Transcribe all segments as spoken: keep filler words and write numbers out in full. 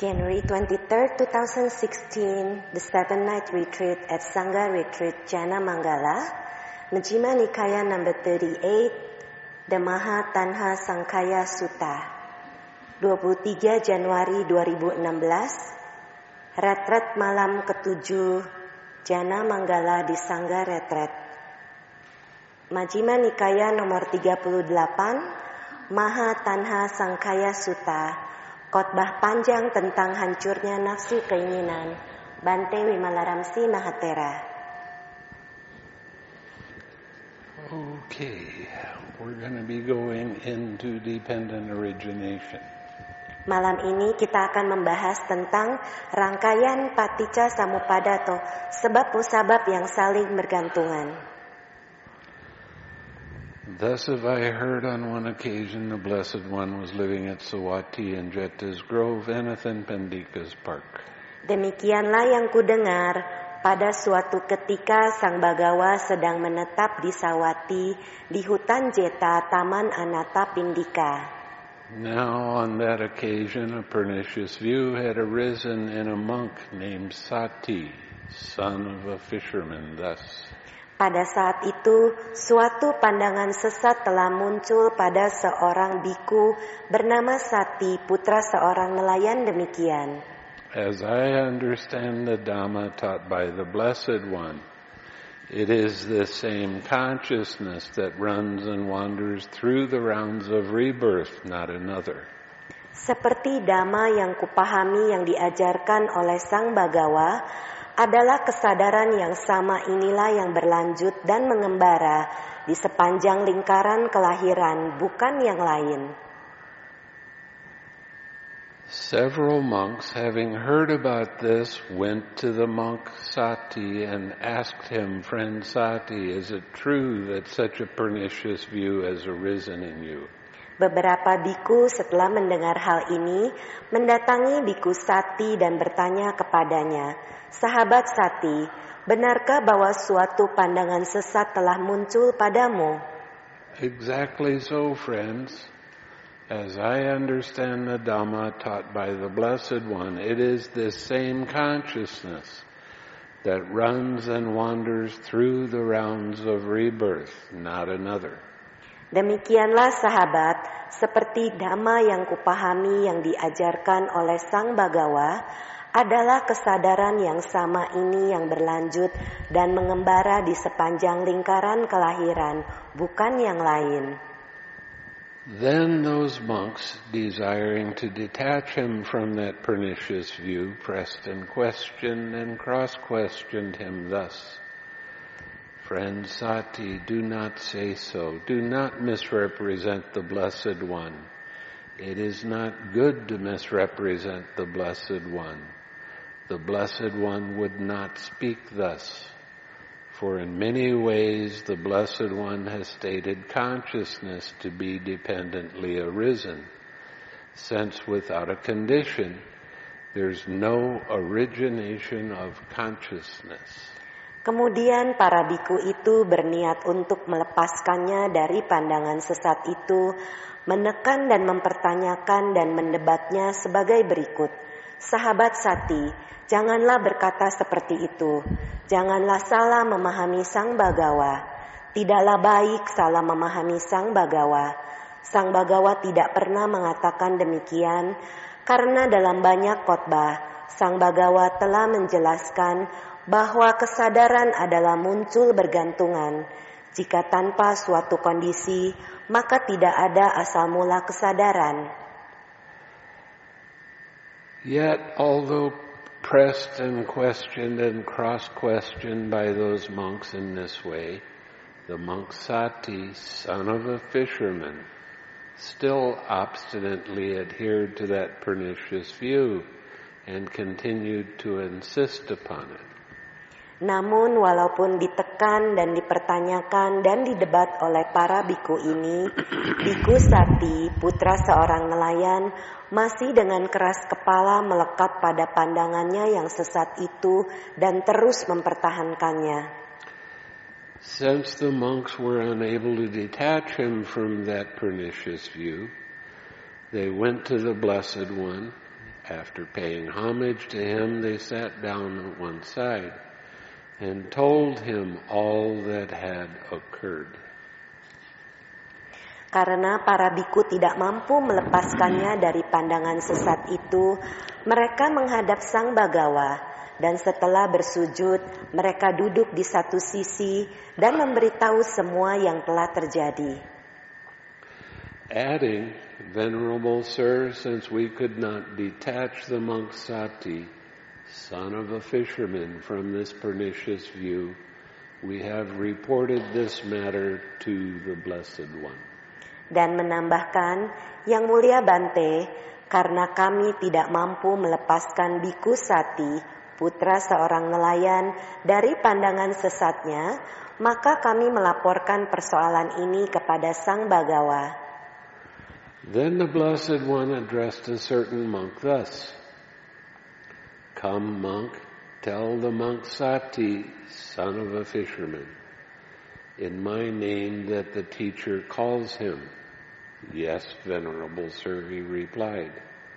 January twenty-third, twenty sixteen, the seven-night retreat at Sangha Retreat Jana Mangala, Majjhima Nikaya number thirty-eight, The Maha Tanha Sankhaya Sutta, dua puluh tiga Januari dua ribu enam belas, retret malam ketujuh Jana Manggala di Sangha Retret. Majjhima Nikaya nomor tiga puluh delapan, Maha Tanha Sankhaya Sutta, khotbah panjang tentang hancurnya nafsu keinginan, Bante Wimalaramsi Mahatera. Okay, we're going to be going into dependent origination. Malam ini kita akan membahas tentang rangkaian paticca samuppada atau sebab musabab yang saling bergantungan. Thus have I heard on one occasion the Blessed One was living at Sawati in Jeta's Grove, Anathan Pandika's Park. Demikianlah yang kudengar, pada suatu ketika Sang Bagawa sedang menetap di Sawati di hutan Jeta, Taman Anata Pindika. Now on that occasion a pernicious view had arisen in a monk named Sati, son of a fisherman, thus. Pada saat itu, suatu pandangan sesat telah muncul pada seorang biku bernama Sati, putra seorang nelayan demikian. As I understand the Dhamma taught by the Blessed One, it is the same consciousness that runs and wanders through the rounds of rebirth, not another. Seperti Dhamma yang kupahami yang diajarkan oleh Sang Bagawa, adalah kesadaran yang sama inilah yang berlanjut dan mengembara di sepanjang lingkaran kelahiran, bukan yang lain. Several monks, having heard about this, went to the monk Sati and asked him, "Friend Sati, is it true that such a pernicious view has arisen in you?" Beberapa biku setelah mendengar hal ini mendatangi biku Sati dan bertanya kepadanya, "Sahabat Sati, benarkah bahwa suatu pandangan sesat telah muncul padamu?" Exactly so, friends. As I understand the Dhamma taught by the Blessed One, it is this same consciousness that runs and wanders through the rounds of rebirth, not another. Demikianlah sahabat, seperti Dhamma yang kupahami yang diajarkan oleh Sang Bagawa, adalah kesadaran yang sama ini yang berlanjut dan mengembara di sepanjang lingkaran kelahiran, bukan yang lain. Then those monks, desiring to detach him from that pernicious view, pressed and questioned and cross-questioned him thus. "Friend Sati, do not say so. Do not misrepresent the Blessed One. It is not good to misrepresent the Blessed One. The Blessed One would not speak thus. For in many ways the Blessed One has stated consciousness to be dependently arisen, since without a condition there's no origination of consciousness." Kemudian para biku itu berniat untuk melepaskannya dari pandangan sesat itu, menekan dan mempertanyakan dan mendebatnya sebagai berikut. "Sahabat Sati, janganlah berkata seperti itu. Janganlah salah memahami Sang Bagawa. Tidaklah baik salah memahami Sang Bagawa. Sang Bagawa tidak pernah mengatakan demikian, karena dalam banyak khotbah, Sang Bagawa telah menjelaskan bahwa kesadaran adalah muncul bergantungan. Jika tanpa suatu kondisi, maka tidak ada asal mula kesadaran. Yet, although pressed and questioned and cross-questioned by those monks in this way, the monk Sati, son of a fisherman, still obstinately adhered to that pernicious view and continued to insist upon it. Namun walaupun ditekan dan dipertanyakan dan didebat oleh para biku ini, biku Sati, putra seorang nelayan, masih dengan keras kepala melekat pada pandangannya yang sesat itu dan terus mempertahankannya. Since the monks were unable to detach him from that pernicious view, they went to the Blessed One After paying homage to him, they sat down at one side and told him all that had occurred. Karena para biku tidak mampu melepaskannya dari pandangan sesat itu, mereka menghadap Sang Bagawa, dan setelah bersujud, mereka duduk di satu sisi dan memberitahu semua yang telah terjadi. Adding, Venerable Sir, since we could not detach the monk Sati, son of a fisherman, from this pernicious view, we have reported this matter to the Blessed One. Dan menambahkan, Yang Mulia Bante, karena kami tidak mampu melepaskan Biku Sati, putra seorang nelayan, dari pandangan sesatnya, maka kami melaporkan persoalan ini kepada Sang Bagawa. Then the Blessed One addressed a certain monk thus, Come, monk, tell the monk Sati, son of a fisherman, in my name that the teacher calls him. Yes, Venerable Sir, he replied.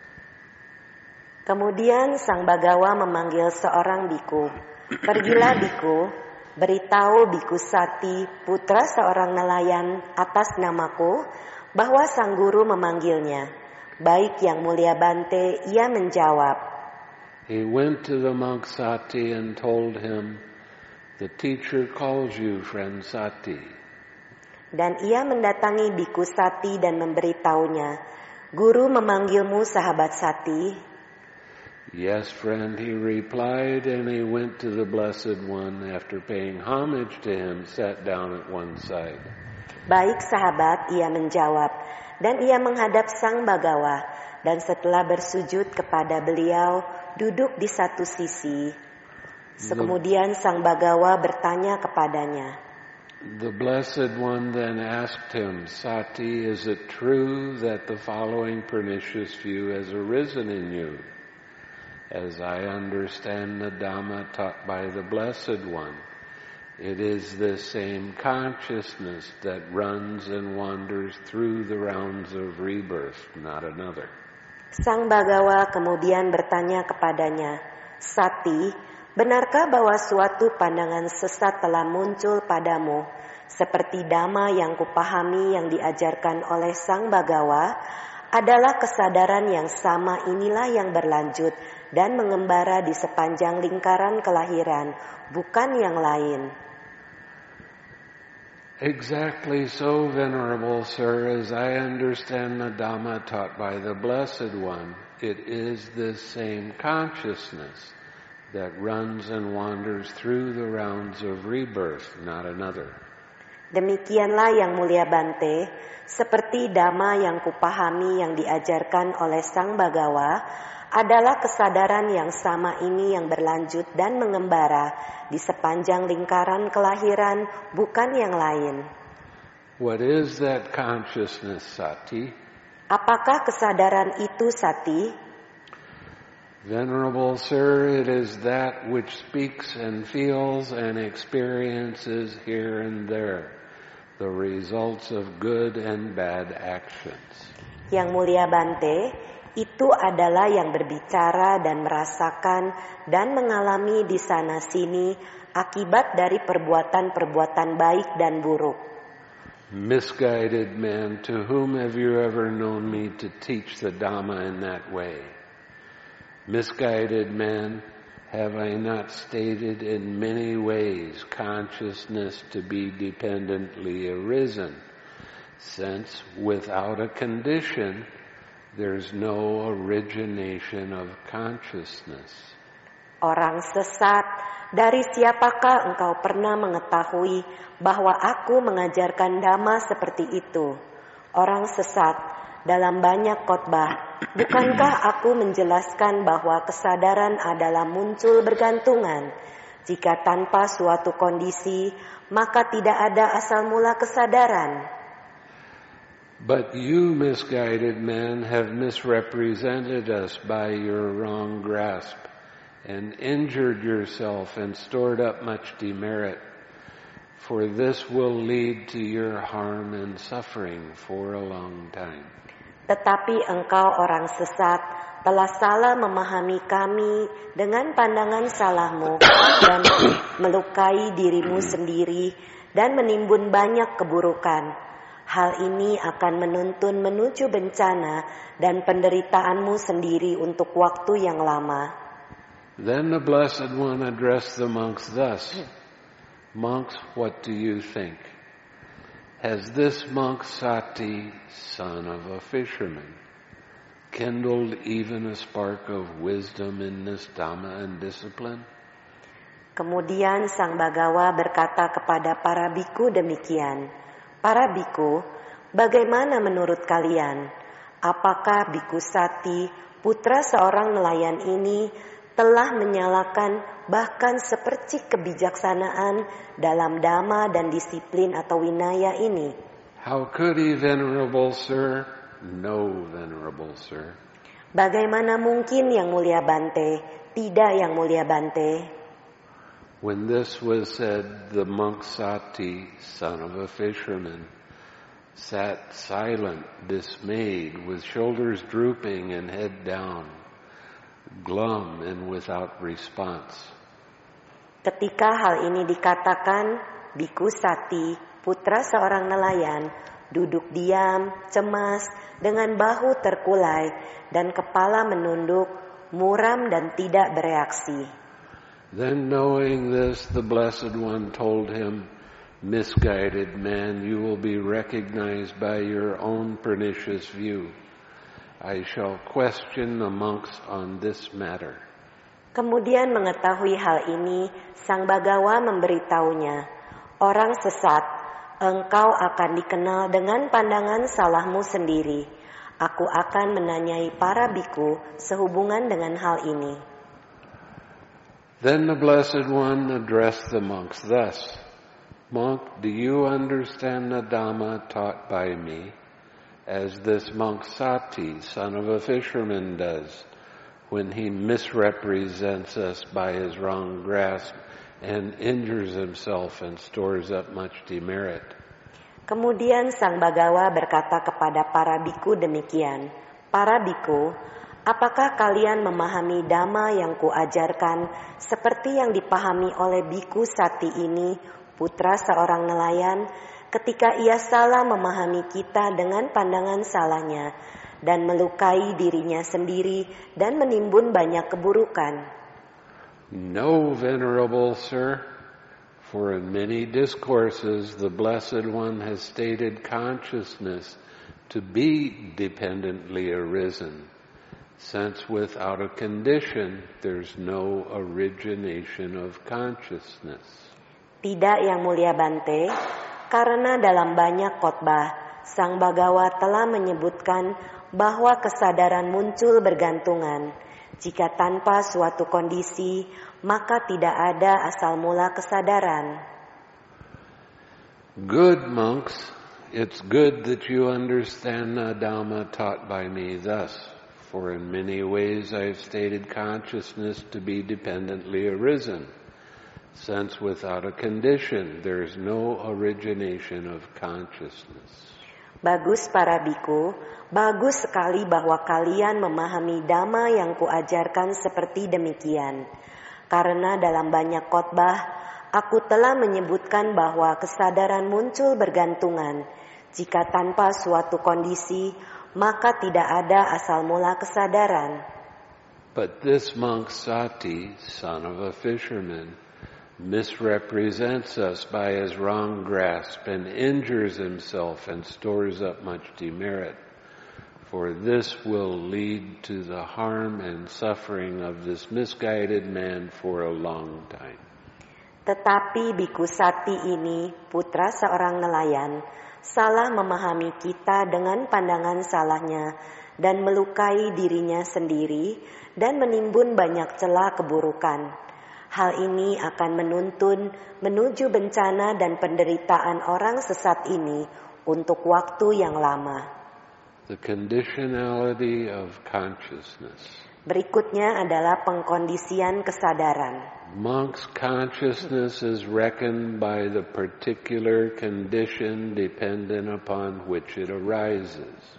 Kemudian Sang Bagawa memanggil seorang biku. Pergilah biku, beritahu Biku Sati, putra seorang nelayan atas namaku, bahwa sang guru memanggilnya. Baik Yang Mulia Bante, ia menjawab. He went to the monk Sati and told him, The teacher calls you, friend Sati. Dan ia mendatangi Biku Sati dan memberitahunya, Guru memanggilmu sahabat Sati. Yes, friend, he replied, and he went to the Blessed One. After paying homage to him, sat down at one side. Baik sahabat, ia menjawab, dan ia menghadap Sang Bagawa, dan setelah bersujud kepada beliau, duduk di satu sisi. Kemudian Sang Bagawa bertanya kepadanya. The Blessed One then asked him, Sati, is it true that the following pernicious view has arisen in you? As I understand the Dhamma taught by the Blessed One, it is this same consciousness that runs and wanders through the rounds of rebirth, not another. Sang Bagawa kemudian bertanya kepadanya, Sati, benarkah bahwa suatu pandangan sesat telah muncul padamu, seperti dhamma yang kupahami yang diajarkan oleh Sang Bagawa, adalah kesadaran yang sama inilah yang berlanjut dan mengembara di sepanjang lingkaran kelahiran, bukan yang lain. Exactly so, Venerable Sir, as I understand the Dhamma taught by the Blessed One, it is this same consciousness that runs and wanders through the rounds of rebirth, not another. Demikianlah Yang Mulia Bante, seperti dhamma yang kupahami yang diajarkan oleh Sang Bagawa, adalah kesadaran yang sama ini yang berlanjut dan mengembara di sepanjang lingkaran kelahiran, bukan yang lain. What is that consciousness, Sati? Apakah kesadaran itu, Sati? Venerable Sir, it is that which speaks and feels and experiences here and there the results of good and bad actions. Yang Mulia Bante, itu adalah yang berbicara dan merasakan dan mengalami di sana-sini akibat dari perbuatan-perbuatan baik dan buruk. Misguided man, to whom have you ever known me to teach the Dhamma in that way? Misguided man, have I not stated in many ways consciousness to be dependently arisen, since without a condition there's no origination of consciousness. Orang sesat, dari siapakah engkau pernah mengetahui bahwa aku mengajarkan dhamma seperti itu? Orang sesat, dalam banyak khotbah, bukankah aku menjelaskan bahwa kesadaran adalah muncul bergantungan? Jika tanpa suatu kondisi, maka tidak ada asal mula kesadaran. But you, misguided man, have misrepresented us by your wrong grasp, and injured yourself and stored up much demerit, for this will lead to your harm and suffering for a long time. Tetapi engkau orang sesat telah salah memahami kami dengan pandangan salahmu dan melukai dirimu sendiri dan menimbun banyak keburukan. Hal ini akan menuntun menuju bencana dan penderitaanmu sendiri untuk waktu yang lama. Then the Blessed One addressed the monks thus, "Monks, what do you think? Has this monk Sati, son of a fisherman, kindled even a spark of wisdom in this Dhamma and discipline?" Kemudian Sang Bagawa berkata kepada para biku demikian, "Para biku, bagaimana menurut kalian? Apakah biku Sati, putra seorang nelayan ini, telah menyalakan bahkan sepercik kebijaksanaan dalam dhamma dan disiplin atau winaya ini?" How could he, venerable sir? No, venerable sir. Bagaimana mungkin yang mulia Bante? Tidak yang mulia Bante. When this was said, the monk Sati, son of a fisherman, sat silent, dismayed, with shoulders drooping and head down, glum and without response. Ketika hal ini dikatakan, biku Sati, putra seorang nelayan, duduk diam, cemas, dengan bahu terkulai dan kepala menunduk, muram dan tidak bereaksi. Then knowing this, the Blessed One told him, "Misguided man, you will be recognized by your own pernicious view. I shall question the monks on this matter." Kemudian mengetahui hal ini, Sang Bagawa memberitahunya, "Orang sesat, engkau akan dikenal dengan pandangan salahmu sendiri. Aku akan menanyai para biku sehubungan dengan hal ini." Then the Blessed One addressed the monks thus, "Monk, do you understand the Dhamma taught by me, as this monk Sati, son of a fisherman, does, when he misrepresents us by his wrong grasp and injures himself and stores up much demerit?" Kemudian Sang Bagawa berkata kepada para biku demikian, "Para biku, apakah kalian memahami dhamma yang kuajarkan seperti yang dipahami oleh biku Sati ini, putra seorang nelayan, ketika ia salah memahami kita dengan pandangan salahnya dan melukai dirinya sendiri dan menimbun banyak keburukan?" No, venerable sir, for in many discourses the Blessed One has stated consciousness to be dependently arisen, since without a condition there's no origination of consciousness. Tidak yang mulia Bante, karena dalam banyak khotbah Sang Bagawa telah menyebutkan bahwa kesadaran muncul bergantungan. Jika tanpa suatu kondisi, maka tidak ada asal mula kesadaran. Good monks, it's good that you understand the Dhamma taught by me thus, for in many ways I've stated consciousness to be dependently arisen, since without a condition there is no origination of consciousness. Bagus para biku, bagus sekali bahwa kalian memahami dhamma yang kuajarkan seperti demikian. Karena dalam banyak khotbah, aku telah menyebutkan bahwa kesadaran muncul bergantungan. Jika tanpa suatu kondisi, maka tidak ada asal mula kesadaran. But this monk Sati, son of a fisherman, misrepresents us by his wrong grasp and injures himself and stores up much demerit. For this will lead to the harm and suffering of this misguided man for a long time. Tetapi biku Sati ini, putra seorang nelayan, salah memahami kita dengan pandangan salahnya dan melukai dirinya sendiri dan menimbun banyak celah keburukan. Hal ini akan menuntun menuju bencana dan penderitaan orang sesat ini untuk waktu yang lama. The conditionality of consciousness. Berikutnya adalah pengkondisian kesadaran. Monk's consciousness is reckoned by the particular condition dependent upon which it arises.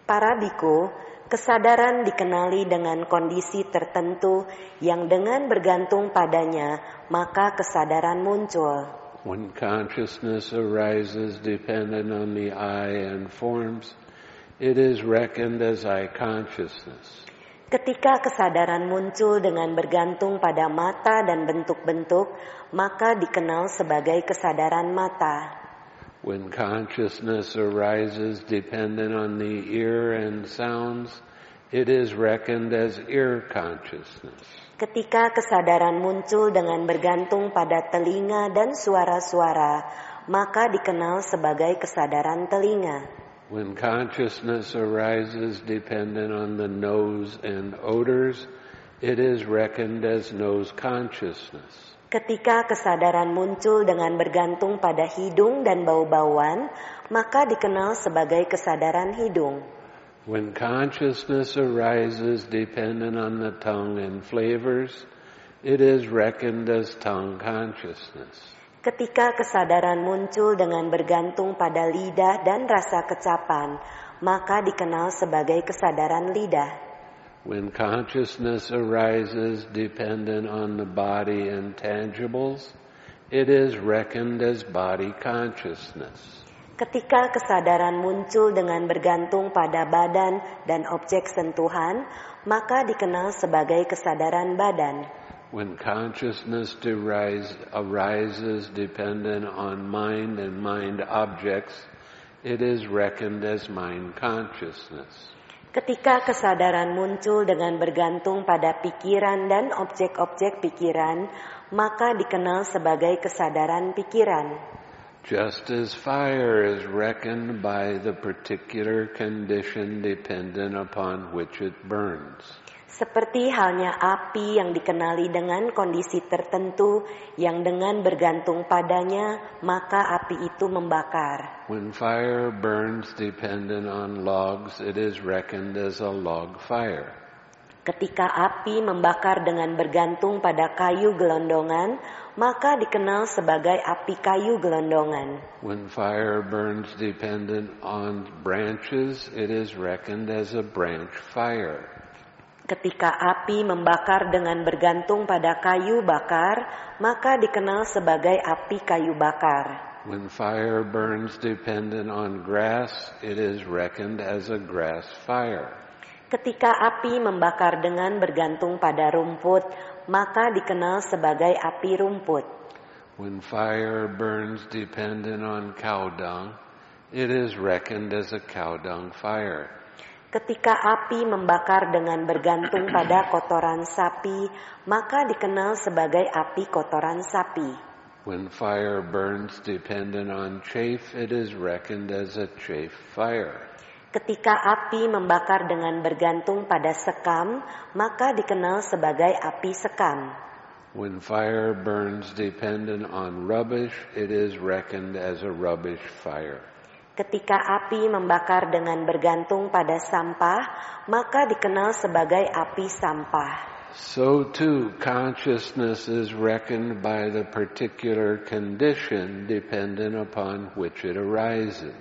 Para biku, kesadaran dikenali dengan kondisi tertentu yang dengan bergantung padanya, maka kesadaran muncul. When consciousness arises dependent on the I and forms, it is reckoned as I consciousness. Ketika kesadaran muncul dengan bergantung pada mata dan bentuk-bentuk, maka dikenal sebagai kesadaran mata. When consciousness arises dependent on the ear and sounds, it is reckoned as ear consciousness. Ketika kesadaran muncul dengan bergantung pada telinga dan suara-suara, maka dikenal sebagai kesadaran telinga. When consciousness arises dependent on the nose and odors, it is reckoned as nose consciousness. Ketika kesadaran muncul dengan bergantung pada hidung dan bau-bauan, maka dikenal sebagai kesadaran hidung. When consciousness arises dependent on the tongue and flavors, it is reckoned as tongue consciousness. Ketika kesadaran muncul dengan bergantung pada lidah dan rasa kecapan, maka dikenal sebagai kesadaran lidah. When consciousness arises dependent on the body and tangibles, it is reckoned as body consciousness. Ketika kesadaran muncul dengan bergantung pada badan dan objek sentuhan, maka dikenal sebagai kesadaran badan. When consciousness derives, arises dependent on mind and mind objects, it is reckoned as mind consciousness. Ketika kesadaran muncul dengan bergantung pada pikiran dan objek-objek pikiran, maka dikenal sebagai kesadaran pikiran. Just as fire is reckoned by the particular condition dependent upon which it burns. Seperti halnya api yang dikenali dengan kondisi tertentu yang dengan bergantung padanya, maka api itu membakar. When fire burns dependent on logs, it is reckoned as a log fire. Ketika api membakar dengan bergantung pada kayu gelondongan, maka dikenal sebagai api kayu gelondongan. When fire burns dependent on branches, it is reckoned as a branch fire. Ketika api membakar dengan bergantung pada kayu bakar, maka dikenal sebagai api kayu bakar. When fire burns dependent on grass, it is reckoned as a grass fire. Ketika api membakar dengan bergantung pada rumput, maka dikenal sebagai api rumput. When fire burns dependent on cow dung, it is reckoned as a cow dung fire. Ketika api membakar dengan bergantung pada kotoran sapi, maka dikenal sebagai api kotoran sapi. When fire burns dependent on chaff, it is reckoned as a chaff fire. Ketika api membakar dengan bergantung pada sekam, maka dikenal sebagai api sekam. When fire burns dependent on rubbish, it is reckoned as a rubbish fire. Ketika api membakar dengan bergantung pada sampah, maka dikenal sebagai api sampah. So too, consciousness is reckoned by the particular condition dependent upon which it arises.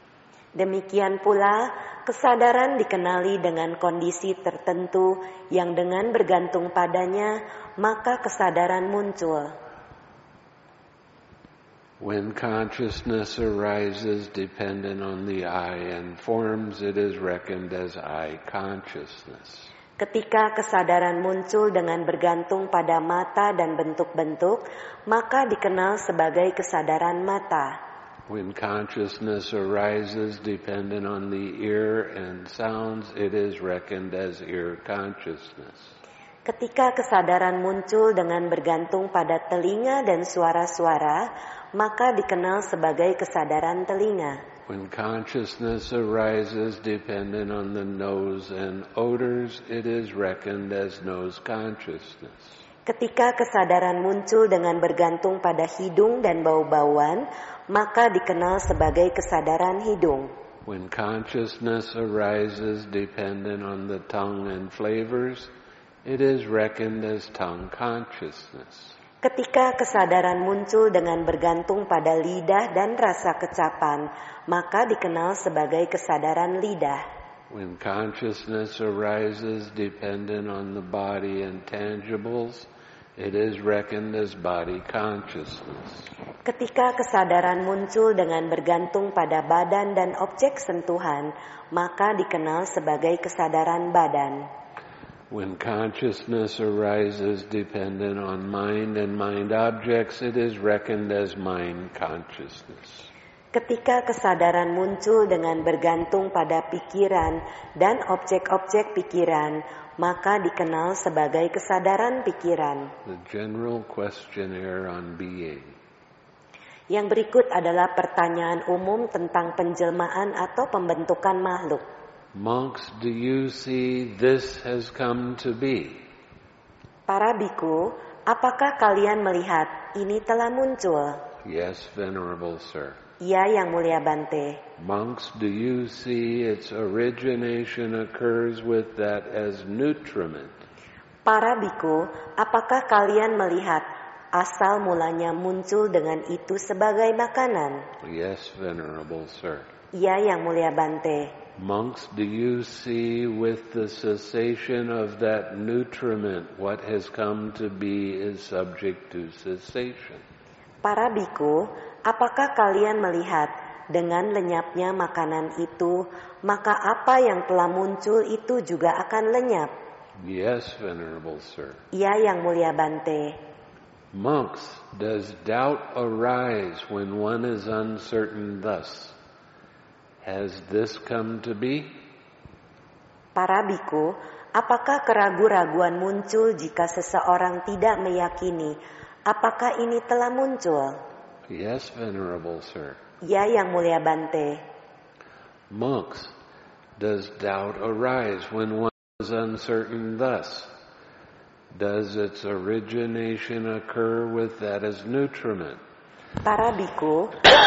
Demikian pula, kesadaran dikenali dengan kondisi tertentu yang dengan bergantung padanya, maka kesadaran muncul. When consciousness arises dependent on the I and forms, it is reckoned as I consciousness. Ketika kesadaran muncul dengan bergantung pada mata dan bentuk-bentuk, maka dikenal sebagai kesadaran mata. When consciousness arises dependent on the ear and sounds, it is reckoned as ear consciousness. Ketika kesadaran muncul dengan bergantung pada telinga dan suara-suara, maka dikenal sebagai kesadaran telinga. When consciousness arises dependent on the nose and odors, it is reckoned as nose consciousness. Ketika kesadaran muncul dengan bergantung pada hidung dan bau-bauan, maka dikenal sebagai kesadaran hidung. When consciousness arises dependent on the tongue and flavors, it is reckoned as tongue consciousness. Ketika kesadaran muncul dengan bergantung pada lidah dan rasa kecapan, maka dikenal sebagai kesadaran lidah. When consciousness arises dependent on the body and tangibles, it is reckoned as body consciousness. Ketika kesadaran muncul dengan bergantung pada badan dan objek sentuhan, maka dikenal sebagai kesadaran badan. When consciousness arises dependent on mind and mind objects, it is reckoned as mind consciousness. Ketika kesadaran muncul dengan bergantung pada pikiran dan objek-objek pikiran, maka dikenal sebagai kesadaran pikiran. The general questionnaire on being. Yang berikut adalah pertanyaan umum tentang penjelmaan atau pembentukan makhluk. Monks, do you see this has come to be? Para biku, apakah kalian melihat ini telah muncul? Yes, Venerable Sir. Ya, Yang Mulia Bante. Monks, do you see its origination occurs with that as nutriment? Para biku, apakah kalian melihat asal mulanya muncul dengan itu sebagai makanan? Yes, Venerable Sir. Ya, Yang Mulia Bante. Monks, do you see with the cessation of that nutriment what has come to be is subject to cessation? Para biku, apakah kalian melihat dengan lenyapnya makanan itu, maka apa yang telah muncul itu juga akan lenyap? Yes, Venerable Sir. Ya, Yang Mulia Bante. Monks, does doubt arise when one is uncertain thus? Has this come to be? Para biku, apakah keraguan-raguan muncul jika seseorang tidak meyakini? Apakah ini telah muncul? Yes, Venerable Sir. Ya, Yang Mulia Bante. Monks, does doubt arise when one is uncertain thus? Does its origination occur with that as nutriment? Para biku,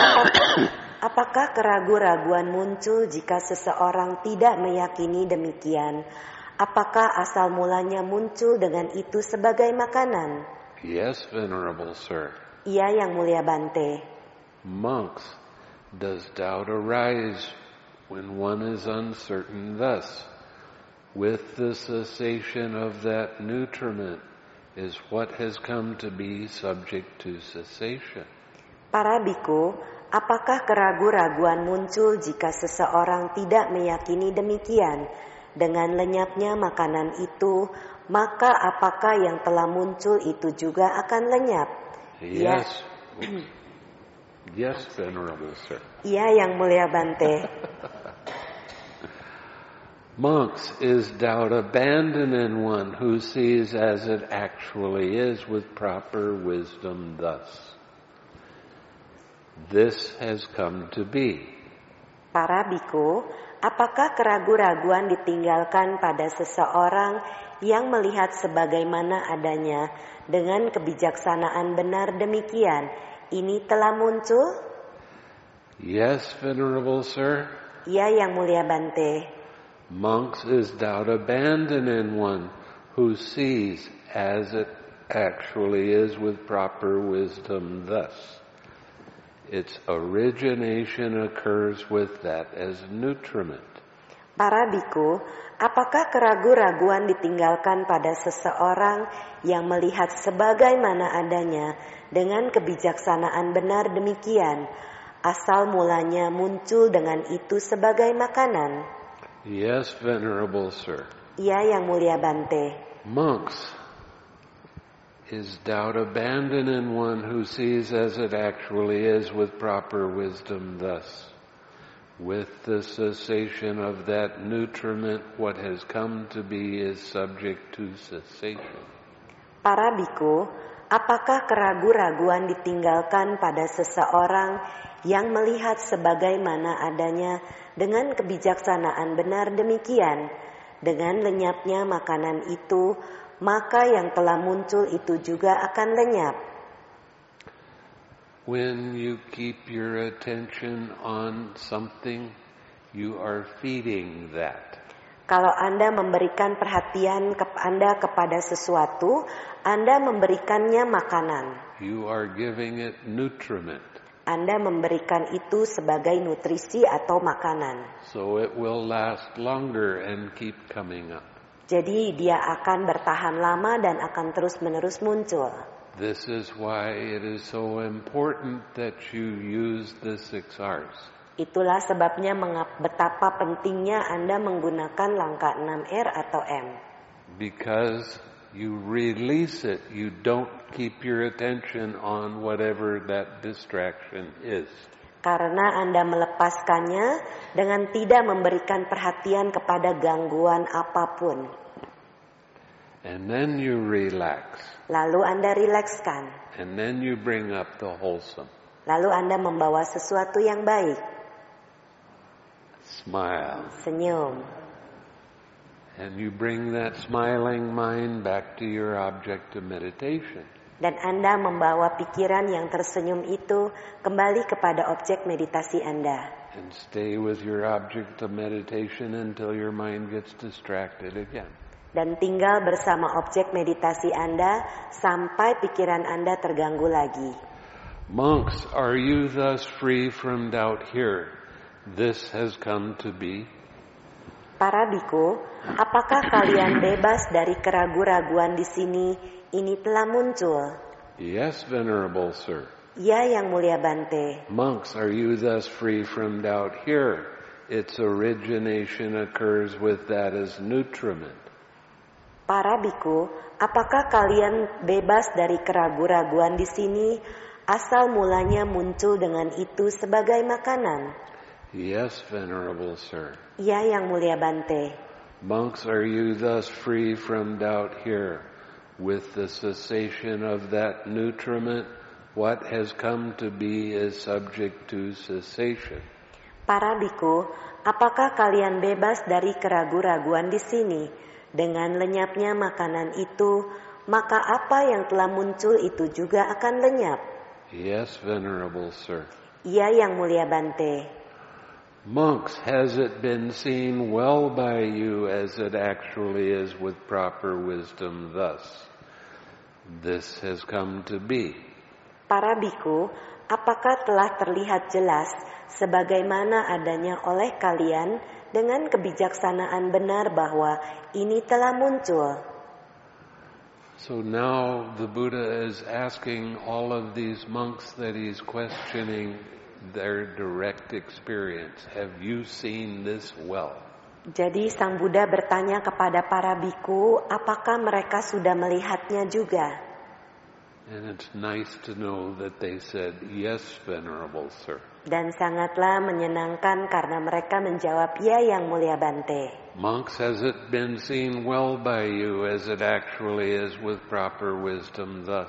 apakah keraguan-raguan muncul jika seseorang tidak meyakini demikian? Apakah asal mulanya muncul dengan itu sebagai makanan? Yes, Venerable Sir. Ya, Yang Mulia Bante. Monks, does doubt arise when one is uncertain thus? With the cessation of that nutriment is what has come to be subject to cessation. Para biku, apakah keraguan-raguan muncul jika seseorang tidak meyakini demikian? Dengan lenyapnya makanan itu, maka apakah yang telah muncul itu juga akan lenyap? Yes. Ya. Yes, Venerable Sir. Ya, Yang Mulia Bante. Monks, is doubt abandoned in one who sees as it actually is with proper wisdom thus? This has come to be. Para biku, apakah keraguan-raguan ditinggalkan pada seseorang yang melihat sebagaimana adanya dengan kebijaksanaan benar demikian? Ini telah muncul? Yes, Venerable Sir. Ya, Yang Mulia Bante. Monks, is doubt abandoned in one who sees as it actually is with proper wisdom thus? Its origination occurs with that as nutriment. Para biku, apakah keraguan-raguan ditinggalkan pada seseorang yang melihat sebagaimana adanya dengan kebijaksanaan benar demikian? Asal mulanya muncul dengan itu sebagai makanan? Yes, Venerable Sir. Ya, Yang Mulia Bante. Monks, is doubt abandoned in one who sees as it actually is with proper wisdom thus? With the cessation of that nutriment, what has come to be is subject to cessation. Para biku, apakah keraguan-raguan ditinggalkan pada seseorang yang melihat sebagaimana adanya dengan kebijaksanaan benar demikian? Dengan lenyapnya makanan itu, maka yang telah muncul itu juga akan lenyap. When you keep your attention on something, you are feeding that. Kalau Anda memberikan perhatian ke Anda kepada sesuatu, Anda memberikannya makanan. You are giving it nutriment. Anda memberikan itu sebagai nutrisi atau makanan. So it will last longer and keep coming up. Jadi dia akan bertahan lama dan akan terus-menerus muncul. This is why it is so important that you use the six R's. Itulah sebabnya mengap, betapa pentingnya Anda menggunakan langkah enam R atau M. Because you release it, you don't keep your attention on whatever that distraction is. Karena Anda melepaskannya dengan tidak memberikan perhatian kepada gangguan apapun. And then you relax. Lalu Anda rilekskan. And then you bring up the wholesome. Lalu Anda membawa sesuatu yang baik. Smile. Senyum. And you bring that smiling mind back to your object of meditation. Dan Anda membawa pikiran yang tersenyum itu kembali kepada objek meditasi Anda. And stay with your object of meditation until your mind gets distracted again. Dan tinggal bersama objek meditasi Anda sampai pikiran Anda terganggu lagi. Monks, are you thus free from doubt here? This has come to be. Para biku, apakah kalian bebas dari keraguan-raguan di sini? Ini telah muncul. Yes, Venerable Sir. Ya, Yang Mulia Bante. Monks, are you thus free from doubt here? Its origination occurs with that as nutriment. Para biku, apakah kalian bebas dari keraguan-raguan di sini? Asal mulanya muncul dengan itu sebagai makanan. Yes, Venerable Sir. Ya, Yang Mulia Bante. Monks, are you thus free from doubt here? With the cessation of that nutriment, what has come to be is subject to cessation. Para biku, apakah kalian bebas dari keraguan-raguan di sini? Dengan lenyapnya makanan itu, maka apa yang telah muncul itu juga akan lenyap. Yes, Venerable Sir. Ya, Yang Mulia Bante. Monks, has it been seen well by you as it actually is with proper wisdom thus? This has come to be. Para biku, apakah telah terlihat jelas sebagaimana adanya oleh kalian dengan kebijaksanaan benar bahwa ini telah muncul? So now the Buddha is asking all of these monks that he's questioning their direct experience. Have you seen this well? Jadi Sang Buddha bertanya kepada para biku, apakah mereka sudah melihatnya juga? And it's nice to know that they said, yes, Venerable Sir. Dan sangatlah menyenangkan karena mereka menjawab, ya, Yang Mulia Bante. Monks, has it been seen well by you as it actually is with proper wisdom thus?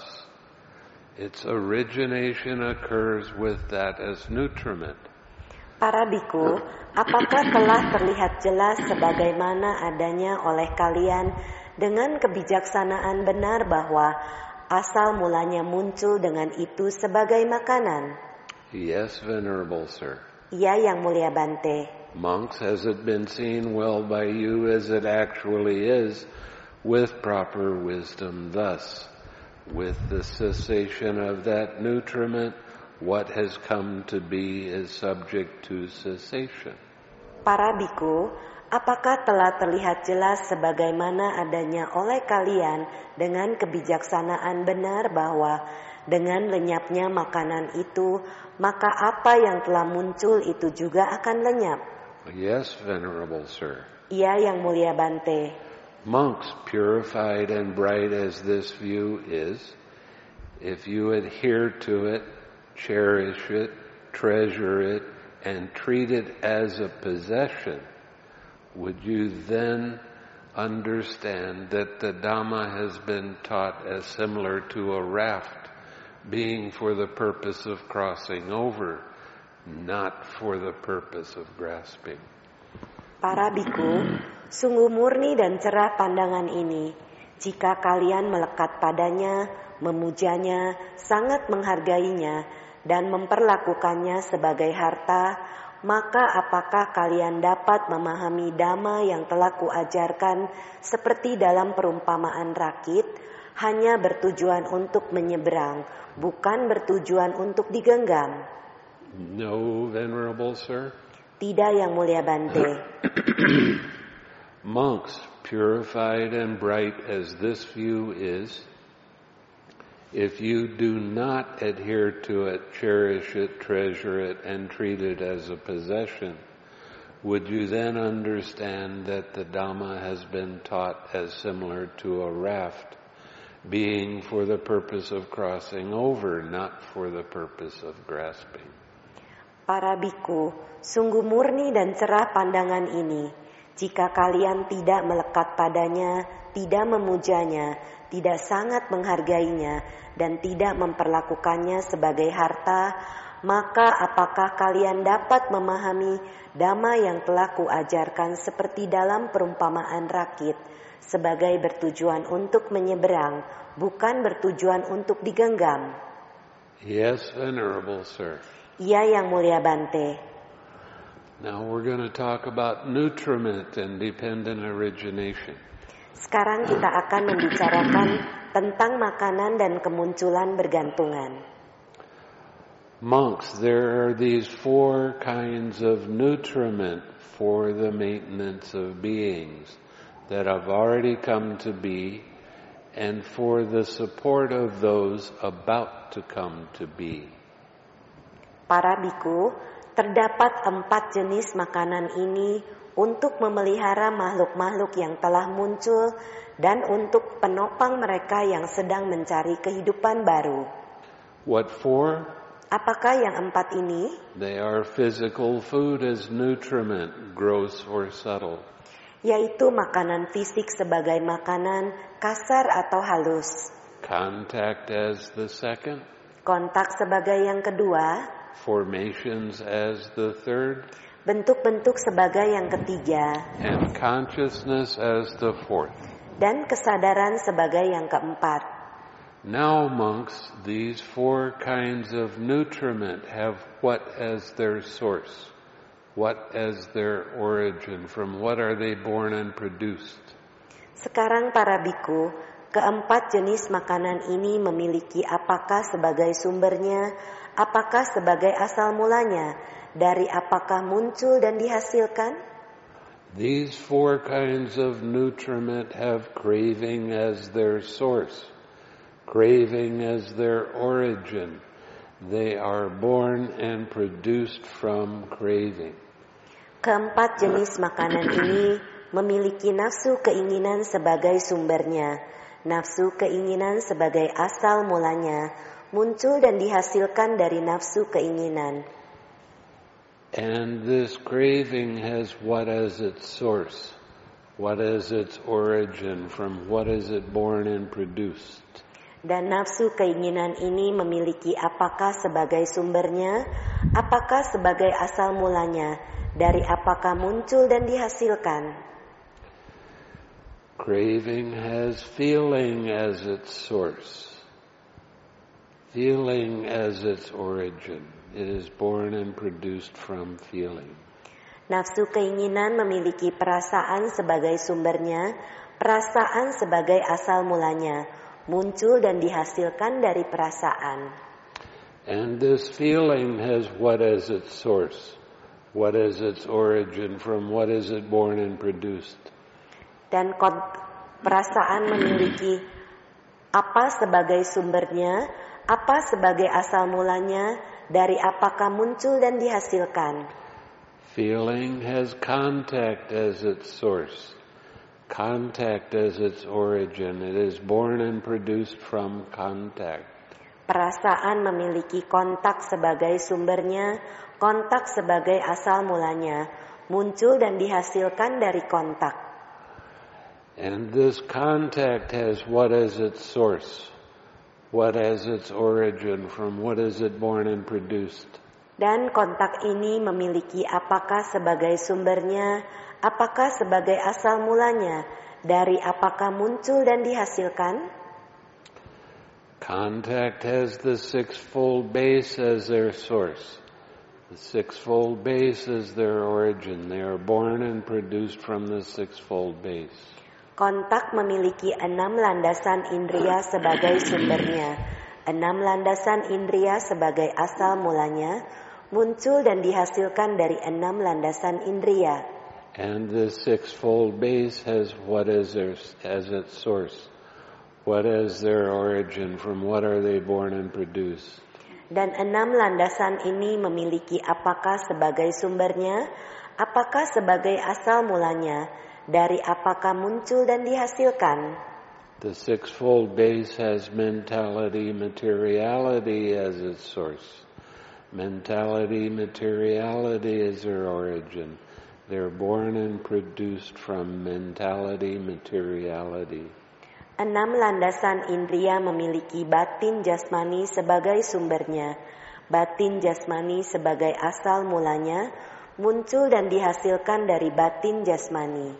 Its origination occurs with that as nutriment. Para biku, apakah telah terlihat jelas sebagaimana adanya oleh kalian dengan kebijaksanaan benar bahwa asal mulanya muncul dengan itu sebagai makanan? Yes, Venerable Sir. Ya, Yang Mulia Bante. Monks, has it been seen well by you as it actually is with proper wisdom thus? With the cessation of that nutriment, what has come to be is subject to cessation. Para biku, apakah telah terlihat jelas sebagaimana adanya oleh kalian dengan kebijaksanaan benar bahwa dengan lenyapnya makanan itu, maka apa yang telah muncul itu juga akan lenyap? Yes, Venerable Sir. Ya, Yang Mulia Bante. Monks, purified and bright as this view is, if you adhere to it, cherish it, treasure it, and treat it as a possession, would you then understand that the Dhamma has been taught as similar to a raft, being for the purpose of crossing over, not for the purpose of grasping? Para biku, sungguh murni dan cerah pandangan ini. Jika kalian melekat padanya, memujanya, sangat menghargainya, dan memperlakukannya sebagai harta, maka apakah kalian dapat memahami Dhamma yang telah kuajarkan seperti dalam perumpamaan rakit, hanya bertujuan untuk menyeberang, bukan bertujuan untuk digenggam? No, Venerable Sir. Tidak, Yang Mulia Bante. Monks, purified and bright as this view is, if you do not adhere to it, cherish it, treasure it, and treat it as a possession, would you then understand that the Dhamma has been taught as similar to a raft, being for the purpose of crossing over, not for the purpose of grasping? Para biku, sungguh murni dan cerah pandangan ini. Jika kalian tidak melekat padanya, tidak memujanya, tidak sangat menghargainya, dan tidak memperlakukannya sebagai harta, maka apakah kalian dapat memahami Dhamma yang telah kuajarkan seperti dalam perumpamaan rakit, sebagai bertujuan untuk menyeberang, bukan bertujuan untuk digenggam? Yes, Venerable Sir. Iya, Yang Mulia Bante. Now we're going to talk about nutriment and dependent origination. Sekarang kita akan membicarakan tentang makanan dan kemunculan bergantungan. Monks, there are these four kinds of nutriment for the maintenance of beings that have already come to be and for the support of those about to come to be. Para biku, terdapat empat jenis makanan ini untuk memelihara makhluk-makhluk yang telah muncul dan untuk penopang mereka yang sedang mencari kehidupan baru. What for? Apakah yang empat ini? They are physical food as nutriment, gross or subtle. Yaitu makanan fisik sebagai makanan kasar atau halus. Contact as the second. Kontak sebagai yang kedua. Formations as the third. Bentuk-bentuk sebagai yang ketiga. And consciousness as the fourth. Dan kesadaran sebagai yang keempat. Now, monks, these four kinds of nutriment have what as their source? What as their origin? From what are they born and produced? Sekarang para biku, keempat jenis makanan ini memiliki apakah sebagai sumbernya, apakah sebagai asal mulanya, dari apakah muncul dan dihasilkan? These four kinds of nutriment have craving as their source, craving as their origin. They are born and produced from craving. Keempat jenis makanan ini memiliki nafsu keinginan sebagai sumbernya, nafsu keinginan sebagai asal mulanya, muncul dan dihasilkan dari nafsu keinginan. And this craving has what as its source? What is its origin? From what is it born and produced? Dan nafsu keinginan ini memiliki apakah sebagai sumbernya, apakah sebagai asal mulanya, dari apakah muncul dan dihasilkan. Craving has feeling as its source, feeling as its origin. It is born and produced from feeling. Nafsu keinginan memiliki perasaan sebagai sumbernya, perasaan sebagai asal mulanya, muncul dan dihasilkan dari perasaan. And this feeling has what as its source? What is its origin? From what is it born and produced? Dan perasaan memiliki apa sebagai sumbernya, apa sebagai asal mulanya, dari apakah muncul dan dihasilkan. Feeling has contact as its source, contact as its origin. It is born and produced from contact. Perasaan memiliki kontak sebagai sumbernya, kontak sebagai asal mulanya, muncul dan dihasilkan dari kontak. And this contact has what as its source, what as its origin, from what is it born and produced. Dan kontak ini memiliki apakah sebagai sumbernya, apakah sebagai asal mulanya, dari apakah muncul dan dihasilkan. Contact has the sixfold base as their source. The sixfold base is their origin. They are born and produced from the sixfold base. Kontak memiliki enam landasan indria sebagai sumbernya, enam landasan indria sebagai asal mulanya, muncul dan dihasilkan dari enam landasan indria. And this sixfold base has what is their, as its source? What is their origin? From what are they born and produced? Dan enam landasan ini memiliki apakah sebagai sumbernya, apakah sebagai asal mulanya, dari apakah muncul dan dihasilkan. The sixfold base has mentality, materiality as its source. Mentality, materiality is their origin. They're born and produced from mentality, materiality. Enam landasan indria memiliki batin jasmani sebagai sumbernya, batin jasmani sebagai asal mulanya, muncul dan dihasilkan dari batin jasmani.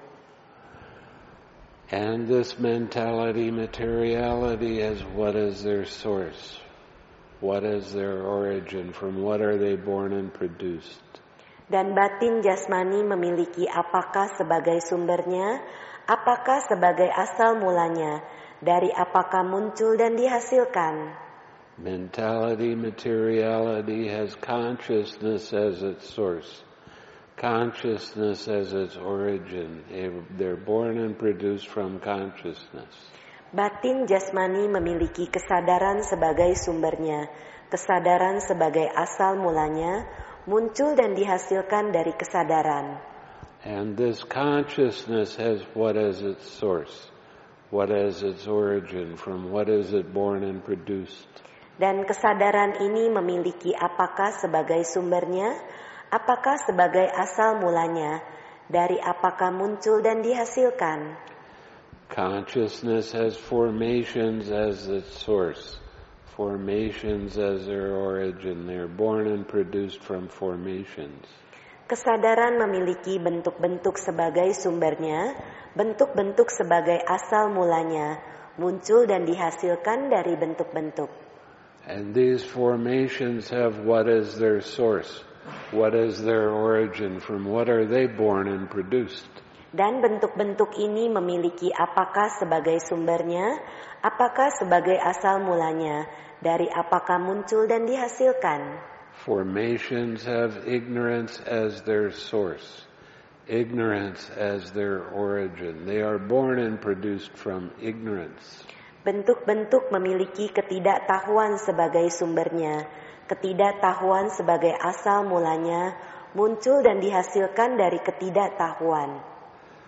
And this mentality, materiality is what is their source? What is their origin? From what are they born and produced? Dan batin jasmani memiliki apakah sebagai sumbernya, apakah sebagai asal mulanya, dari apakah muncul dan dihasilkan. Mentality, materiality has consciousness as its source. Consciousness as its origin. They're born and produced from consciousness. Batin jasmani memiliki kesadaran sebagai sumbernya, kesadaran sebagai asal mulanya, muncul dan dihasilkan dari kesadaran. And this consciousness has what is its source? What is its origin? From what is it born and produced? Dan kesadaran ini memiliki apakah sebagai sumbernya, apakah sebagai asal mulanya, dari apakah muncul dan dihasilkan. Consciousness has formations as its source. Formations as their origin. They're born and produced from formations. Kesadaran memiliki bentuk-bentuk sebagai sumbernya, bentuk-bentuk sebagai asal mulanya, muncul dan dihasilkan dari bentuk-bentuk. And these formations have what is their source? What is their origin? From what are they born and produced? Dan bentuk-bentuk ini memiliki apakah sebagai sumbernya, apakah sebagai asal mulanya, dari apakah muncul dan dihasilkan. Formations have ignorance as their source, ignorance as their origin. They are born and produced from ignorance. Bentuk-bentuk memiliki ketidaktahuan sebagai sumbernya, ketidaktahuan sebagai asal mulanya, muncul dan dihasilkan dari ketidaktahuan.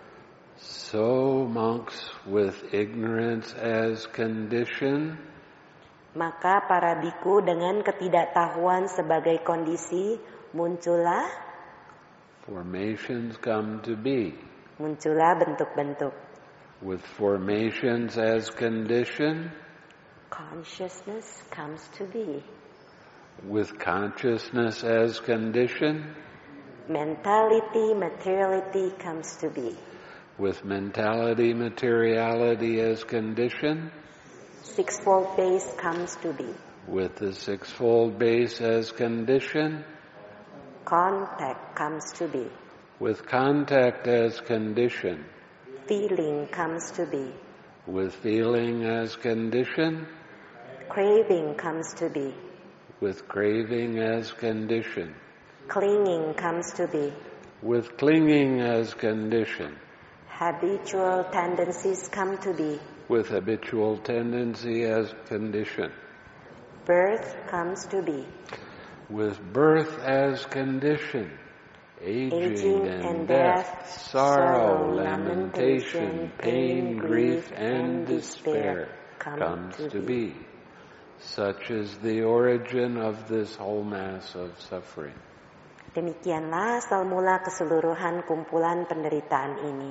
So monks with ignorance as condition, maka para biku dengan ketidaktahuan sebagai kondisi, muncullah formations come to be. Muncullah bentuk-bentuk. With formations as condition, consciousness comes to be. With consciousness as condition, mentality, materiality comes to be. With mentality, materiality as condition, sixfold base comes to be. With the sixfold base as condition, contact comes to be. With contact as condition, feeling comes to be. With feeling as condition, craving comes to be. With craving as condition, clinging comes to be. With clinging as condition, habitual tendencies come to be. With habitual tendency as condition, birth comes to be. With birth as condition, aging, aging and, and death, death, sorrow, sorrow, lamentation, pain, grief, and despair come comes to to be. be. Such is the origin of this whole mass of suffering. Demikianlah asal mula keseluruhan kumpulan penderitaan ini.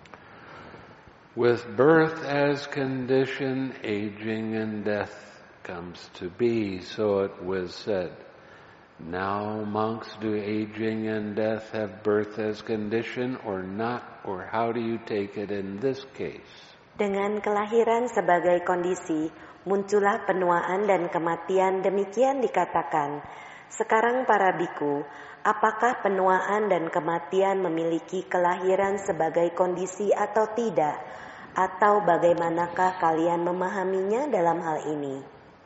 With birth as condition, aging and death comes to be, so it was said. Now monks, do aging and death have birth as condition or not? Or how do you take it in this case? Dengan kelahiran sebagai kondisi, muncullah penuaan dan kematian, demikian dikatakan. Sekarang para biku, apakah penuaan dan kematian memiliki kelahiran sebagai kondisi atau tidak? Atau bagaimanakah kalian memahaminya dalam hal ini?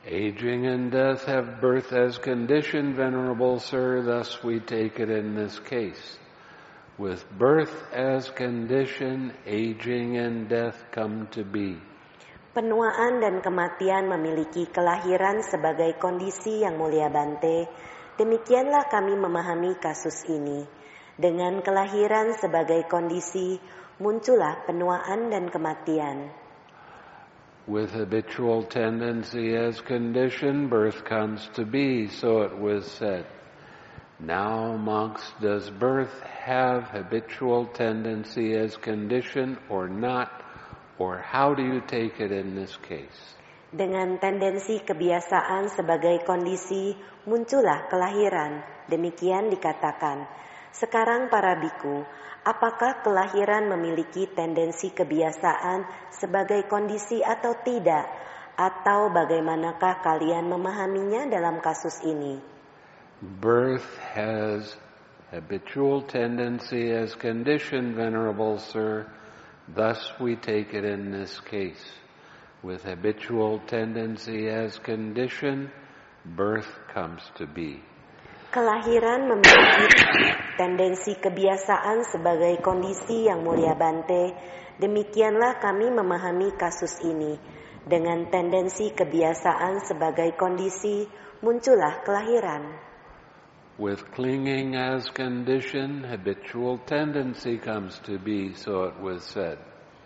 Aging and death have birth as condition, Venerable Sir, thus we take it in this case. With birth as condition, aging and death come to be. Penuaan dan kematian memiliki kelahiran sebagai kondisi yang mulia Bante. Demikianlah kami memahami kasus ini. Dengan kelahiran sebagai kondisi, muncullah penuaan dan kematian. With habitual tendency as condition, birth comes to be, so it was said. Now, monks, does birth have habitual tendency as condition or not? Or how do you take it in this case? Dengan tendensi kebiasaan sebagai kondisi, muncullah kelahiran. Demikian dikatakan. Sekarang para biku, apakah kelahiran memiliki tendensi kebiasaan sebagai kondisi atau tidak? Atau bagaimanakah kalian memahaminya dalam kasus ini? Birth has habitual tendency as condition, Venerable Sir. Thus we take it in this case. With habitual tendency as condition, birth comes to be. Kelahiran memiliki tendensi kebiasaan sebagai kondisi yang mulia Bante. Demikianlah kami memahami kasus ini. Dengan tendensi kebiasaan sebagai kondisi, muncullah kelahiran. With clinging as condition, habitual tendency comes to be, so it was said.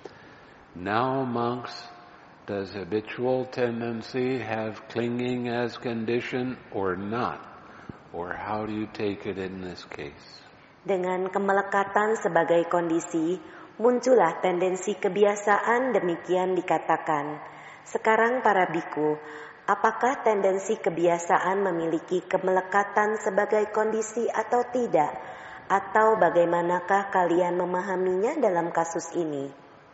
Now, monks, does habitual tendency have clinging as condition or not? Or how do you take it in this case? Dengan kemelekatan sebagai kondisi, muncullah tendensi kebiasaan, demikian dikatakan. Sekarang para biku, apakah tendensi kebiasaan memiliki kemelekatan sebagai kondisi atau tidak? Atau bagaimanakah kalian memahaminya dalam kasus ini?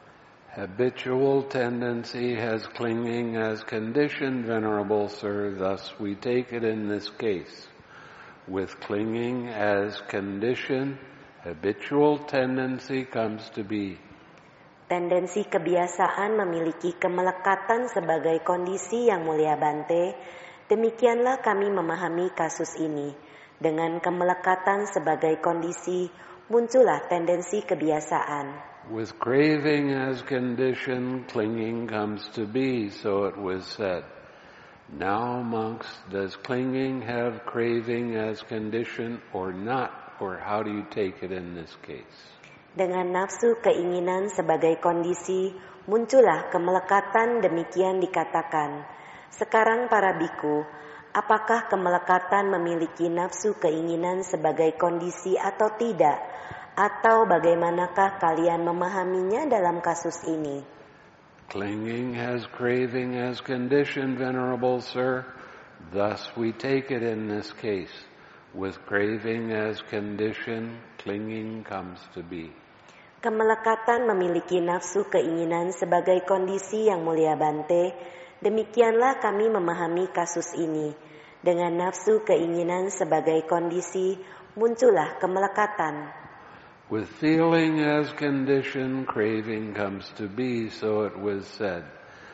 Habitual tendency has clinging as condition, Venerable Sir, thus we take it in this case. With clinging as condition, habitual tendency comes to be. Tendensi kebiasaan memiliki kemelekatan sebagai kondisi yang mulia Bante. Demikianlah kami memahami kasus ini. Dengan kemelekatan sebagai kondisi, muncullah tendensi kebiasaan. With craving as condition, clinging comes to be, so it was said. Now, monks, does clinging have craving as condition or not? Or how do you take it in this case? Dengan nafsu keinginan sebagai kondisi, muncullah kemelekatan, demikian dikatakan. Sekarang para biku, apakah kemelekatan memiliki nafsu keinginan sebagai kondisi atau tidak? Atau bagaimanakah kalian memahaminya dalam kasus ini? Clinging has craving as condition, Venerable Sir. Thus we take it in this case. With craving as condition, clinging comes to be. Kemelekatan memiliki nafsu keinginan sebagai kondisi yang mulia Bante. Demikianlah kami memahami kasus ini. Dengan nafsu keinginan sebagai kondisi, muncullah kemelekatan. With feeling as condition, craving comes to be, so it was said.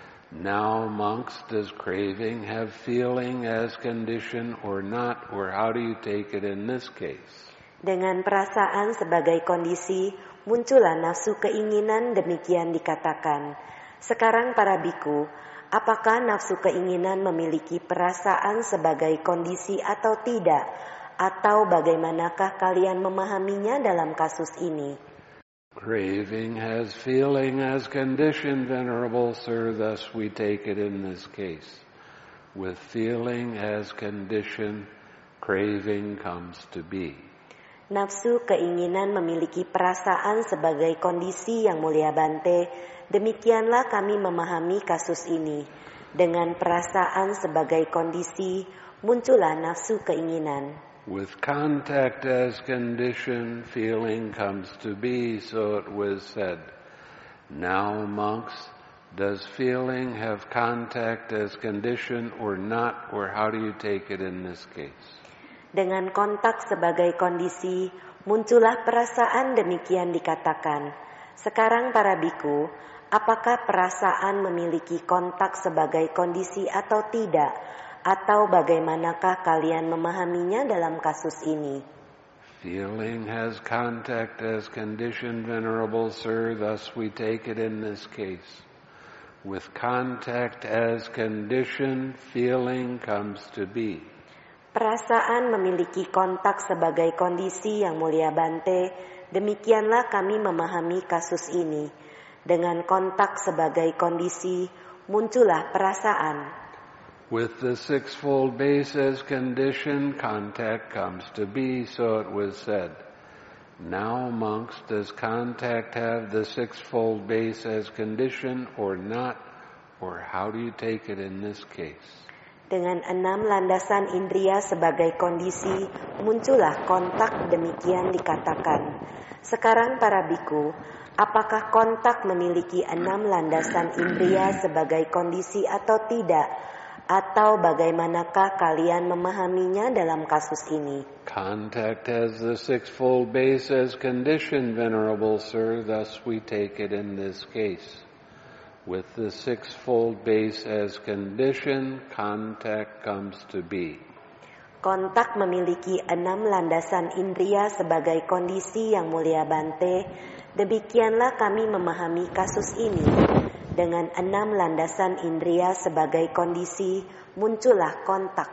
Now, monks, does craving have feeling as condition or not, or how do you take it in this case? Dengan perasaan sebagai kondisi, muncullah nafsu keinginan, demikian dikatakan. Sekarang para biku, apakah nafsu keinginan memiliki perasaan sebagai kondisi atau tidak? Atau bagaimanakah kalian memahaminya dalam kasus ini? Craving has feeling as condition, Venerable Sir, thus we take it in this case. With feeling as condition, craving comes to be. Nafsu keinginan memiliki perasaan sebagai kondisi yang mulia Bante. Demikianlah kami memahami kasus ini. Dengan perasaan sebagai kondisi, muncullah nafsu keinginan. With contact as condition, feeling comes to be, so it was said. Now, monks, does feeling have contact as condition or not, or how do you take it in this case? Dengan kontak sebagai kondisi, muncullah perasaan, demikian dikatakan. Sekarang para biku, apakah perasaan memiliki kontak sebagai kondisi atau tidak, atau bagaimanakah kalian memahaminya dalam kasus ini? Feeling has contact as condition, Venerable Sir, thus we take it in this case. With contact as condition, feeling comes to be. Perasaan memiliki kontak sebagai kondisi, Yang Mulia Bante, demikianlah kami memahami kasus ini. Dengan kontak sebagai kondisi, muncullah perasaan. With the sixfold base as condition, contact comes to be, so it was said. Now, monks, does contact have the sixfold base as condition or not? Or how do you take it in this case? Dengan enam landasan indria sebagai kondisi, muncullah kontak, demikian dikatakan. Sekarang para biku, apakah kontak memiliki enam landasan indria sebagai kondisi atau tidak? Atau bagaimanakah kalian memahaminya dalam kasus ini? Contact has the sixfold base as condition, Venerable Sir, thus we take it in this case. With the sixfold base as condition, contact comes to be. Kontak memiliki enam landasan indria sebagai kondisi, Yang Mulia Bante, demikianlah kami memahami kasus ini. Dengan enam landasan indria sebagai kondisi, muncullah kontak.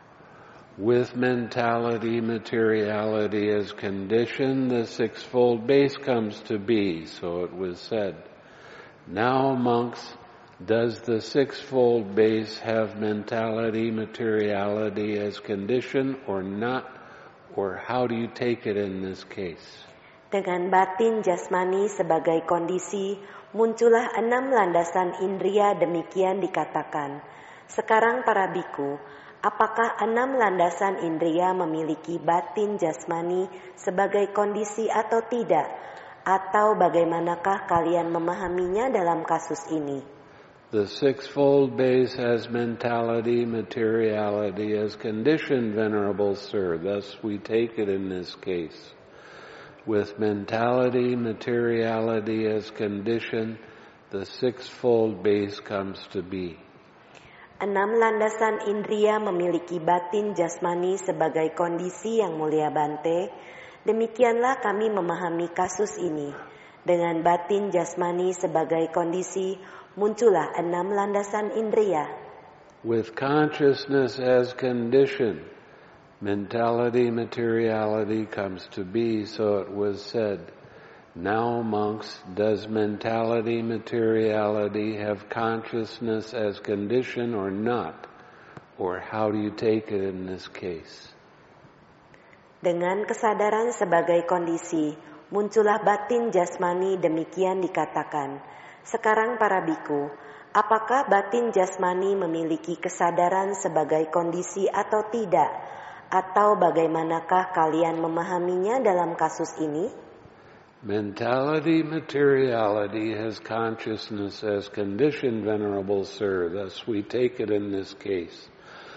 With mentality, materiality as condition, the sixfold base comes to be, so it was said. Now, monks, does the sixfold base have mentality, materiality as condition or not? Or how do you take it in this case? Dengan batin jasmani sebagai kondisi, muncullah enam landasan indria, demikian dikatakan. Sekarang para biku, apakah enam landasan indria memiliki batin jasmani sebagai kondisi atau tidak? Atau bagaimanakah kalian memahaminya dalam kasus ini? The sixfold base has mentality, materiality as condition, Venerable Sir. Thus we take it in this case. With mentality, materiality as condition, the sixfold base comes to be. Enam landasan indria memiliki batin jasmani sebagai kondisi, Yang Mulia Bante. Demikianlah kami memahami kasus ini. Dengan batin jasmani sebagai kondisi, muncullah enam landasan indria. With consciousness as condition, mentality, materiality comes to be, so it was said. Now, monks, does mentality, materiality have consciousness as condition or not? Or how do you take it in this case? Dengan kesadaran sebagai kondisi, muncullah batin jasmani, demikian dikatakan. Sekarang para biku, apakah batin jasmani memiliki kesadaran sebagai kondisi atau tidak? Atau bagaimanakah kalian memahaminya dalam kasus ini? Mentality, materiality has consciousness as condition, Venerable Sir. Thus we take it in this case.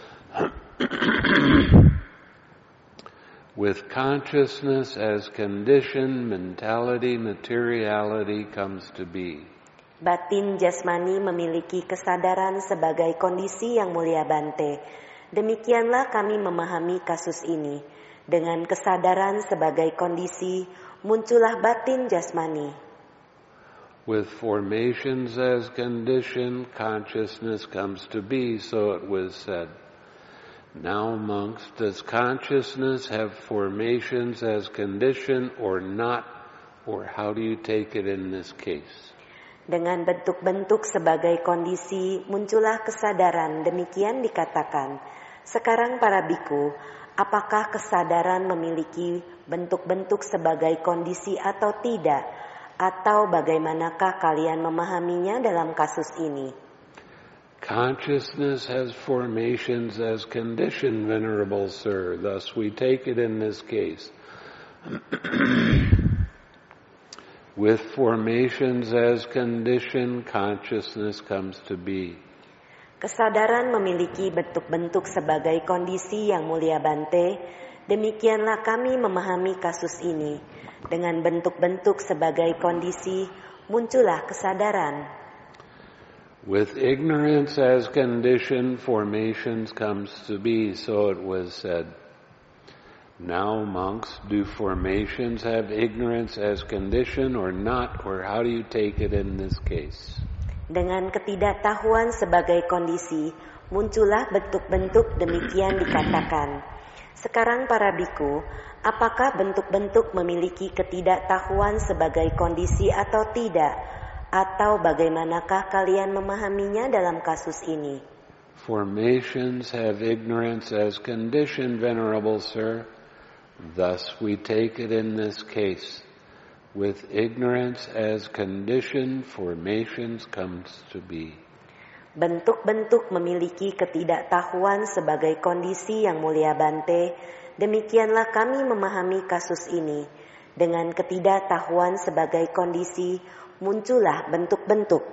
With consciousness as condition, mentality, materiality comes to be. Batin jasmani memiliki kesadaran sebagai kondisi, Yang Mulia Bante. Demikianlah kami memahami kasus ini. Dengan kesadaran sebagai kondisi, muncullah batin jasmani. With formations as condition, consciousness comes to be, so it was said. Now, monks, does consciousness have formations as condition or not? Or how do you take it in this case? Dengan bentuk-bentuk sebagai kondisi, muncullah kesadaran, demikian dikatakan. Sekarang para biku, apakah kesadaran memiliki bentuk-bentuk sebagai kondisi atau tidak? Atau bagaimanakah kalian memahaminya dalam kasus ini? Consciousness has formations as condition, Venerable Sir. Thus we take it in this case. With formations as condition, consciousness comes to be. Kesadaran memiliki bentuk-bentuk sebagai kondisi, Yang Mulia Bante. Demikianlah kami memahami kasus ini. Dengan bentuk-bentuk sebagai kondisi, muncullah kesadaran. With ignorance as condition, formations comes to be, so it was said. Now, monks, do formations have ignorance as condition or not, or how do you take it in this case? Dengan ketidaktahuan sebagai kondisi, muncullah bentuk-bentuk demikian dikatakan. Sekarang para biku, apakah bentuk-bentuk memiliki ketidaktahuan sebagai kondisi atau tidak? Atau bagaimanakah kalian memahaminya dalam kasus ini? Formations have ignorance as condition, Venerable Sir. Thus we take it in this case. With ignorance as condition, formations comes to be. Bentuk-bentuk memiliki ketidaktahuan sebagai kondisi yang mulia Bante. Demikianlah kami memahami kasus ini. Dengan ketidaktahuan sebagai kondisi, muncullah bentuk-bentuk.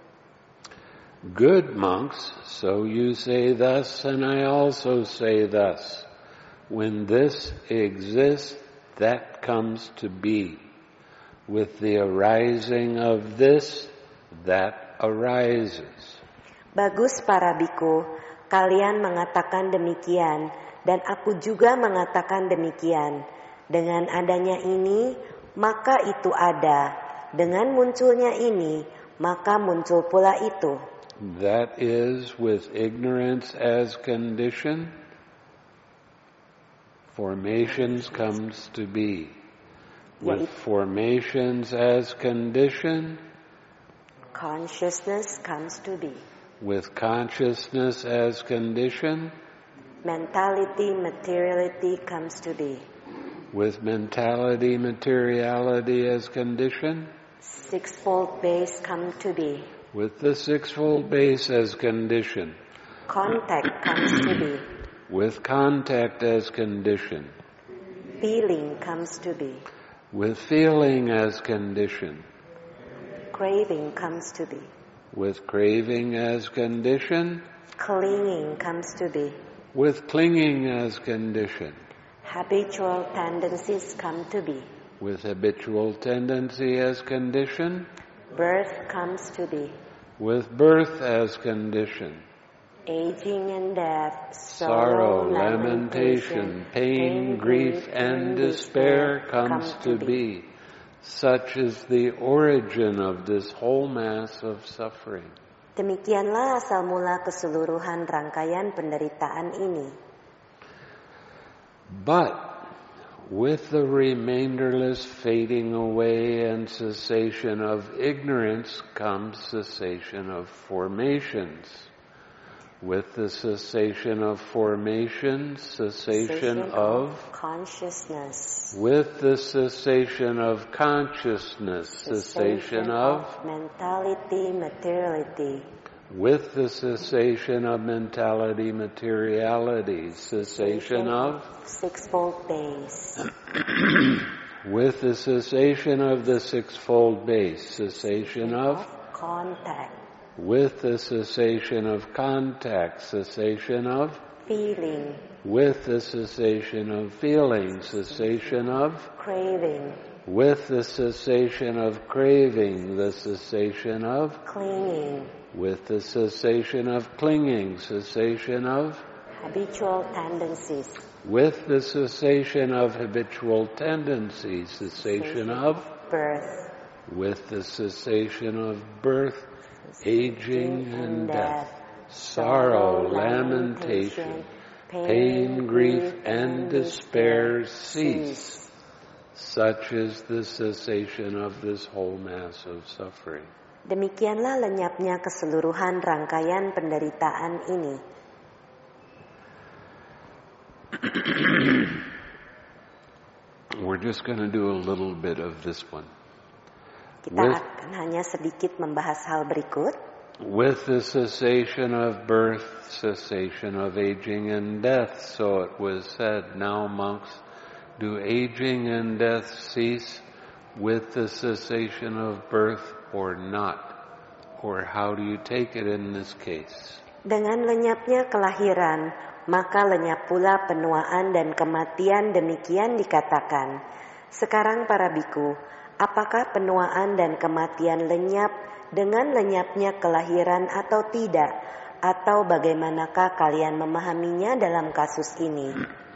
Good monks, so you say thus, and I also say thus. When this exists, that comes to be. With the arising of this, that arises. Bagus para biku, kalian mengatakan demikian, dan aku juga mengatakan demikian. Dengan adanya ini, maka itu ada. Dengan munculnya ini, maka muncul pula itu. That is, with ignorance as condition, formations comes to be. With formations as condition, consciousness comes to be. With consciousness as condition, mentality, materiality comes to be. With mentality, materiality as condition, sixfold base come to be. With the sixfold base as condition, contact comes to be. With contact as condition, feeling comes to be. With feeling as condition, craving comes to be. With craving as condition, clinging comes to be. With clinging as condition, habitual tendencies come to be. With habitual tendency as condition, birth comes to be. With birth as condition, aging and death, sorrow, lamentation, pain, grief, and despair comes to be. Such is the origin of this whole mass of suffering. Demikianlah asal mula keseluruhan rangkaian penderitaan ini. But with the remainderless fading away and cessation of ignorance comes cessation of formations. With the cessation of formations, cessation, cessation of, of consciousness. With the cessation of consciousness, cessation, cessation of, of mentality, materiality. With the cessation of mentality, materiality, cessation, cessation of sixfold base. With the cessation of the sixfold base, cessation of, of contact. With the cessation of contact, cessation of feeling. With the cessation of feeling, cessation of craving. With the cessation of craving, the cessation of clinging. With the cessation of clinging, cessation of habitual tendencies. With the cessation of habitual tendencies, cessation, cessation of birth. With the cessation of birth, aging and death, sorrow, lamentation, pain, grief, and despair cease. Such is the cessation of this whole mass of suffering. Demikianlah lenyapnya keseluruhan rangkaian penderitaan ini. We're just going to do a little bit of this one. Kita with, akan hanya sedikit membahas hal berikut. With the cessation of birth, cessation of aging and death, so it was said, now monks, do aging and death cease with the cessation of birth or not? Or how do you take it in this case? Dengan lenyapnya kelahiran, maka lenyap pula penuaan dan kematian, demikian dikatakan. Sekarang para biku, Apakah penuaan dan kematian lenyap dengan lenyapnya kelahiran atau tidak? Atau bagaimanakah kalian memahaminya dalam kasus ini?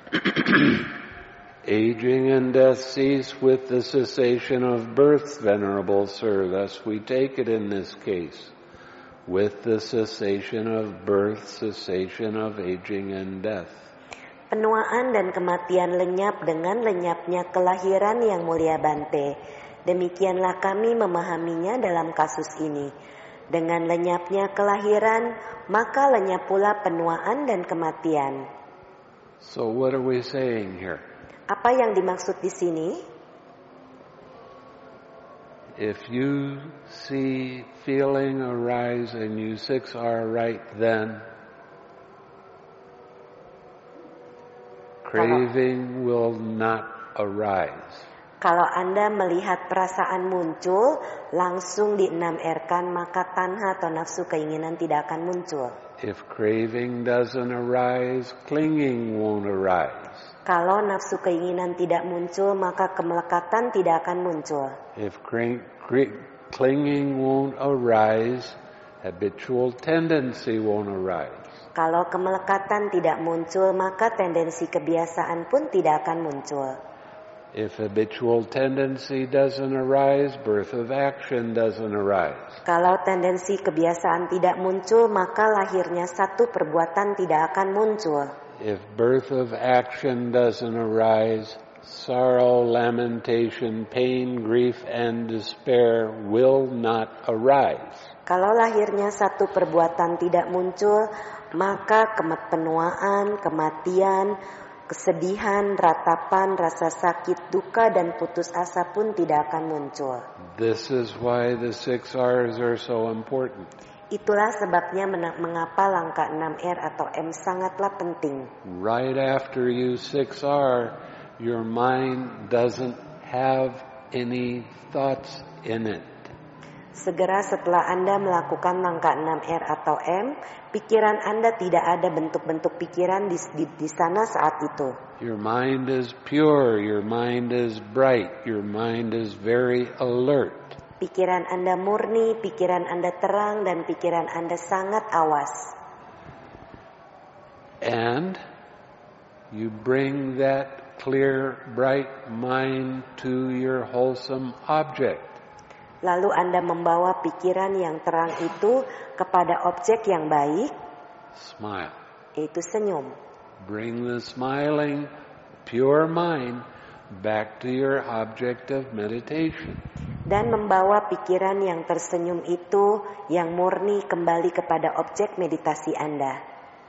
Aging and death cease with the cessation of birth, Venerable Sir. Thus we take it in this case. With the cessation of birth, cessation of aging and death. Penuaan dan kematian lenyap dengan lenyapnya kelahiran yang mulia Bante. Demikianlah kami memahaminya dalam kasus ini. Dengan lenyapnya kelahiran, maka lenyap pula penuaan dan kematian. So what are we saying here? Apa yang dimaksud di sini? If you see feeling arise and you six are right then, craving will not arise. Kalau Anda melihat perasaan muncul, langsung di enam R-kan, maka tanha atau nafsu keinginan tidak akan muncul. If craving doesn't arise, clinging won't arise. Kalau nafsu keinginan tidak muncul, maka kemelekatan tidak akan muncul. If cring, cring, clinging won't arise, habitual tendency won't arise. Kalau kemelekatan tidak muncul, maka tendensi kebiasaan pun tidak akan muncul. If habitual tendency doesn't arise, birth of action doesn't arise. Kalau tendensi kebiasaan tidak muncul, maka lahirnya satu perbuatan tidak akan muncul. If birth of action doesn't arise, sorrow, lamentation, pain, grief, and despair will not arise. Kalau lahirnya satu perbuatan tidak muncul, maka kepenuaan, kematian, kesedihan, ratapan, rasa sakit, duka, dan putus asa pun tidak akan muncul. This is why the six R's are so important. Itulah sebabnya mengapa langkah enam R atau M sangatlah penting. Right after you six R, your mind doesn't have any thoughts in it. Segera setelah Anda melakukan langkah enam R atau M, pikiran Anda tidak ada bentuk-bentuk pikiran di, di, di sana saat itu. Your mind is pure, your mind is bright, your mind is very alert. Pikiran Anda murni, pikiran Anda terang, dan pikiran Anda sangat awas. And you bring that clear, bright mind to your wholesome object. Lalu Anda membawa pikiran yang terang itu kepada objek yang baik, Smile. yaitu senyum. Bring the smiling, pure mind back to your object of meditation. Dan membawa pikiran yang tersenyum itu, yang murni, kembali kepada objek meditasi Anda.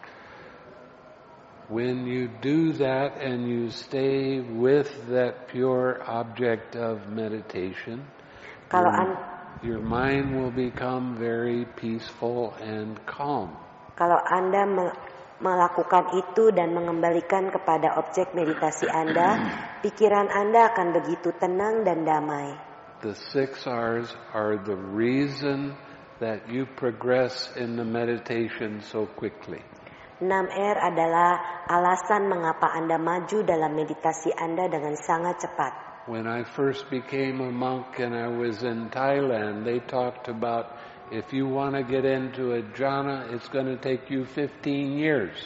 When you do that and you stay with that pure object of meditation, Kalau your, an- your mind will become very peaceful and calm. Kalau Anda me- melakukan itu dan mengembalikan kepada objek meditasi Anda, pikiran Anda akan begitu tenang dan damai. The six R's are the reason that you progress in the meditation so quickly. enam R adalah alasan mengapa Anda maju dalam meditasi Anda dengan sangat cepat. When I first became a monk and I was in Thailand, they talked about if you want to get into a jhana, it's going to take you fifteen years.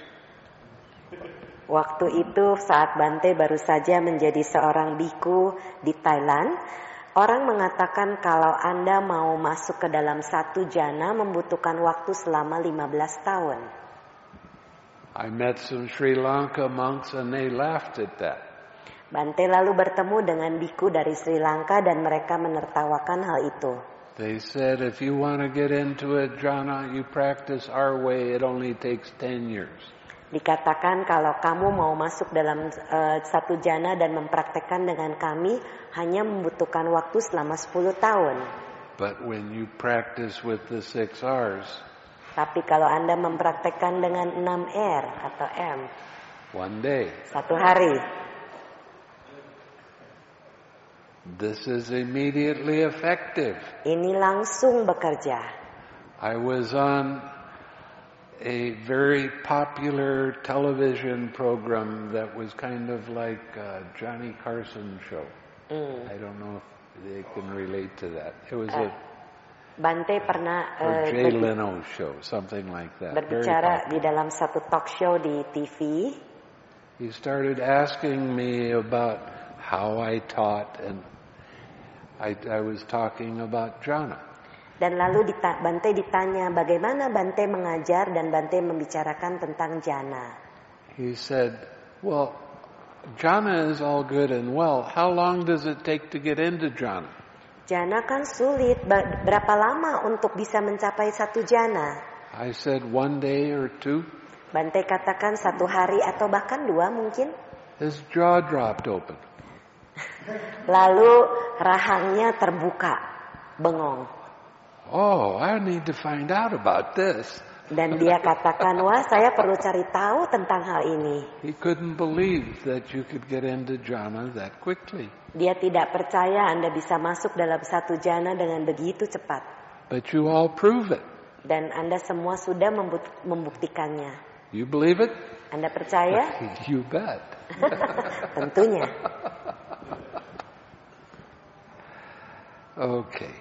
Waktu itu saat Bante baru saja menjadi seorang biku di Thailand, orang mengatakan kalau Anda mau masuk ke dalam satu jana membutuhkan waktu selama lima belas tahun. I met some Sri Lanka monks and they laughed at that. Bante lalu bertemu dengan biku dari Sri Lanka dan mereka menertawakan hal itu. They said if you want to get into a jhana, you practice our way, it only takes ten years. Dikatakan kalau kamu mau masuk dalam uh, satu jana dan mempraktekkan dengan kami hanya membutuhkan waktu selama sepuluh tahun. But when you practice with the six R's, tapi kalau Anda mempraktekkan dengan enam R atau M, one day, satu hari, this is immediately effective. ini langsung bekerja. I was on a very popular television program that was kind of like a Johnny Carson show. Mm. I don't know if they can relate to that. It was a Bante pernah uh, Jay berbi- Leno show, something like that. Very berbicara di popular. dalam satu talk show di T V. He started asking me about how I taught, and I, I was talking about jhana. Dan lalu dita- Bante ditanya bagaimana Bante mengajar, dan Bante membicarakan tentang jhana. He said, well, jhana is all good and well. How long does it take to get into jhana? Jhana kan sulit, Ba- berapa lama untuk bisa mencapai satu jhana? I said, one day or two. Bante katakan satu hari atau bahkan dua mungkin. His jaw dropped open. Lalu rahangnya terbuka, bengong. Oh, I need to find out about this. Dan dia katakan, wah saya perlu cari tahu tentang hal ini. He couldn't believe that you could get into jhana that quickly. Dia tidak percaya Anda bisa masuk dalam satu jhana dengan begitu cepat. But you all prove it. Dan Anda semua sudah membuk- membuktikannya. You believe it? Anda percaya? You bet. Tentunya. Okay.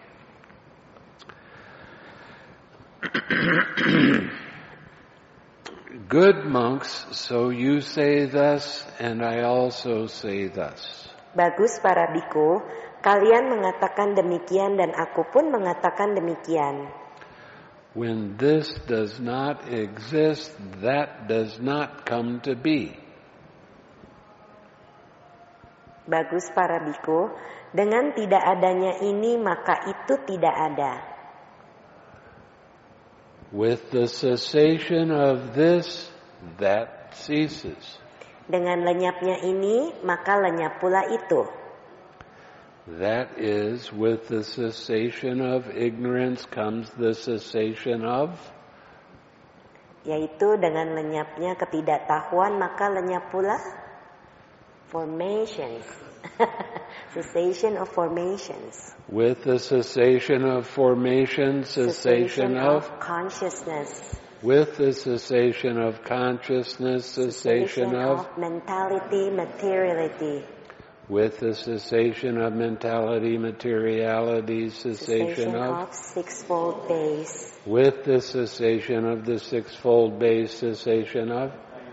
Good monks, so you say thus, and I also say thus. Bagus para biku, kalian mengatakan demikian dan aku pun mengatakan demikian. When this does not exist, that does not come to be. Bagus para biku, dengan tidak adanya ini maka itu tidak ada. With the cessation of this, that ceases. Dengan lenyapnya ini maka lenyap pula itu. That is, with the cessation of ignorance comes the cessation of? Yaitu dengan lenyapnya ketidaktahuan maka lenyap pula formations. Cessation of formations. With the cessation of formation, cessation, Cessation of? of consciousness. With the cessation of consciousness, cessation, Cessation of? of mentality, materiality. With the cessation of mentality, materiality, cessation, Cessation of? of sixfold base. With the cessation of the sixfold base, cessation of?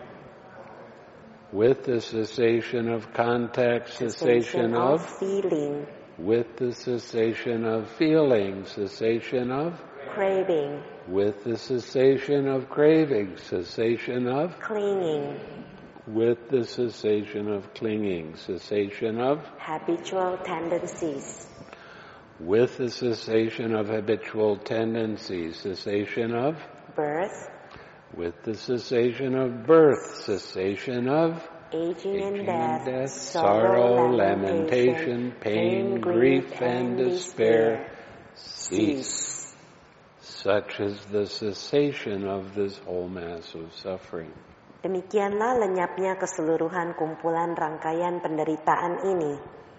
With the cessation of contact, cessation, Cessation of? of feeling, With the cessation of feeling, cessation of? craving, With the cessation of craving, cessation of? clinging, With the cessation of clinging, cessation of? habitual tendencies. With the cessation of habitual tendencies, cessation of? Birth, With the cessation of birth, cessation of? aging, Aging and death, death, sorrow, sorrow, lamentation, pain, grief, and despair cease. Such is the cessation of this whole mass of suffering. Demikianlah lenyapnya keseluruhan kumpulan rangkaian penderitaan ini.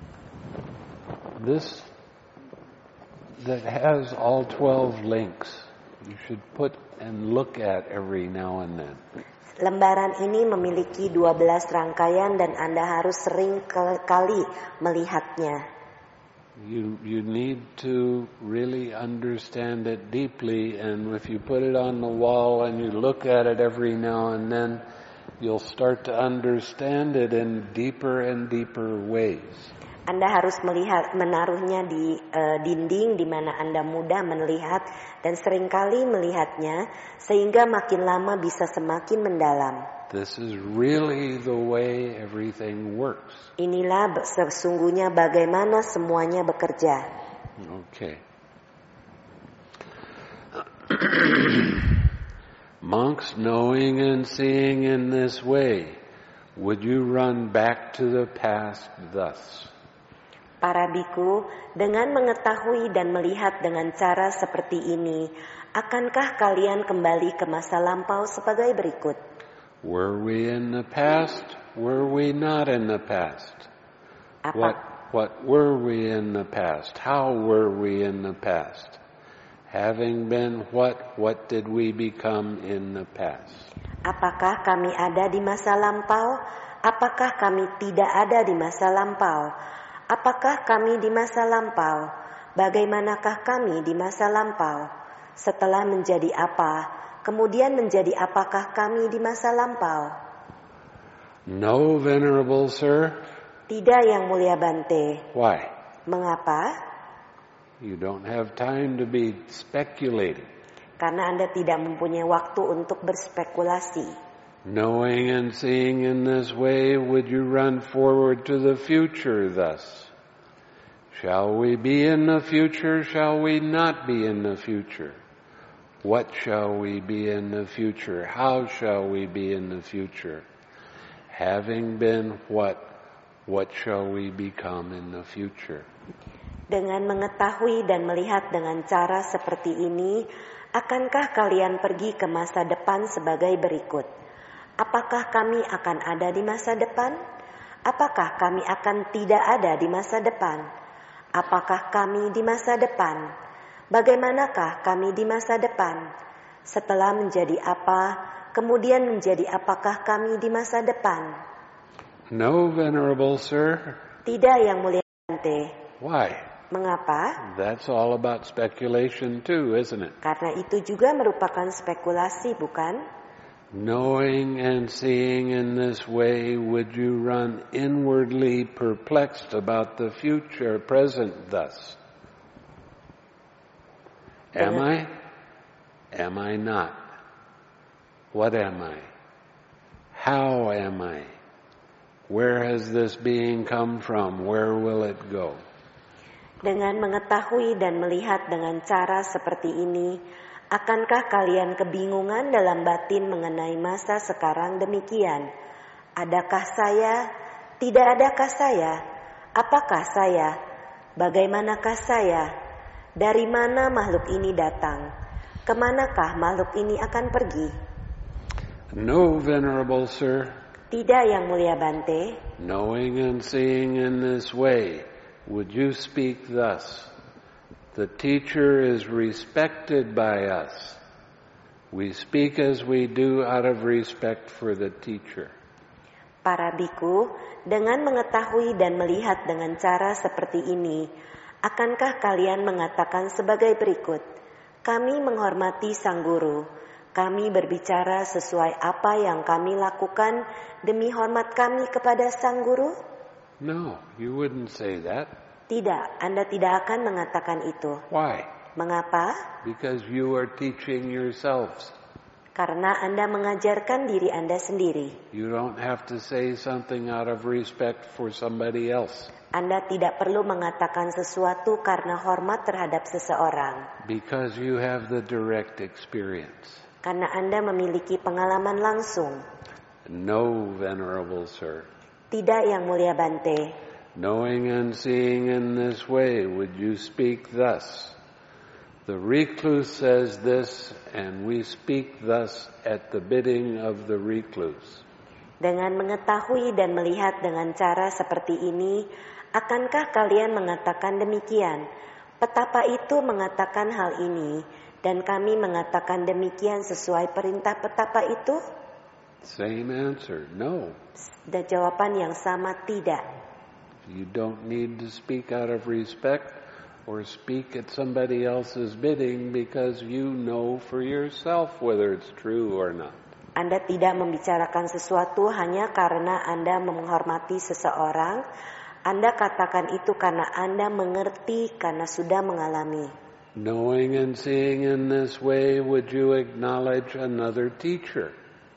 This that has all twelve links, you should put and look at every now and then. Lembaran ini memiliki dua belas rangkaian dan Anda harus sering kali melihatnya. You you need to really understand it deeply, and if you put it on the wall and you look at it every now and then, you'll start to understand it in deeper and deeper ways. Anda harus melihat menaruhnya di uh, dinding di mana Anda mudah melihat dan seringkali melihatnya sehingga makin lama bisa semakin mendalam. This is really the way everything works. Inilah sesungguhnya bagaimana semuanya bekerja. Okay. Monks knowing and seeing in this way, would you run back to the past thus? Para biku, dengan mengetahui dan melihat dengan cara seperti ini, akankah kalian kembali ke masa lampau sebagai berikut? Were we in the past? Were we not in the past? Apa, What what were we in the past? How were we in the past? Having been what, what did we become in the past? apakah kami ada di masa lampau? Apakah kami tidak ada di masa lampau? Apakah kami di masa lampau? Bagaimanakah kami di masa lampau? Setelah menjadi apa? Kemudian menjadi apakah kami di masa lampau? No, Venerable Sir. Tidak, Yang Mulia Bante. Why? Mengapa? You don't have time to be speculating. Karena Anda tidak mempunyai waktu untuk berspekulasi. Knowing and seeing in this way, would you run forward to the future thus? Shall we be in the future? Shall we not be in the future? What shall we be in the future? How shall we be in the future? Having been what, what shall we become in the future? Dengan mengetahui dan melihat dengan cara seperti ini, akankah kalian pergi ke masa depan sebagai berikut? Apakah kami akan ada di masa depan? Apakah kami akan tidak ada di masa depan? Apakah kami di masa depan? Bagaimanakah kami di masa depan? Setelah menjadi apa, kemudian menjadi apakah kami di masa depan? No, Venerable Sir. Tidak, Yang Mulia Bante. Why? Mengapa? That's all about speculation too, isn't it? Karena itu juga merupakan spekulasi, bukan? Knowing and seeing in this way, would you run inwardly perplexed about the future present thus? Am I? Am I not? What am I? How am I? Where has this being come from? Where will it go? Dengan mengetahui dan melihat dengan cara seperti ini, akankah kalian kebingungan dalam batin mengenai masa sekarang demikian? Adakah saya? Tidak adakah saya? Apakah saya? Bagaimanakah saya? Dari mana makhluk ini datang? Kemanakah makhluk ini akan pergi? No, Venerable Sir. Tidak, Yang Mulia Bante. Knowing and seeing in this way, would you speak thus? The teacher is respected by us. We speak as we do out of respect for the teacher. Para biku, dengan mengetahui dan melihat dengan cara seperti ini, akankah kalian mengatakan sebagai berikut? Kami menghormati Sang Guru. Kami berbicara sesuai apa yang kami lakukan demi hormat kami kepada Sang Guru? No, you wouldn't say that. Tidak, Anda tidak akan mengatakan itu. Why? Mengapa? Because you are teaching yourselves. Karena Anda mengajarkan diri Anda sendiri. You don't have to say something out of respect for somebody else. Anda tidak perlu mengatakan sesuatu karena hormat terhadap seseorang. Because you have the direct experience. Karena Anda memiliki pengalaman langsung. No, Venerable Sir. Tidak, Yang Mulia Bante. Knowing and seeing in this way, would you speak thus? The recluse says this, and we speak thus at the bidding of the recluse. Dengan mengetahui dan melihat dengan cara seperti ini, akankah kalian mengatakan demikian? Petapa itu mengatakan hal ini, dan kami mengatakan demikian sesuai perintah petapa itu? Same answer, no. Dan jawaban yang sama, tidak. You don't need to speak out of respect or speak at somebody else's bidding because you know for yourself whether it's true or not. Anda tidak membicarakan sesuatu hanya karena Anda menghormati seseorang. Anda katakan itu karena Anda mengerti, karena sudah mengalami. Knowing and seeing in this way, would you acknowledge another teacher?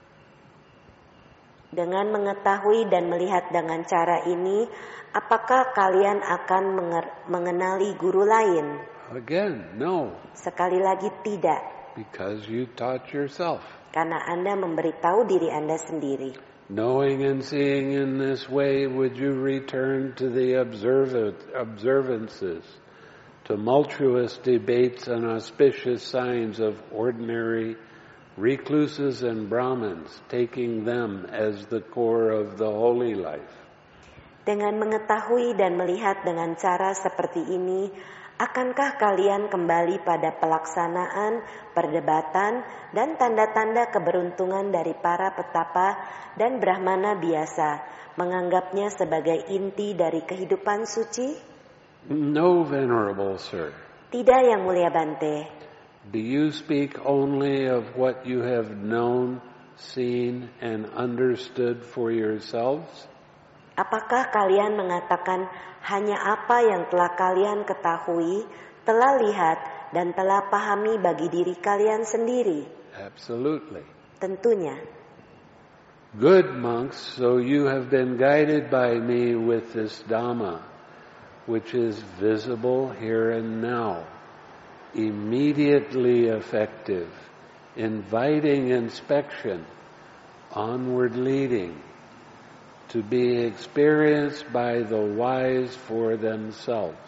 Dengan mengetahui dan melihat dengan cara ini, apakah kalian akan mengenali guru lain? Again, no. Sekali lagi tidak. Because you taught yourself. Karena Anda memberitahu diri Anda sendiri. Knowing and seeing in this way, would you return to the observ- observances, tumultuous debates and auspicious signs of ordinary recluses and Brahmins, taking them as the core of the holy life? Dengan mengetahui dan melihat dengan cara seperti ini, akankah kalian kembali pada pelaksanaan, perdebatan, dan tanda-tanda keberuntungan dari para petapa dan brahmana biasa, menganggapnya sebagai inti dari kehidupan suci? No, Venerable Sir. Tidak, Yang Mulia Bante. Do you speak only of what you have known, seen, and understood for yourselves? Apakah kalian mengatakan hanya apa yang telah kalian ketahui, telah lihat, dan telah pahami bagi diri kalian sendiri? Absolutely. Tentunya. Good monks, so you have been guided by me with this Dhamma, which is visible here and now, immediately effective, inviting inspection, onward leading, to be experienced by the wise for themselves.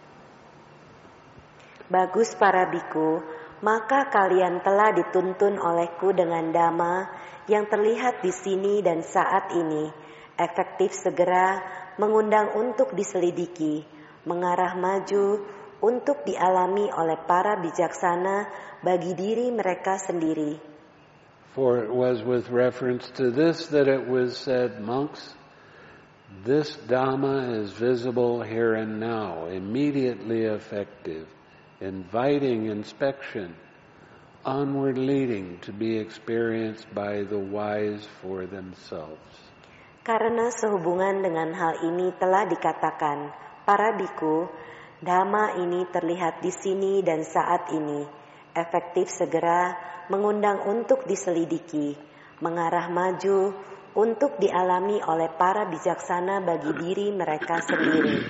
Bagus para biku, maka kalian telah dituntun olehku dengan dhamma yang terlihat di sini dan saat ini, efektif segera, mengundang untuk diselidiki, mengarah maju, untuk dialami oleh para bijaksana bagi diri mereka sendiri. For it was with reference to this that it was said, monks, this Dhamma is visible here and now, immediately effective, inviting inspection, onward leading to be experienced by the wise for themselves. Karena sehubungan dengan hal ini telah dikatakan, para biku, Dhamma ini terlihat di sini dan saat ini, efektif segera, mengundang untuk diselidiki, mengarah maju, untuk dialami oleh para bijaksana bagi diri mereka sendiri.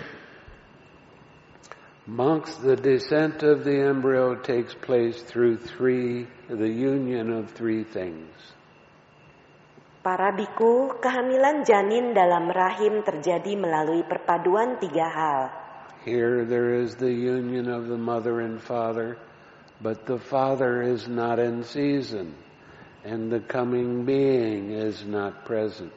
Monks, the descent of the embryo takes place through three, the union of three things. Para biku, kehamilan janin dalam rahim terjadi melalui perpaduan tiga hal. Here there is the union of the mother and father, but the father is not in season, and the coming being is not present.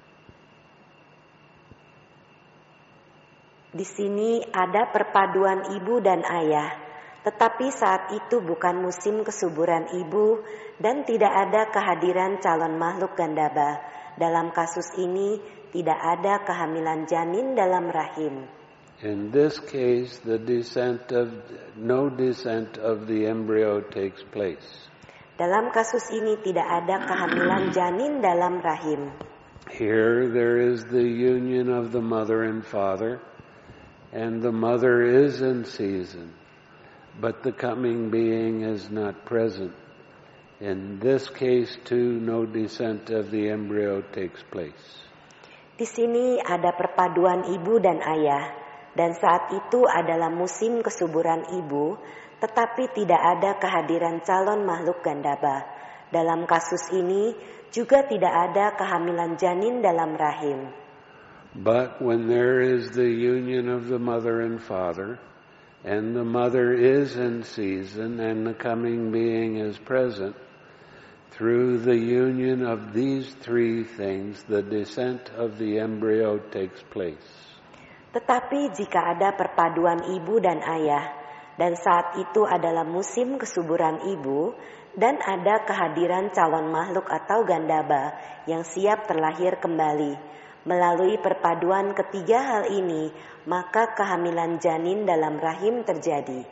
Di sini ada perpaduan ibu dan ayah, tetapi saat itu bukan musim kesuburan ibu dan tidak ada kehadiran calon makhluk gandaba. Dalam kasus ini tidak ada kehamilan janin dalam rahim. In this case, the descent of no descent of the embryo takes place. Dalam kasus ini tidak ada kehamilan janin dalam rahim. Here there is the union of the mother and father, and the mother is in season, but the coming being is not present. In this case, too, no descent of the embryo takes place. Di sini ada perpaduan ibu dan ayah. Dan saat itu adalah musim kesuburan ibu, tetapi tidak ada kehadiran calon makhluk gandaba. Dalam kasus ini juga tidak ada kehamilan janin dalam rahim. But when there is the union of the mother and father, and the mother is in season, and the coming being is present, through the union of these three things, the descent of the embryo takes place. Tetapi jika ada perpaduan ibu dan ayah, dan saat itu adalah musim kesuburan ibu, dan ada kehadiran calon makhluk atau gandaba yang siap terlahir kembali, melalui perpaduan ketiga hal ini, maka kehamilan janin dalam rahim terjadi.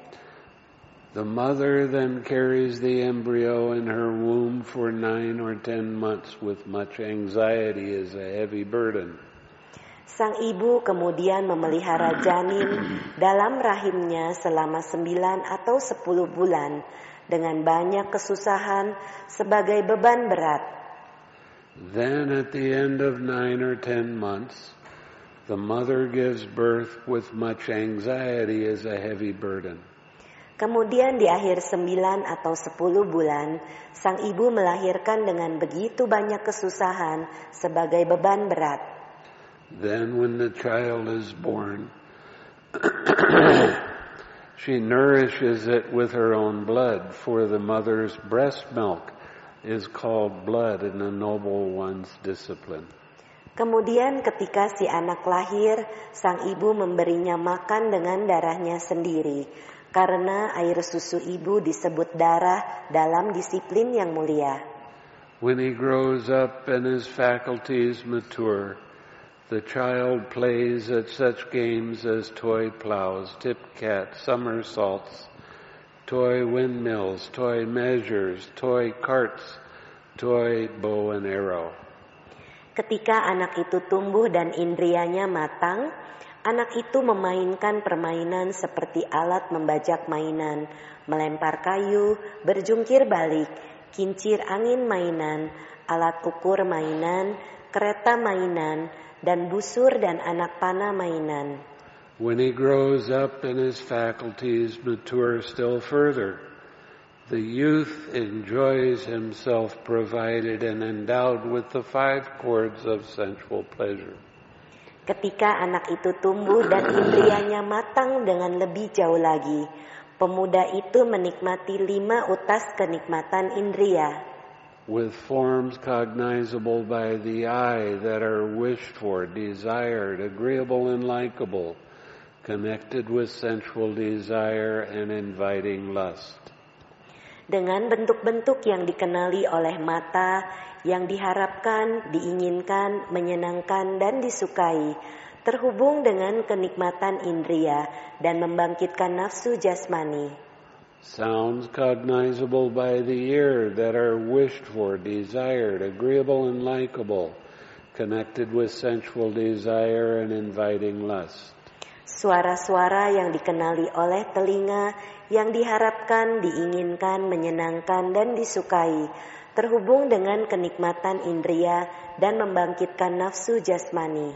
The mother then carries the embryo in her womb for nine or ten months with much anxiety as a heavy burden. Sang ibu kemudian memelihara janin dalam rahimnya selama sembilan atau sepuluh bulan dengan banyak kesusahan sebagai beban berat. Then at the end of nine or ten months, the mother gives birth with much anxiety as a heavy burden. Kemudian di akhir sembilan atau sepuluh bulan, sang ibu melahirkan dengan begitu banyak kesusahan sebagai beban berat. Then when the child is born, she nourishes it with her own blood, for the mother's breast milk is called blood in the noble one's discipline. Kemudian ketika si anak lahir, sang ibu memberinya makan dengan darahnya sendiri, karena air susu ibu disebut darah dalam disiplin yang mulia. When he grows up and his faculties mature, the child plays at such games as toy plows, tip cat, somersaults, toy windmills, toy measures, toy carts, toy bow and arrow. Ketika anak itu tumbuh dan indrianya matang, anak itu memainkan permainan seperti alat membajak mainan, melempar kayu, berjungkir balik, kincir angin mainan, alat ukur mainan, kereta mainan, dan busur dan anak panah mainan. When he grows up and his faculties mature still further, the youth enjoys himself provided and endowed with the five chords of sensual pleasure. Ketika anak itu tumbuh dan indrianya matang dengan lebih jauh lagi, pemuda itu menikmati lima utas kenikmatan indria. With forms cognizable by the eye that are wished for, desired, agreeable and likable, connected with sensual desire and inviting lust. Dengan bentuk-bentuk yang dikenali oleh mata, yang diharapkan, diinginkan, menyenangkan, dan disukai, terhubung dengan kenikmatan indria dan membangkitkan nafsu jasmani. Sounds cognizable by the ear that are wished for, desired, agreeable and likable, connected with sensual desire and inviting lust. Suara-suara yang dikenali oleh telinga, yang diharapkan, diinginkan, menyenangkan, dan disukai, terhubung dengan kenikmatan indria dan membangkitkan nafsu jasmani.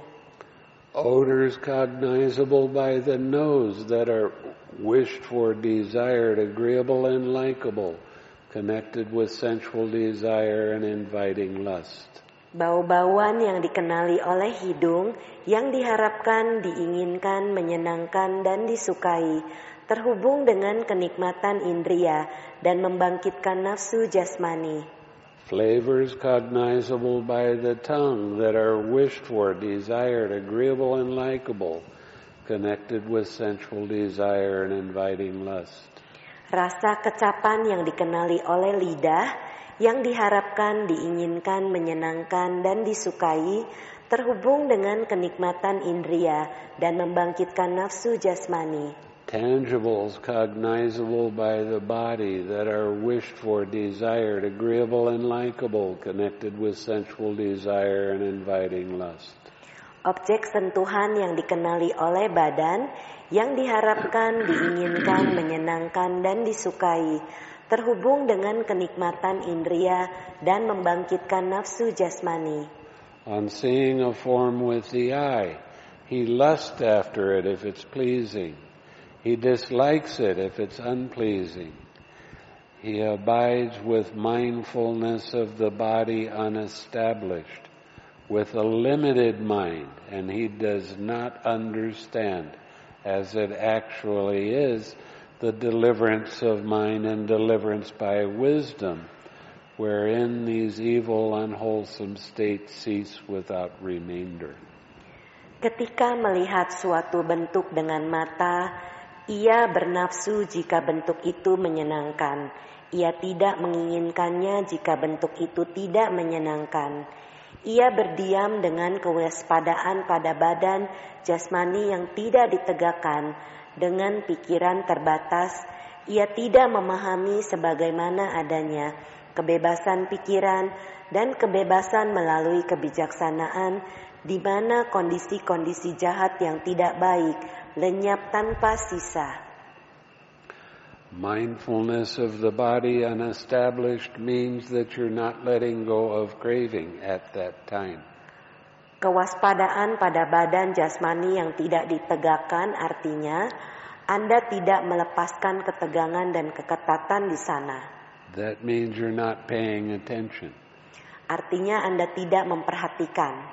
Odors cognizable by the nose that are wished for, desired, agreeable and likable, connected with sensual desire and inviting lust. Bau-bauan yang dikenali oleh hidung, yang diharapkan, diinginkan, menyenangkan, dan disukai, terhubung dengan kenikmatan indria dan membangkitkan nafsu jasmani. Flavors cognizable by the tongue that are wished for, desired, agreeable and likable, connected with sensual desire and inviting lust. Rasa kecapan yang dikenali oleh lidah, yang diharapkan, diinginkan, menyenangkan, dan disukai, terhubung dengan kenikmatan indria dan membangkitkan nafsu jasmani. Tangibles cognizable by the body that are wished for, desired, agreeable and likable, connected with sensual desire and inviting lust. Objek sentuhan yang dikenali oleh badan, yang diharapkan, diinginkan, menyenangkan, dan disukai, terhubung dengan kenikmatan indria dan membangkitkan nafsu jasmani. On seeing a form with the eye, he lusts after it if it's pleasing. He dislikes it if it's unpleasing. He abides with mindfulness of the body unestablished, with a limited mind, and he does not understand, as it actually is, the deliverance of mind and deliverance by wisdom, wherein these evil, unwholesome states cease without remainder. Ketika melihat suatu bentuk dengan mata, ia bernafsu jika bentuk itu menyenangkan. Ia tidak menginginkannya jika bentuk itu tidak menyenangkan. Ia berdiam dengan kewaspadaan pada badan jasmani yang tidak ditegakkan. Dengan pikiran terbatas, ia tidak memahami sebagaimana adanya kebebasan pikiran dan kebebasan melalui kebijaksanaan, di mana kondisi-kondisi jahat yang tidak baik lenyap tanpa sisa. Mindfulness of the body unestablished means that you're not letting go of craving at that time. Kewaspadaan pada badan jasmani yang tidak ditegakkan artinya Anda tidak melepaskan ketegangan dan keketatan di sana. That means you're not paying attention. Artinya Anda tidak memperhatikan.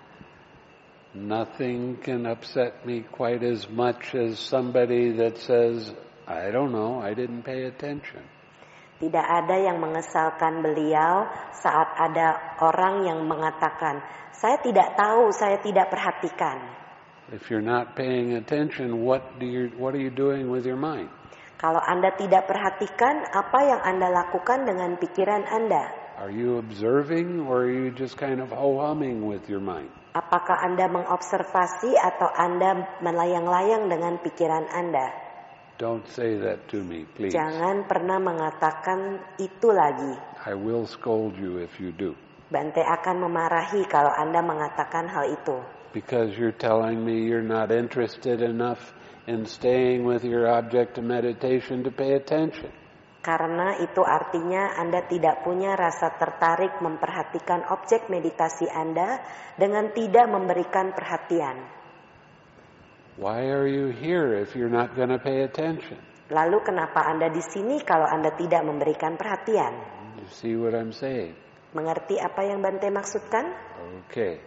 Nothing can upset me quite as much as somebody that says, I don't know, I didn't pay attention. Tidak ada yang mengesalkan beliau saat ada orang yang mengatakan, saya tidak tahu, saya tidak perhatikan. If you're not paying attention, what do you, what are you doing with your mind? Kalau Anda tidak perhatikan, apa yang Anda lakukan dengan pikiran Anda? Are you observing or are you just kind of ho-humming with your mind? Apakah Anda mengobservasi atau Anda melayang-layang dengan pikiran Anda? Don't say that to me, please. Jangan pernah mengatakan itu lagi. I will scold you if you do. Bante akan memarahi kalau Anda mengatakan hal itu. Because you're telling me you're not interested enough in staying with your object of meditation to pay attention. Karena itu artinya Anda tidak punya rasa tertarik memperhatikan objek meditasi Anda dengan tidak memberikan perhatian. Why are you here if you're not going to pay attention? Lalu kenapa Anda di sini kalau Anda tidak memberikan perhatian? You see what I'm saying? Mengerti apa yang Bante maksudkan? Okay.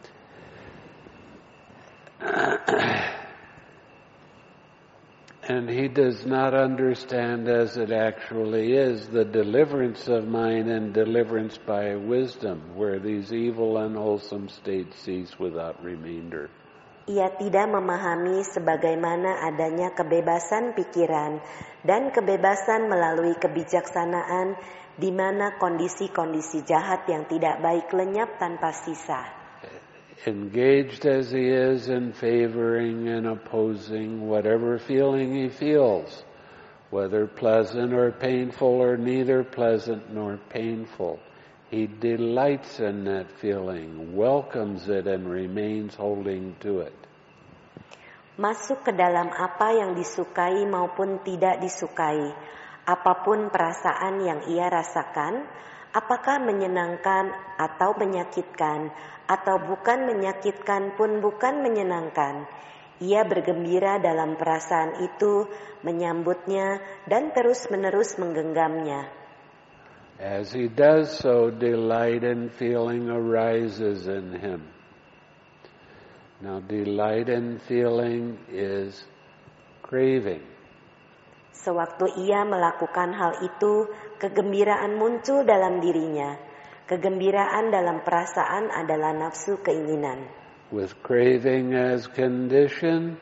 And he does not understand as it actually is the deliverance of mind and deliverance by wisdom, where these evil unwholesome states cease without remainder. Ia tidak memahami sebagaimana adanya kebebasan pikiran dan kebebasan melalui kebijaksanaan di mana kondisi-kondisi jahat yang tidak baik lenyap tanpa sisa. Engaged as he is in favoring and opposing whatever feeling he feels, whether pleasant or painful or neither pleasant nor painful, he delights in that feeling, welcomes it and remains holding to it. Masuk ke dalam apa yang disukai maupun tidak disukai, apapun perasaan yang ia rasakan, apakah menyenangkan atau menyakitkan, atau bukan menyakitkan pun bukan menyenangkan. Ia bergembira dalam perasaan itu, menyambutnya, dan terus-menerus menggenggamnya. As he does so, delight and feeling arises in him. Now, delight and feeling is craving. Sewaktu ia melakukan hal itu, kegembiraan muncul dalam dirinya. Kegembiraan dalam perasaan adalah nafsu keinginan. With craving as condition,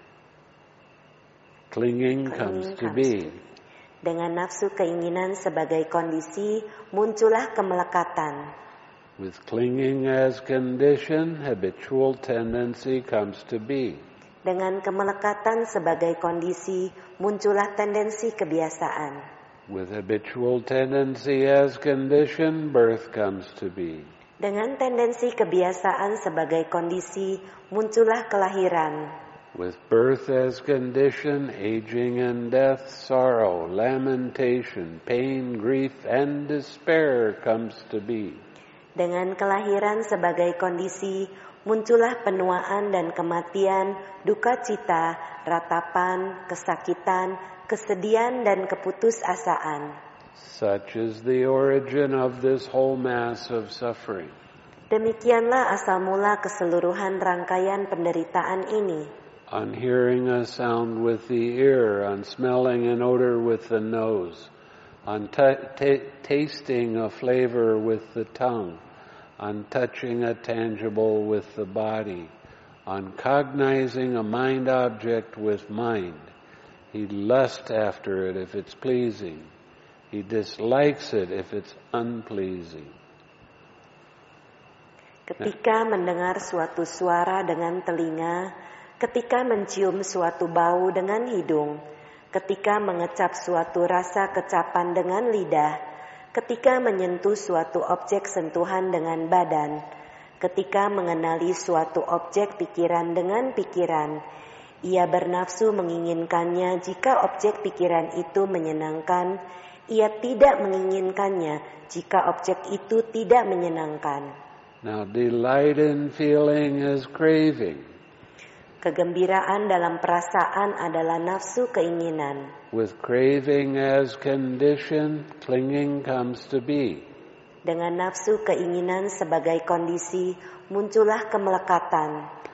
clinging, clinging comes, comes to be. Dengan nafsu keinginan sebagai kondisi, muncullah kemelekatan. With clinging as condition, habitual tendency comes to be. Dengan kemelekatan sebagai kondisi, muncullah tendensi kebiasaan. With habitual tendency as condition, birth comes to be. Dengan tendensi kebiasaan sebagai kondisi, muncullah kelahiran. With birth as condition, aging and death, sorrow, lamentation, pain, grief, and despair comes to be. Dengan kelahiran sebagai kondisi, muncullah penuaan dan kematian, duka cita, ratapan, kesakitan, kesedihan dan keputusasaan. Such is the origin of this whole mass of suffering. Demikianlah asal mula keseluruhan rangkaian penderitaan ini. On hearing a sound with the ear, on smelling an odor with the nose, on t- t- tasting a flavor with the tongue, on touching a tangible with the body, on cognizing a mind object with mind. He lusts after it if it's pleasing. He dislikes it if it's unpleasing. Ketika mendengar suatu suara dengan telinga, ketika mencium suatu bau dengan hidung, ketika mengecap suatu rasa kecapan dengan lidah, ketika menyentuh suatu objek sentuhan dengan badan, ketika mengenali suatu objek pikiran dengan pikiran, ia bernafsu menginginkannya jika objek pikiran itu menyenangkan, ia tidak menginginkannya jika objek itu tidak menyenangkan. Now, delight in feeling is craving. Kegembiraan dalam perasaan adalah nafsu keinginan. With craving as condition, clinging comes to be. Dengan nafsu keinginan sebagai kondisi, muncullah kemelekatan.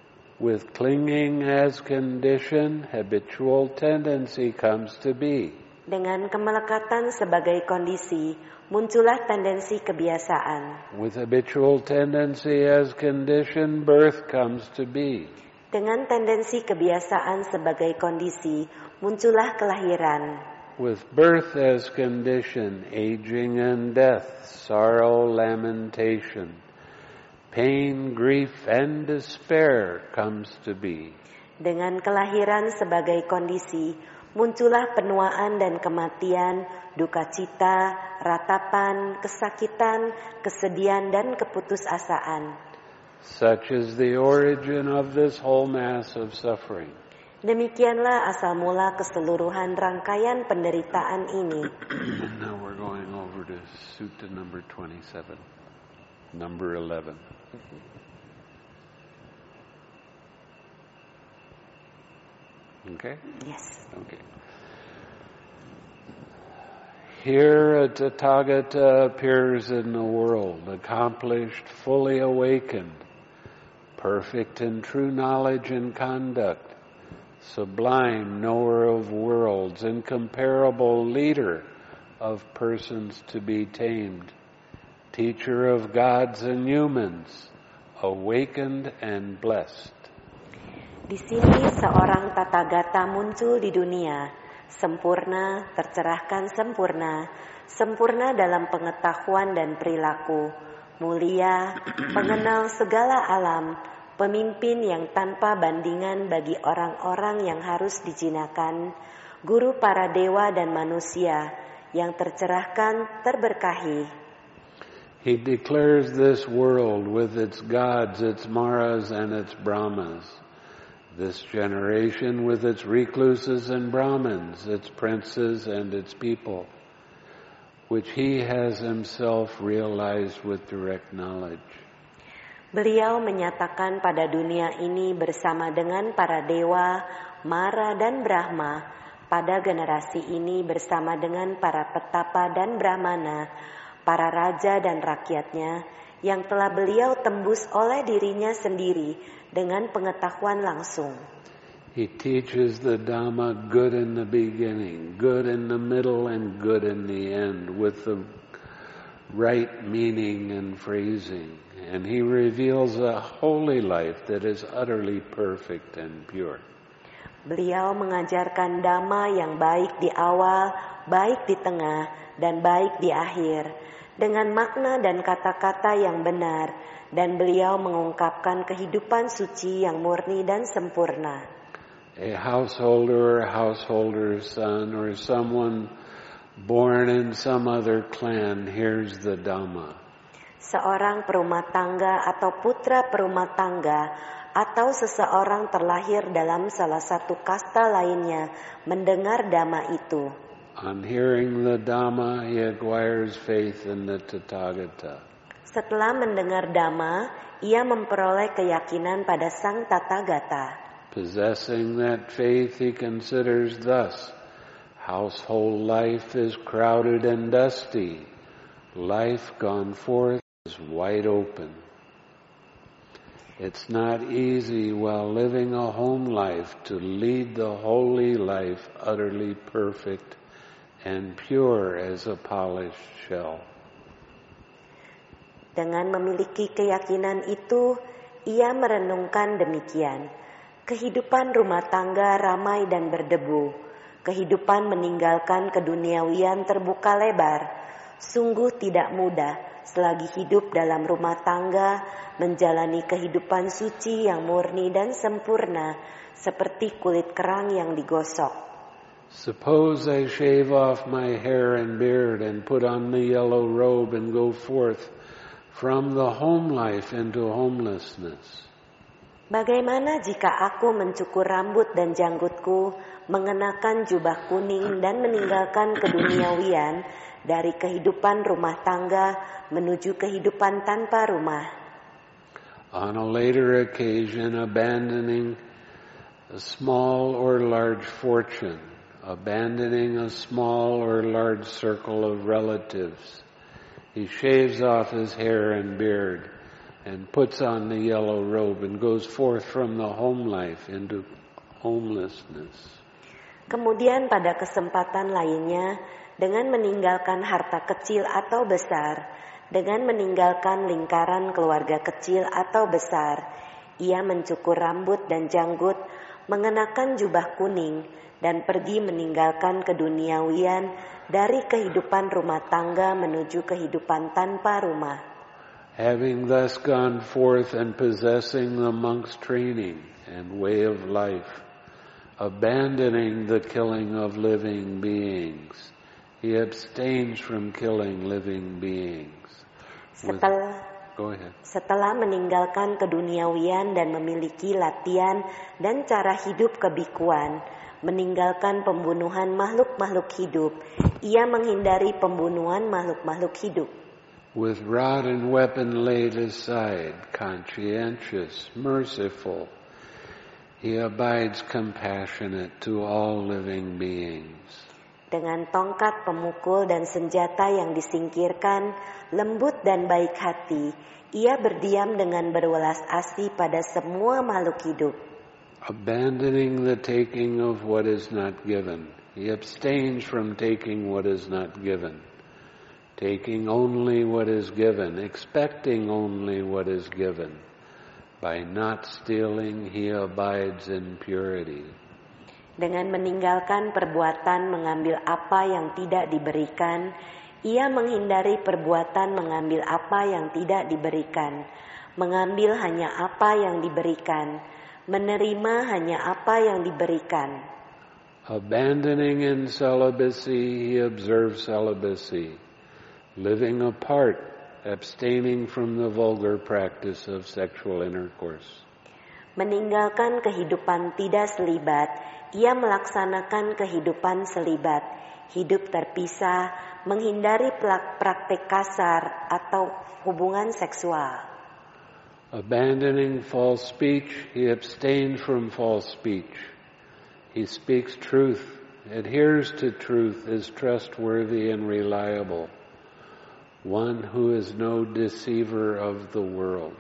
With clinging as condition, habitual tendency comes to be. Dengan kemelekatan sebagai kondisi, muncullah tendensi kebiasaan. With habitual tendency as condition, birth comes to be. Dengan tendensi kebiasaan sebagai kondisi, muncullah kelahiran. With birth as condition, aging and death, sorrow, lamentation, pain, grief, and despair comes to be. Dengan kelahiran sebagai kondisi, muncullah penuaan dan kematian, duka cita, ratapan, kesakitan, kesedihan, dan keputusasaan. Such is the origin of this whole mass of suffering. Demikianlah asal mula keseluruhan rangkaian penderitaan ini. And now we're going over to Sutta number twenty-seven, number eleven. Okay? Yes. Okay. Here a Tathagata appears in the world, accomplished, fully awakened, perfect in true knowledge and conduct, sublime knower of worlds, incomparable leader of persons to be tamed, teacher of gods and humans, awakened and blessed. Di sini seorang Tathagata muncul di dunia, sempurna, tercerahkan sempurna, sempurna dalam pengetahuan dan perilaku, mulia, pengenal segala alam, pemimpin yang tanpa bandingan bagi orang-orang yang harus dijinakan, guru para dewa dan manusia, yang tercerahkan, terberkahi. He declares this world with its gods, its maras, and its brahmas. This generation with its recluses and brahmins, its princes and its people, which he has himself realized with direct knowledge. Beliau menyatakan pada dunia ini bersama dengan para dewa, mara dan brahma, pada generasi ini bersama dengan para petapa dan brahmana, para raja dan rakyatnya, yang telah beliau tembus oleh dirinya sendiri dengan pengetahuan langsung. He teaches the Dhamma good in the beginning, good in the middle, and good in the end, with the right meaning and phrasing. And he reveals a holy life that is utterly perfect and pure. Beliau mengajarkan Dhamma yang baik di awal, baik di tengah, dan baik di akhir, dengan makna dan kata-kata yang benar, dan beliau mengungkapkan kehidupan suci yang murni dan sempurna. A householder or householder's son or someone born in some other clan hears the Dhamma. Seorang perumah tangga atau putra perumah tangga atau seseorang terlahir dalam salah satu kasta lainnya mendengar Dhamma itu. On hearing the Dhamma, he acquires faith in the Tathagata. Setelah mendengar Dhamma, ia memperoleh keyakinan pada Sang Tathagata. Possessing that faith, he considers thus: household life is crowded and dusty. Life gone forth is wide open. It's not easy while living a home life to lead the holy life utterly perfect and pure as a polished shell. Dengan memiliki keyakinan itu, ia merenungkan demikian. Kehidupan rumah tangga ramai dan berdebu. Kehidupan meninggalkan keduniawian terbuka lebar. Sungguh tidak mudah selagi hidup dalam rumah tangga, menjalani kehidupan suci yang murni dan sempurna, seperti kulit kerang yang digosok. Suppose I shave off my hair and beard and put on the yellow robe and go forth from the home life into homelessness. Bagaimana jika aku mencukur rambut dan janggutku, mengenakan jubah kuning dan meninggalkan keduniawian dari kehidupan rumah tangga menuju kehidupan tanpa rumah? On a later occasion, abandoning a small or large fortune, abandoning a small or large circle of relatives, he shaves off his hair and beard and puts on the yellow robe and goes forth from the home life into homelessness. Kemudian pada kesempatan lainnya, dengan meninggalkan harta kecil atau besar, dengan meninggalkan lingkaran keluarga kecil atau besar, ia mencukur rambut dan janggut, mengenakan jubah kuning, dan pergi meninggalkan keduniawian dari kehidupan rumah tangga menuju kehidupan tanpa rumah. Having thus gone forth and possessing the monk's training and way of life, abandoning the killing of living beings, he abstains from killing living beings. Setelah, Go ahead. setelah meninggalkan keduniawian dan memiliki latihan dan cara hidup kebikuan, meninggalkan pembunuhan makhluk-makhluk hidup, ia menghindari pembunuhan makhluk-makhluk hidup. With rod and weapon laid aside, conscientious, merciful, he abides compassionate to all living beings. Dengan tongkat, pemukul, dan senjata yang disingkirkan, lembut dan baik hati, ia berdiam dengan berwelas asih pada semua makhluk hidup. Abandoning the taking of what is not given, he abstains from taking what is not given. Taking only what is given, expecting only what is given. By not stealing, he abides in purity. Dengan meninggalkan perbuatan mengambil apa yang tidak diberikan, ia menghindari perbuatan mengambil apa yang tidak diberikan, mengambil hanya apa yang diberikan, menerima hanya apa yang diberikan. Abandoning in celibacy, he observes celibacy. Living apart, abstaining from the vulgar practice of sexual intercourse. Meninggalkan kehidupan tidak selibat, ia melaksanakan kehidupan selibat, hidup terpisah, menghindari praktek kasar atau hubungan seksual. Abandoning false speech, he abstains from false speech. He speaks truth, adheres to truth, is trustworthy and reliable. One who is no deceiver of the world.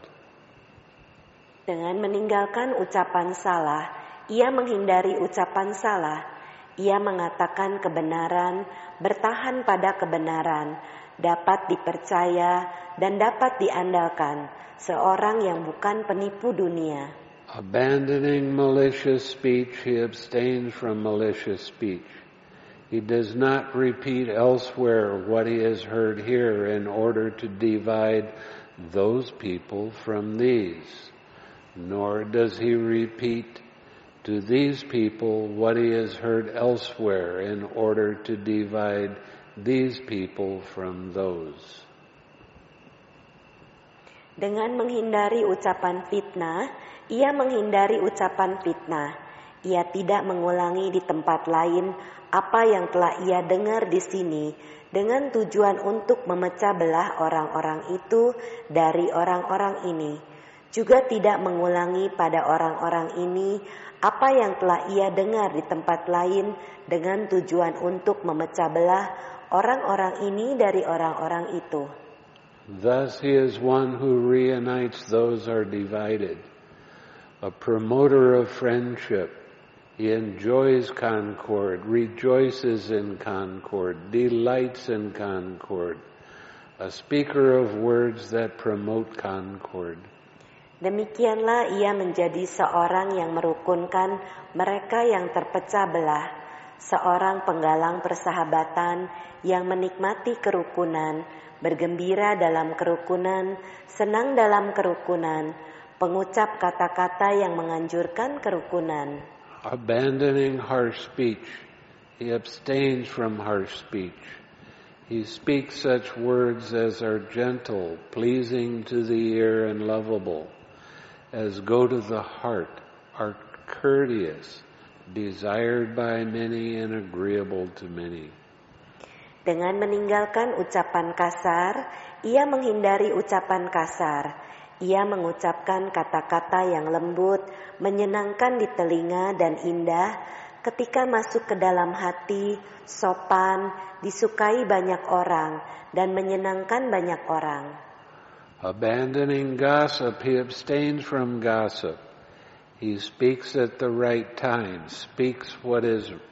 Dengan meninggalkan ucapan salah, ia menghindari ucapan salah. Ia mengatakan kebenaran, bertahan pada kebenaran, dapat dipercaya dan dapat diandalkan, seorang yang bukan penipu dunia. Abandoning malicious speech, he abstains from malicious speech. He does not repeat elsewhere what he has heard here in order to divide those people from these. Nor does he repeat to these people what he has heard elsewhere in order to divide these people from those. Dengan menghindari ucapan fitnah, ia menghindari ucapan fitnah. Ia tidak mengulangi di tempat lain apa yang telah ia dengar di sini dengan tujuan untuk memecah belah orang-orang itu dari orang-orang ini. Juga tidak mengulangi pada orang-orang ini apa yang telah ia dengar di tempat lain dengan tujuan untuk memecah belah orang-orang ini dari orang-orang itu. Thus he is one who reunites those who are divided, a promoter of friendship. He enjoys concord, rejoices in concord, delights in concord, a speaker of words that promote concord. Demikianlah ia menjadi seorang yang merukunkan mereka yang terpecah belah, seorang penggalang persahabatan yang menikmati kerukunan, bergembira dalam kerukunan, senang dalam kerukunan, pengucap kata-kata yang menganjurkan kerukunan. Abandoning harsh speech, he abstains from harsh speech. He speaks such words as are gentle, pleasing to the ear and lovable, as go to the heart, are courteous, desired by many and agreeable to many. Dengan meninggalkan ucapan kasar, ia menghindari ucapan kasar. Ia mengucapkan kata-kata yang lembut, menyenangkan di telinga dan indah, ketika masuk ke dalam hati, sopan, disukai banyak orang, dan menyenangkan banyak orang. Abandoning gossip, he abstains from gossip. He speaks at the right time, speaks what is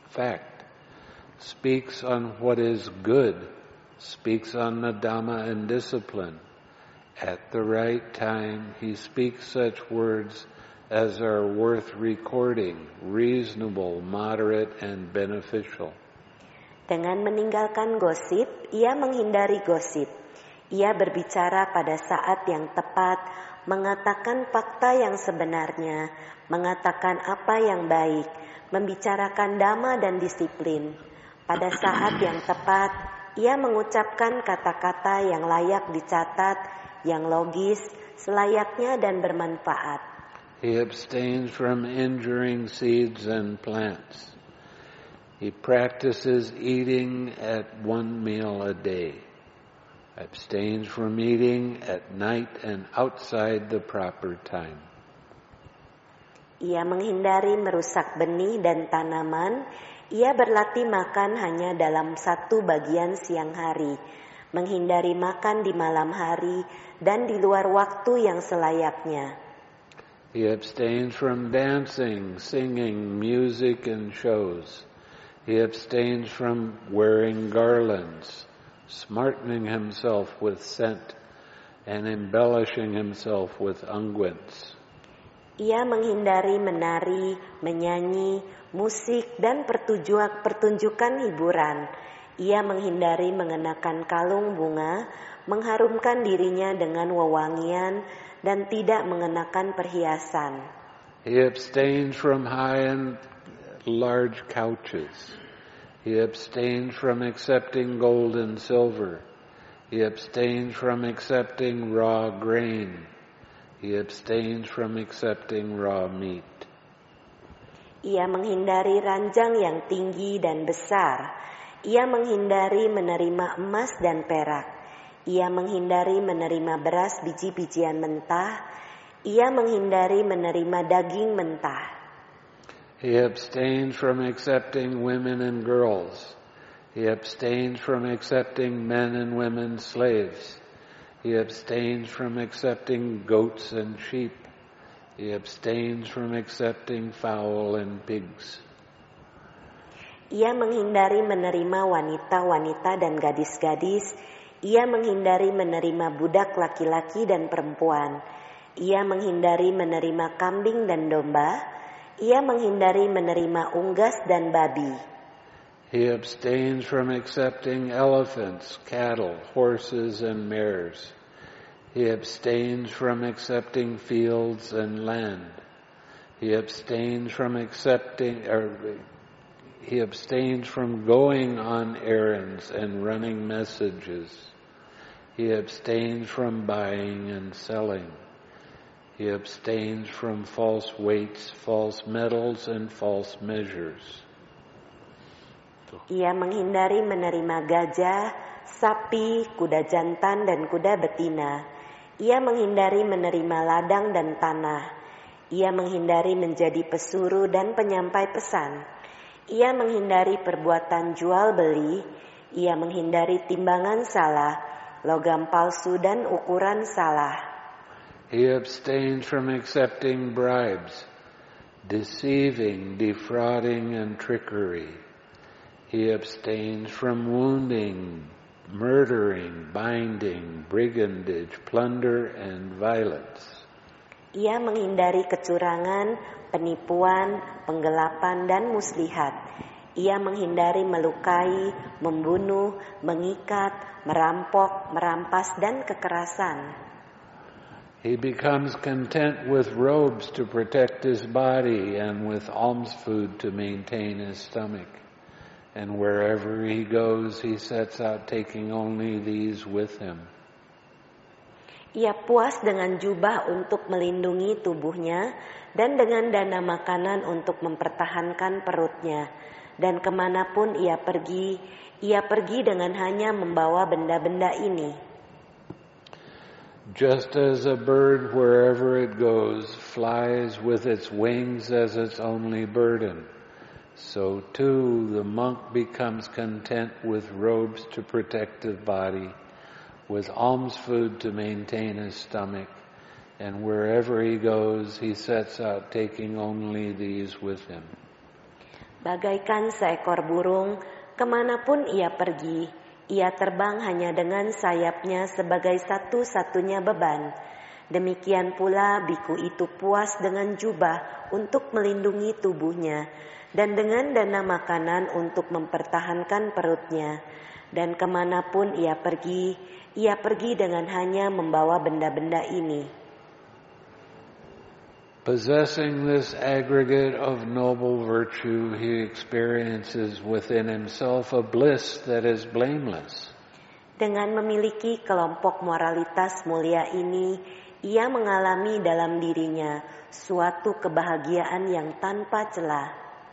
fact, speaks on what is good, speaks on the Dhamma and discipline. At the right time, he speaks such words as are worth recording, reasonable, moderate, and beneficial. Dengan meninggalkan gosip, ia menghindari gosip. Ia berbicara pada saat yang tepat, mengatakan fakta yang sebenarnya, mengatakan apa yang baik, membicarakan dhamma dan disiplin. Pada saat yang tepat, ia mengucapkan kata-kata yang layak dicatat, yang logis, selayaknya dan bermanfaat. He abstains from injuring seeds and plants. He practices eating at one meal a day. Abstains from eating at night and outside the proper time. Ia menghindari merusak benih dan tanaman. Ia berlatih makan hanya dalam satu bagian siang hari, menghindari makan di malam hari dan di luar waktu yang selayaknya. He abstains from dancing, singing, music, and shows. He abstains from wearing garlands, smartening himself with scent, and embellishing himself with unguents. Ia menghindari menari, menyanyi, musik, dan pertunjukan, pertunjukan hiburan. Ia menghindari mengenakan kalung bunga, mengharumkan dirinya dengan wewangian, dan tidak mengenakan perhiasan. He abstains from high and large couches. He abstains from accepting gold and silver. He abstains from accepting raw grain. He abstains from accepting raw meat. Ia menghindari ranjang yang tinggi dan besar. Ia menghindari menerima emas dan perak. Ia menghindari menerima beras biji-bijian mentah. Ia menghindari menerima daging mentah. He abstains from accepting women and girls. He abstains from accepting men and women slaves. He abstains from accepting goats and sheep. He abstains from accepting fowl and pigs. Ia menghindari menerima wanita-wanita dan gadis-gadis. Ia menghindari menerima budak laki-laki dan perempuan. Ia menghindari menerima kambing dan domba. Ia menghindari menerima unggas dan babi. He abstains from accepting elephants, cattle, horses, and mares. He abstains from accepting fields and land. He abstains from accepting, or he abstains from going on errands and running messages. He abstains from buying and selling. He abstains from false weights, false metals, and false measures. Ia menghindari menerima gajah, sapi, kuda jantan, dan kuda betina. Ia menghindari menerima ladang dan tanah. Ia menghindari menjadi pesuru dan penyampai pesan. Ia menghindari perbuatan jual beli. Ia menghindari timbangan salah, logam palsu, dan ukuran salah. He abstains from accepting bribes, deceiving, defrauding, and trickery. He abstains from wounding, murdering, binding, brigandage, plunder, and violence. Ia menghindari kecurangan, penipuan, penggelapan, dan muslihat. Ia menghindari melukai, membunuh, mengikat, merampok, merampas, dan kekerasan. He becomes content with robes to protect his body and with alms food to maintain his stomach. And wherever he goes, he sets out taking only these with him. Ia puas dengan jubah untuk melindungi tubuhnya dan dengan dana makanan untuk mempertahankan perutnya. Dan kemanapun ia pergi, ia pergi dengan hanya membawa benda-benda ini. Just as a bird, wherever it goes, flies with its wings as its only burden, so too the monk becomes content with robes to protect his body, with alms food to maintain his stomach, and wherever he goes, he sets out taking only these with him. Bagaikan seekor burung, kemanapun ia pergi, ia terbang hanya dengan sayapnya sebagai satu-satunya beban. Demikian pula biku itu puas dengan jubah untuk melindungi tubuhnya, dan dengan dana makanan untuk mempertahankan perutnya. Dan kemanapun ia pergi, ia pergi dengan hanya membawa benda-benda ini. Possessing this aggregate of noble virtue, he experiences within himself a bliss that is blameless. Dengan memiliki kelompok moralitas mulia ini, ia mengalami dalam dirinya suatu kebahagiaan yang tanpa celah.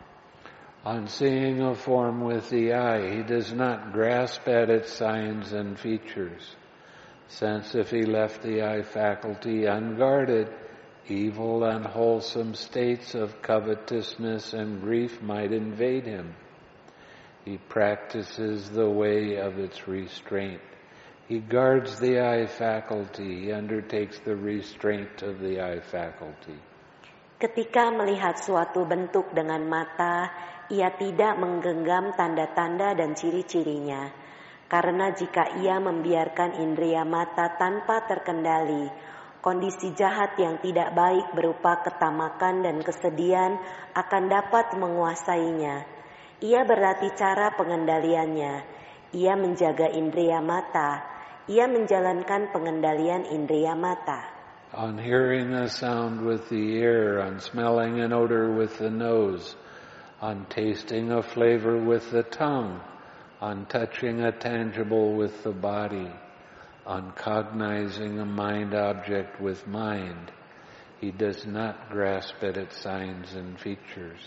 On seeing a form with the eye, he does not grasp at its signs and features, since if he left the eye faculty unguarded, evil and unwholesome states of covetousness and grief might invade him. He practices the way of its restraint. He guards the eye faculty. He undertakes the restraint of the eye faculty. Ketika melihat suatu bentuk dengan mata, ia tidak menggenggam tanda-tanda dan ciri-cirinya. Karena jika ia membiarkan indera mata tanpa terkendali, kondisi jahat yang tidak baik berupa ketamakan dan kesedihan akan dapat menguasainya. Ia berlatih cara pengendaliannya. Ia menjaga indera mata. Ia menjalankan pengendalian indera mata. On hearing a sound with the ear, on smelling an odor with the nose, on tasting a flavor with the tongue, on touching a tangible with the body, on cognizing a mind object with mind, he does not grasp at its signs and features.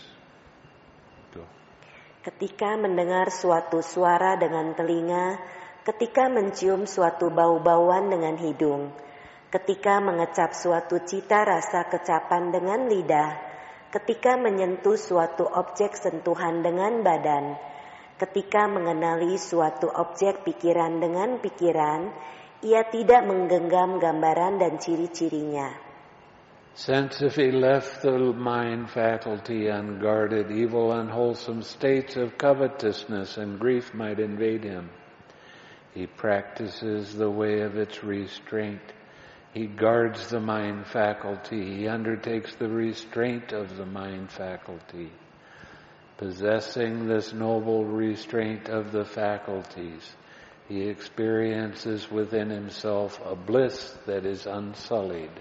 Go. Ketika mendengar suatu suara dengan telinga, ketika mencium suatu bau-bauan dengan hidung, ketika mengecap suatu cita rasa kecapan dengan lidah, ketika menyentuh suatu objek sentuhan dengan badan, ketika mengenali suatu objek pikiran dengan pikiran, ia tidak menggenggam gambaran dan ciri-cirinya. Since if he left the mind faculty unguarded, evil and unwholesome states of covetousness and grief might invade him. He practices the way of its restraint. He guards the mind faculty. He undertakes the restraint of the mind faculty. Possessing this noble restraint of the faculties, he experiences within himself a bliss that is unsullied.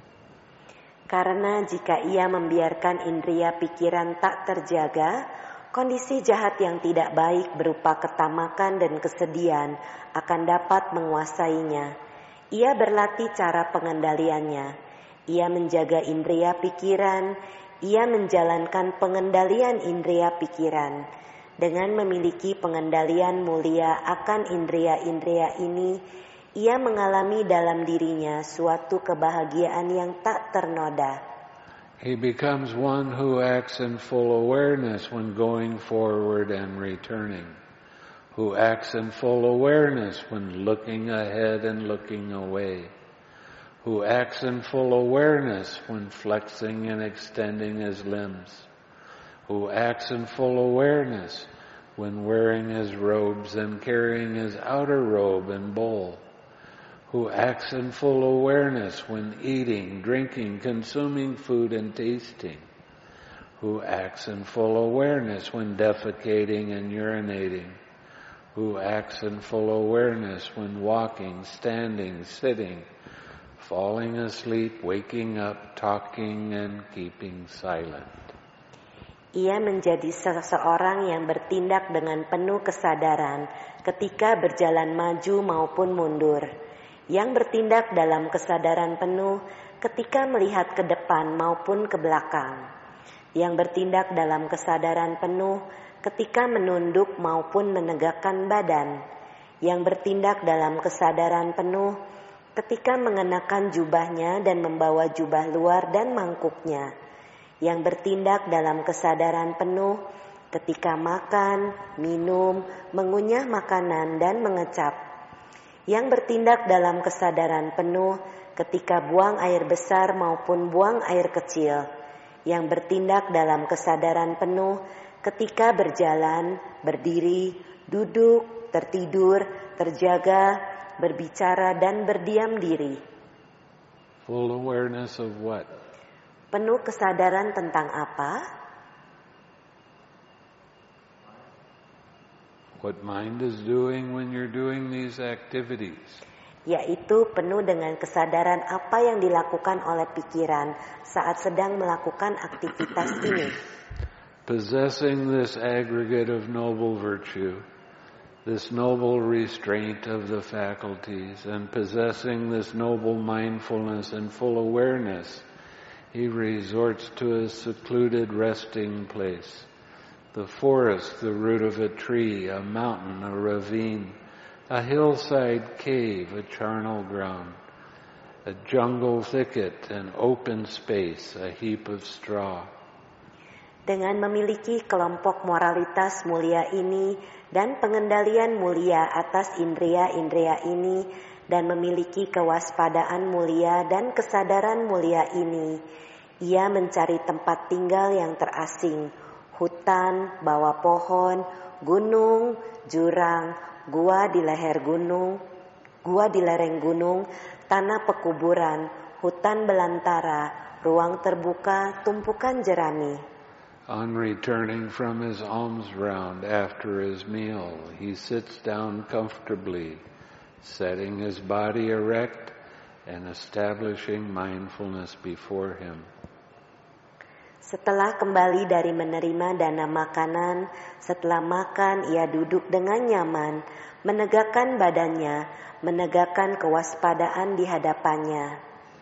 Karena jika ia membiarkan indera pikiran tak terjaga, kondisi jahat yang tidak baik berupa ketamakan dan kesedihan akan dapat menguasainya. Ia berlatih cara pengendaliannya. Ia menjaga indera pikiran. Ia menjalankan pengendalian indera pikiran. Dengan memiliki pengendalian mulia akan indera-indera ini, ia mengalami dalam dirinya suatu kebahagiaan yang tak ternoda. He becomes one who acts in full awareness when going forward and returning, who acts in full awareness when looking ahead and looking away, who acts in full awareness when flexing and extending his limbs, who acts in full awareness when wearing his robes and carrying his outer robe and bowl, who acts in full awareness when eating, drinking, consuming food and tasting, who acts in full awareness when defecating and urinating, who acts in full awareness when walking, standing, sitting, falling asleep, waking up, talking, and keeping silent. Ia menjadi seseorang yang bertindak dengan penuh kesadaran ketika berjalan maju maupun mundur, yang bertindak dalam kesadaran penuh ketika melihat ke depan maupun ke belakang, yang bertindak dalam kesadaran penuh ketika menunduk maupun menegakkan badan, yang bertindak dalam kesadaran penuh ketika mengenakan jubahnya dan membawa jubah luar dan mangkuknya, yang bertindak dalam kesadaran penuh ketika makan, minum, mengunyah makanan dan mengecap, yang bertindak dalam kesadaran penuh ketika buang air besar maupun buang air kecil, yang bertindak dalam kesadaran penuh ketika berjalan, berdiri, duduk, tertidur, terjaga, berbicara dan berdiam diri. Full awareness of what? Penuh kesadaran tentang apa? What mind is doing when you're doing these activities? Yaitu penuh dengan kesadaran apa yang dilakukan oleh pikiran saat sedang melakukan aktivitas ini. Possessing this aggregate of noble virtue, this noble restraint of the faculties, and possessing this noble mindfulness and full awareness, he resorts to a secluded resting place. The forest, the root of a tree, a mountain, a ravine, a hillside cave, a charnel ground, a jungle thicket, an open space, a heap of straw. Dengan memiliki kelompok moralitas mulia ini dan pengendalian mulia atas indria-indria ini dan memiliki kewaspadaan mulia dan kesadaran mulia ini, ia mencari tempat tinggal yang terasing, hutan, bawah pohon, gunung, jurang, gua di leher gunung, gua di lereng gunung, tanah pekuburan, hutan belantara, ruang terbuka, tumpukan jerami. On returning from his alms round after his meal, he sits down comfortably, setting his body erect and establishing mindfulness before him. Setelah kembali dari menerima dana makanan, setelah makan ia duduk dengan nyaman, menegakkan badannya, menegakkan kewaspadaan di hadapannya.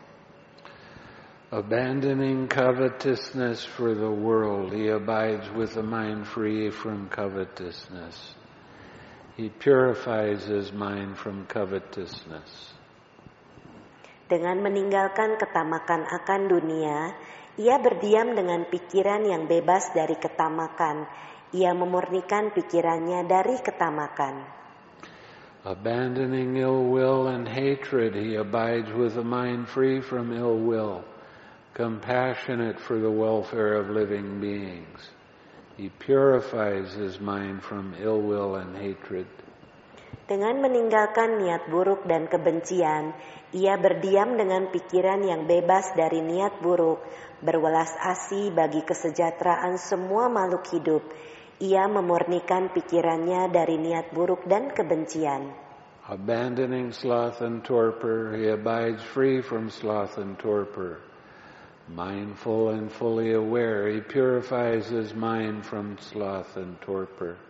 Abandoning covetousness for the world, he abides with a mind free from covetousness. He purifies his mind from covetousness. Dengan meninggalkan ketamakan akan dunia, ia berdiam dengan pikiran yang bebas dari ketamakan. Ia memurnikan pikirannya dari ketamakan. Abandoning ill will and hatred, he abides with a mind free from ill will, compassionate for the welfare of living beings. He purifies his mind from ill will and hatred. Dengan meninggalkan niat buruk dan kebencian, ia berdiam dengan pikiran yang bebas dari niat buruk, berwelas asih bagi kesejahteraan semua makhluk hidup. Ia memurnikan pikirannya dari niat buruk dan kebencian. Abandoning sloth and torpor, he abides free from sloth and torpor. Mindful and fully aware, he purifies his mind from sloth and torpor.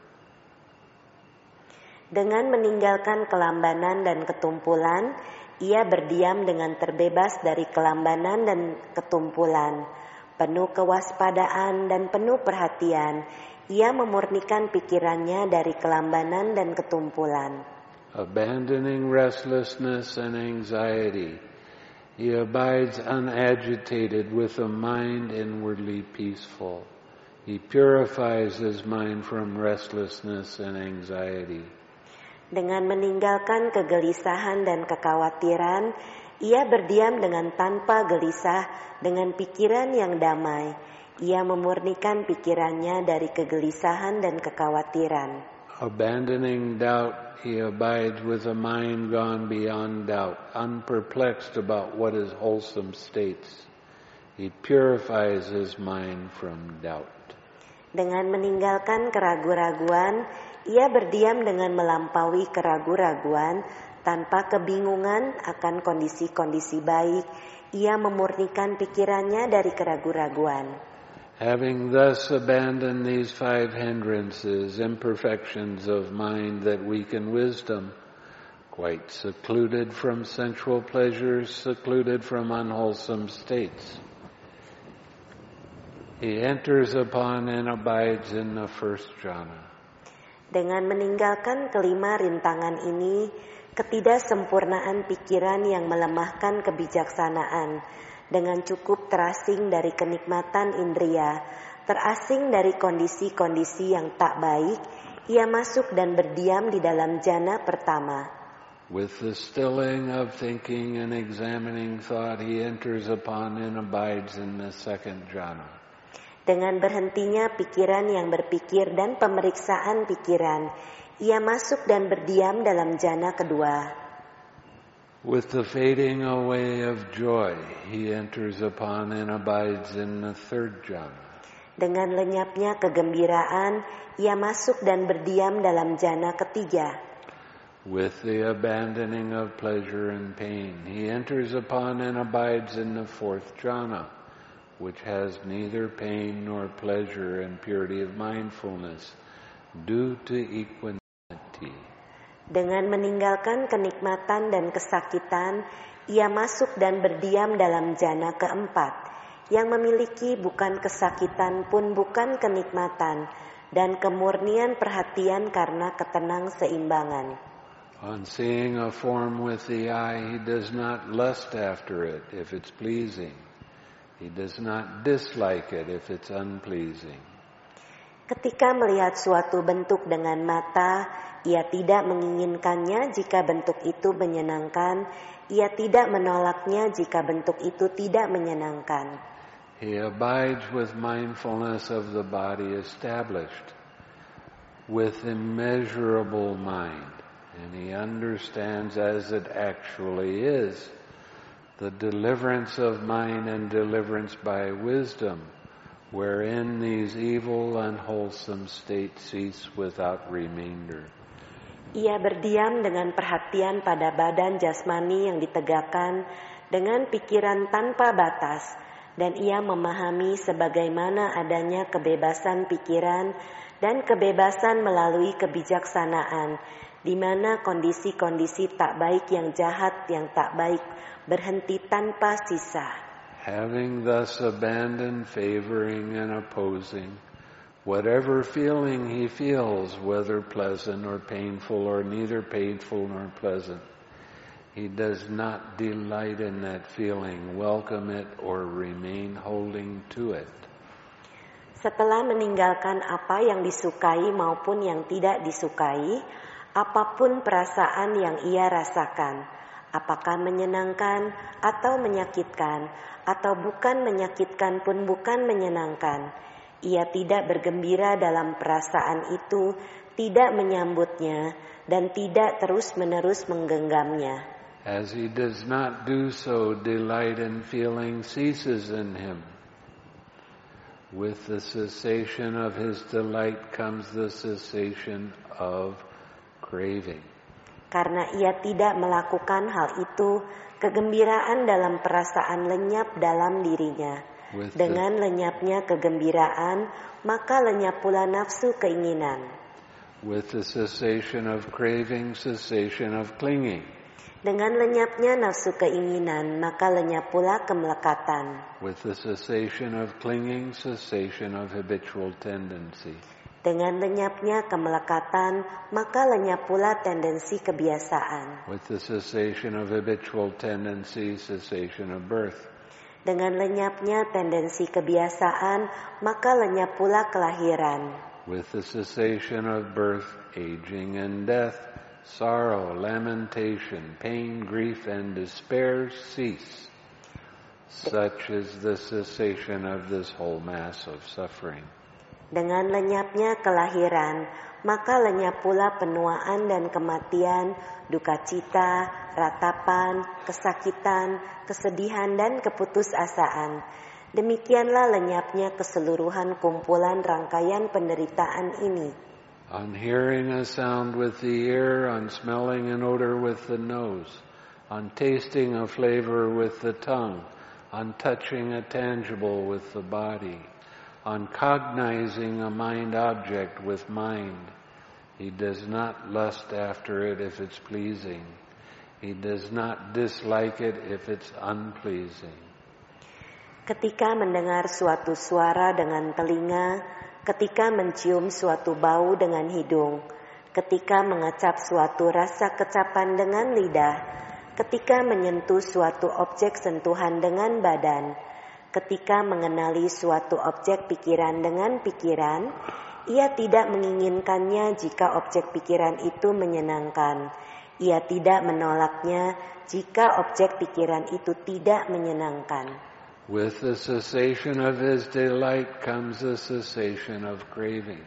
Dengan meninggalkan kelambanan dan ketumpulan, ia berdiam dengan terbebas dari kelambanan dan ketumpulan. Penuh kewaspadaan dan penuh perhatian, ia memurnikan pikirannya dari kelambanan dan ketumpulan. Abandoning restlessness and anxiety, he abides unagitated with a mind inwardly peaceful. He purifies his mind from restlessness and anxiety. Dengan meninggalkan kegelisahan dan kekhawatiran, ia berdiam dengan tanpa gelisah, dengan pikiran yang damai. Ia memurnikan pikirannya dari kegelisahan dan kekhawatiran. Abandoning doubt, he abides with a mind gone beyond doubt, unperplexed about what is wholesome states. He purifies his mind from doubt. Dengan meninggalkan keraguan-raguan, ia berdiam dengan melampaui keraguan-raguan, tanpa kebingungan akan kondisi-kondisi baik. Ia memurnikan pikirannya dari keraguan-raguan. Having thus abandoned these five hindrances, imperfections of mind that weaken wisdom, quite secluded from sensual pleasures, secluded from unwholesome states, he enters upon and abides in the first jhana. Dengan meninggalkan kelima rintangan ini, ketidaksempurnaan pikiran yang melemahkan kebijaksanaan, dengan cukup terasing dari kenikmatan indria, terasing dari kondisi-kondisi yang tak baik, ia masuk dan berdiam di dalam jhana pertama. With the stilling of thinking and examining thought, he enters upon and abides in the second jhana. Dengan berhentinya pikiran yang berpikir dan pemeriksaan pikiran, ia masuk dan berdiam dalam jana kedua. With the fading away of joy, he enters upon and abides in the third jhana. Dengan lenyapnya kegembiraan, ia masuk dan berdiam dalam jana ketiga. With the abandoning of pleasure and pain, he enters upon and abides in the fourth jhana, which has neither pain nor pleasure and purity of mindfulness, due to equanimity. Dengan meninggalkan kenikmatan dan kesakitan, ia masuk dan berdiam dalam jana keempat, yang memiliki bukan kesakitan pun bukan kenikmatan, dan kemurnian perhatian karena ketenang seimbangan. On seeing a form with the eye, he does not lust after it if it's pleasing. He does not dislike it if it's unpleasing. Ketika melihat suatu bentuk dengan mata, ia tidak menginginkannya jika bentuk itu menyenangkan, ia tidak menolaknya jika bentuk itu tidak menyenangkan. He abides with mindfulness of the body established, with immeasurable mind, and he understands as it actually is the deliverance of mind and deliverance by wisdom, wherein these evil unwholesome states cease without remainder. Ia berdiam dengan perhatian pada badan jasmani yang ditegakkan dengan pikiran tanpa batas, dan ia memahami sebagaimana adanya kebebasan pikiran dan kebebasan melalui kebijaksanaan, di mana kondisi-kondisi tak baik yang jahat yang tak baik berhenti tanpa sisa. Having thus abandoned favoring and opposing, whatever feeling he feels, whether pleasant or painful or neither painful nor pleasant, he does not delight in that feeling, welcome it, or remain holding to it. Setelah meninggalkan apa yang disukai maupun yang tidak disukai, apapun perasaan yang ia rasakan, apakah menyenangkan atau menyakitkan, atau bukan menyakitkan pun bukan menyenangkan, ia tidak bergembira dalam perasaan itu, tidak menyambutnya, dan tidak terus-menerus menggenggamnya. As he does not do so, delight in feeling ceases in him. With the cessation of his delight comes the cessation of craving. Karena ia tidak melakukan hal itu, kegembiraan dalam perasaan lenyap dalam dirinya. With Dengan lenyapnya kegembiraan, maka lenyap pula nafsu keinginan. With the cessation of craving, cessation of clinging. Dengan lenyapnya nafsu keinginan, maka lenyap pula kemelekatan. With the cessation of clinging, cessation of habitual tendency. Dengan lenyapnya kemelekatan, maka lenyap pula tendensi kebiasaan. With the cessation of habitual tendency, cessation of birth. Dengan lenyapnya tendensi kebiasaan, maka lenyap pula kelahiran. With the cessation of birth, aging and death, sorrow, lamentation, pain, grief, and despair cease. Such is the cessation of this whole mass of suffering. Dengan lenyapnya kelahiran, maka lenyap pula penuaan dan kematian, duka cita, ratapan, kesakitan, kesedihan, dan keputusasaan. Demikianlah lenyapnya keseluruhan kumpulan rangkaian penderitaan ini. On hearing a sound with the ear, on smelling an odor with the nose, on tasting a flavor with the tongue, on touching a tangible with the body, on cognizing a mind object with mind. He does not lust after it if it's pleasing. He does not dislike it if it's unpleasing. Ketika mendengar suatu suara dengan telinga, ketika mencium suatu bau dengan hidung, ketika mengecap suatu rasa kecapan dengan lidah, ketika menyentuh suatu objek sentuhan dengan badan, ketika mengenali suatu objek pikiran dengan pikiran, ia tidak menginginkannya jika objek pikiran itu menyenangkan. Ia tidak menolaknya jika objek pikiran itu tidak menyenangkan. With the cessation of his delight comes the cessation of craving.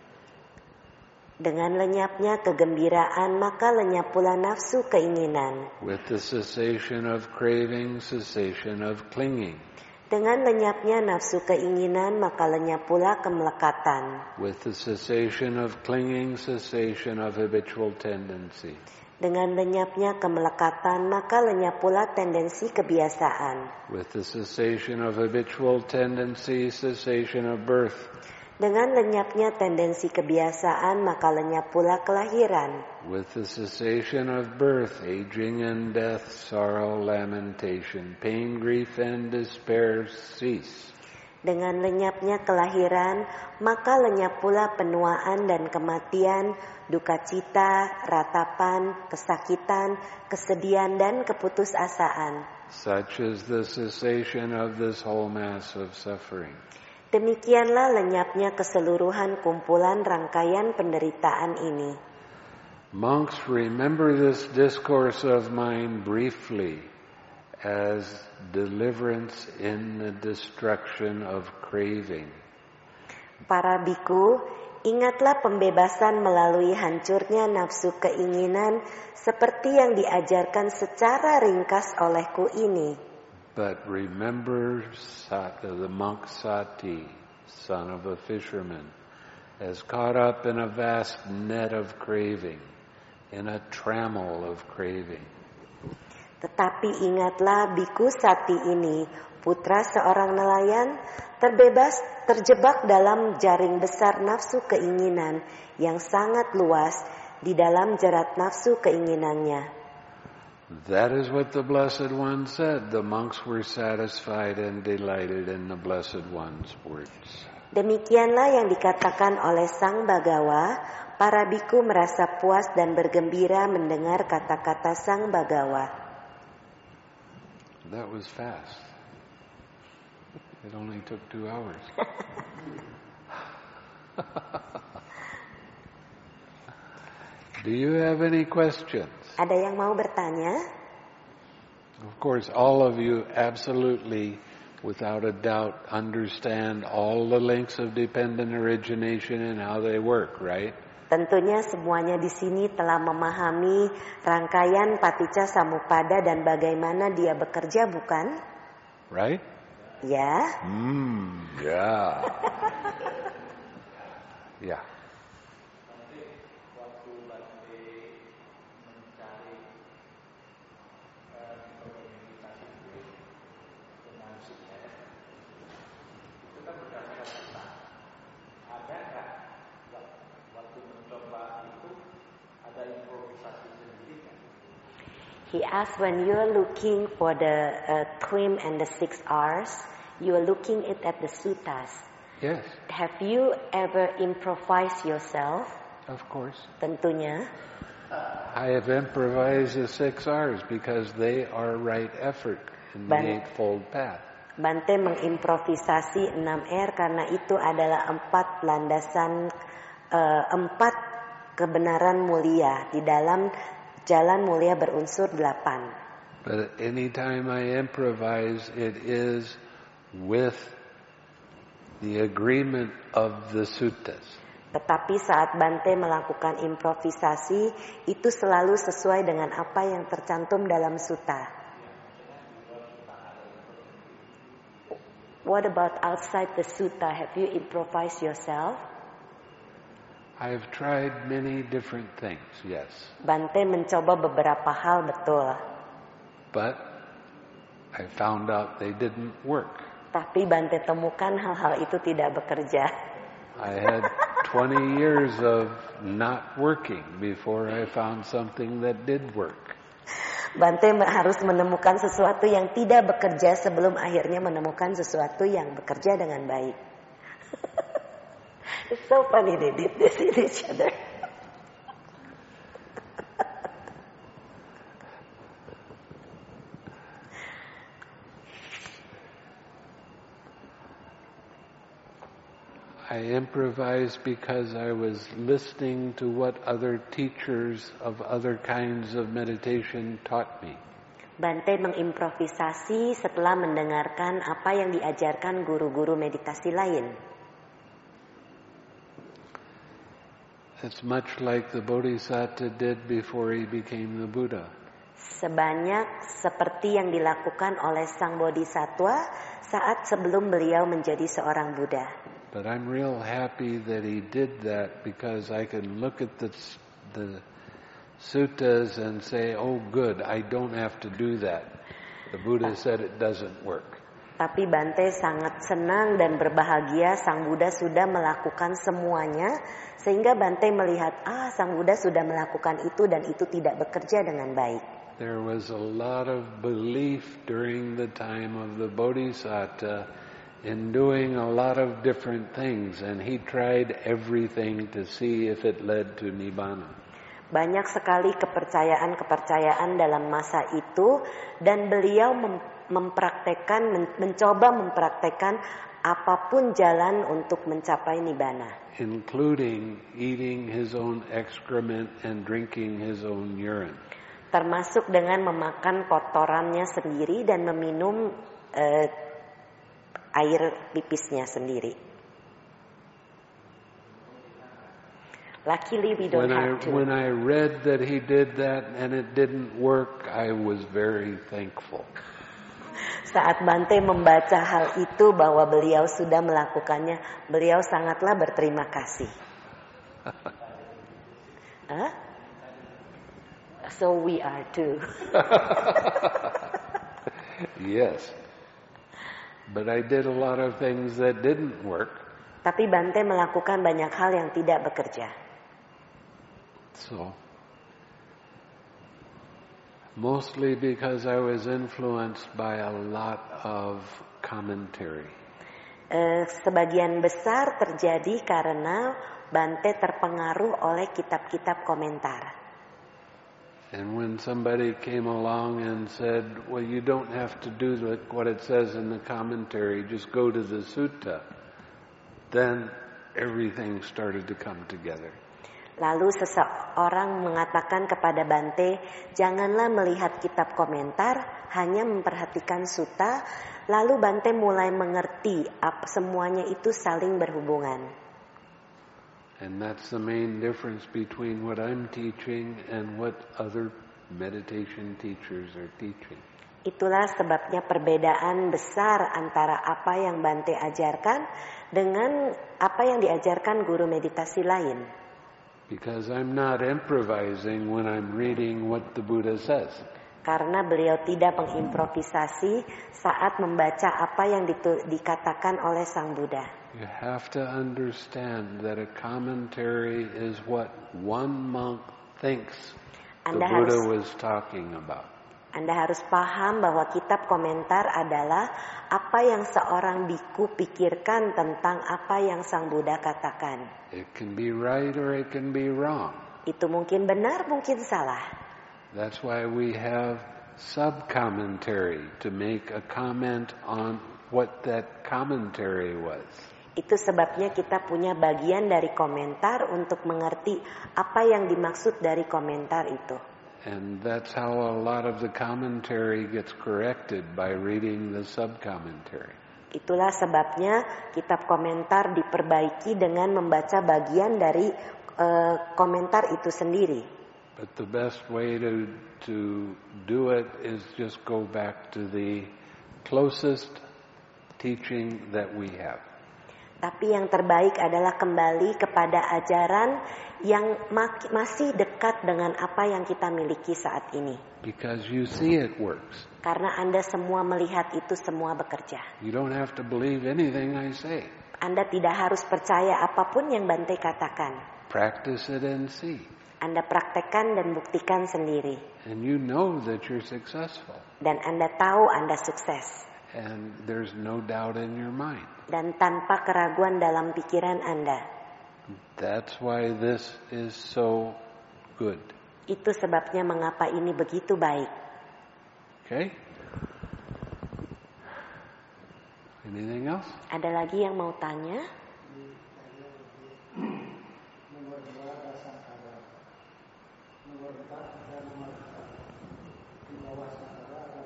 Dengan lenyapnya kegembiraan, maka lenyap pula nafsu keinginan. With the cessation of craving, cessation of clinging. Dengan lenyapnya nafsu keinginan, maka lenyap pula kemelekatan. With the cessation of clinging, cessation of habitual tendency. Dengan lenyapnya kemelekatan, maka lenyap pula tendensi kebiasaan. With the cessation of habitual tendency, cessation of birth. Dengan lenyapnya tendensi kebiasaan, maka lenyap pula kelahiran. With the cessation of birth, aging and death, sorrow, lamentation, pain, grief, and despair cease. Dengan lenyapnya kelahiran, maka lenyap pula penuaan dan kematian, duka cita, ratapan, kesakitan, kesedihan, dan keputusasaan. Such is the cessation of this whole mass of suffering. Demikianlah lenyapnya keseluruhan kumpulan rangkaian penderitaan ini. Monks, remember this discourse of mine briefly as deliverance in the destruction of craving. Para biku, ingatlah pembebasan melalui hancurnya nafsu keinginan seperti yang diajarkan secara ringkas olehku ini. But remember Sati, the monk Sati, son of a fisherman, as caught up in a vast net of craving, in a trammel of craving. Tetapi ingatlah biku Sati ini, putra seorang nelayan, terbebas terjebak dalam jaring besar nafsu keinginan yang sangat luas di dalam jerat nafsu keinginannya. That is what the Blessed One said. The monks were satisfied and delighted in the Blessed One's words. Demikianlah yang dikatakan oleh Sang Bagawa, para biku merasa puas dan bergembira mendengar kata-kata Sang Bagawa. That was fast. It only took two hours. Do you have any questions? Ada yang mau bertanya? Of course, all of you absolutely, without a doubt, understand all the links of dependent origination and how they work, right? Tentunya semuanya di sini telah memahami rangkaian paticca samuppada dan bagaimana dia bekerja, bukan? Right? Ya. Hmm, yeah. Yeah. He asked, when you're looking for the uh, trim and the six R's, you're looking it at the suttas. Yes. Have you ever improvised yourself? Of course. Tentunya. I have improvised the six R's because they are right effort in the Ban- Eightfold Path. Bante mengimprovisasi enam R karena itu adalah empat landasan, uh, empat kebenaran mulia di dalam jalan mulia berunsur delapan. But anytime I improvise, it is with the agreement of the suttas. Tetapi saat Bante melakukan improvisasi, itu selalu sesuai dengan apa yang tercantum dalam sutta. What about outside the sutta? Have you improvised yourself? I've tried many different things, yes. Bante mencoba beberapa hal, betul. But I found out they didn't work. Tapi Bante temukan hal-hal itu tidak bekerja. I had twenty years of not working before I found something that did work. Bante harus menemukan sesuatu yang tidak bekerja sebelum akhirnya menemukan sesuatu yang bekerja dengan baik. It's so funny they did this in each other. I improvised because I was listening to what other teachers of other kinds of meditation taught me. Bante mengimprovisasi setelah mendengarkan apa yang diajarkan guru-guru meditasi lain. It's much like the Bodhisattva did before he became the Buddha. Sebanyak seperti yang dilakukan oleh Sang Bodhisattva saat sebelum beliau menjadi seorang Buddha. But I'm real happy that he did that because I can look at the, the suttas and say, oh good, I don't have to do that. The Buddha said it doesn't work. Tapi Bante sangat senang dan berbahagia Sang Buddha sudah melakukan semuanya, sehingga Bante melihat, ah Sang Buddha sudah melakukan itu dan itu tidak bekerja dengan baik. There was a lot of belief during the time of the Bodhisattva in doing a lot of different things, and he tried everything to see if it led to Nibbana. Banyak sekali kepercayaan-kepercayaan dalam masa itu, dan beliau mem- mempraktekkan, men- mencoba mempraktekkan apapun jalan untuk mencapai Nibbana. Including eating his own excrement and drinking his own urine. Termasuk dengan memakan kotorannya sendiri dan meminum eh, air pipisnya sendiri. Luckily we don't when have I, to. When I read that he did that and it didn't work, I was very thankful. Saat Bante membaca hal itu bahwa beliau sudah melakukannya, beliau sangatlah berterima kasih. Huh? So we are too. Yes. But I did a lot of things that didn't work. Tapi Bante melakukan banyak hal yang tidak bekerja. So, mostly because I was influenced by a lot of commentary. Eh, sebagian besar terjadi karena Bante terpengaruh oleh kitab-kitab komentar. And when somebody came along and said, well, you don't have to do what it says in the commentary, just go to the sutta, then everything started to come together. Lalu seseorang mengatakan kepada Bante, janganlah melihat kitab komentar, hanya memperhatikan sutta. Lalu Bante mulai mengerti apa semuanya itu saling berhubungan. And that's the main difference between what I'm teaching and what other meditation teachers are teaching. Itulah sebabnya perbedaan besar antara apa yang Bante ajarkan dengan apa yang diajarkan guru meditasi lain. Because I'm not improvising when I'm reading what the Buddha says. Karena beliau tidak mengimprovisasi saat membaca apa yang ditu- dikatakan oleh Sang Buddha. You have to understand that a commentary is what one monk thinks the Anda Buddha harus, was talking about. Anda harus paham bahwa kitab komentar adalah apa yang seorang biku pikirkan tentang apa yang Sang Buddha katakan. It can be right or it can be wrong. Itu mungkin benar, mungkin salah. That's why we have sub-commentary to make a comment on what that commentary was. Itu sebabnya kita punya bagian dari komentar untuk mengerti apa yang dimaksud dari komentar itu. And that's how a lot of the commentary gets corrected by reading the sub-commentary. Itulah sebabnya kitab komentar diperbaiki dengan membaca bagian dari uh, komentar itu sendiri. But the best way to to do it is just go back to the closest teaching that we have. Tapi yang terbaik adalah kembali kepada ajaran yang mak- masih dekat dengan apa yang kita miliki saat ini. Because you see it works. Karena Anda semua melihat itu semua bekerja. You don't have to believe anything I say. Anda tidak harus percaya apapun yang Bante katakan. Practice it and see. Anda praktekkan dan buktikan sendiri. And you know that you're successful. Dan Anda tahu Anda sukses. And there's no doubt in your mind. Dan tanpa keraguan dalam pikiran Anda. That's why this is so good. Itu sebabnya mengapa ini begitu baik. Okay? Anything else? Ada lagi yang mau tanya? Nomor dua dasangkara. Nomor empat dan nomor empat. Di bawah sangkara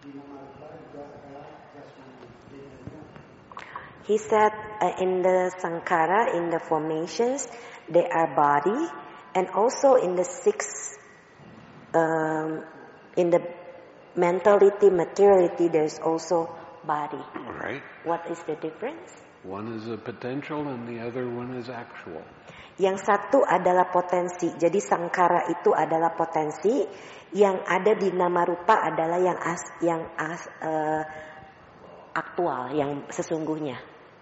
He said uh, in the Sankara, in the formations, they are body, and also in the six, um, in the mentality, materiality, there's also body. Right. What is the difference? One is a potential and the other one is actual. Yang satu adalah potensi. Jadi Sankara itu adalah potensi, yang ada di nama rupa adalah yang as, yang as, uh, aktual, yang sesungguhnya.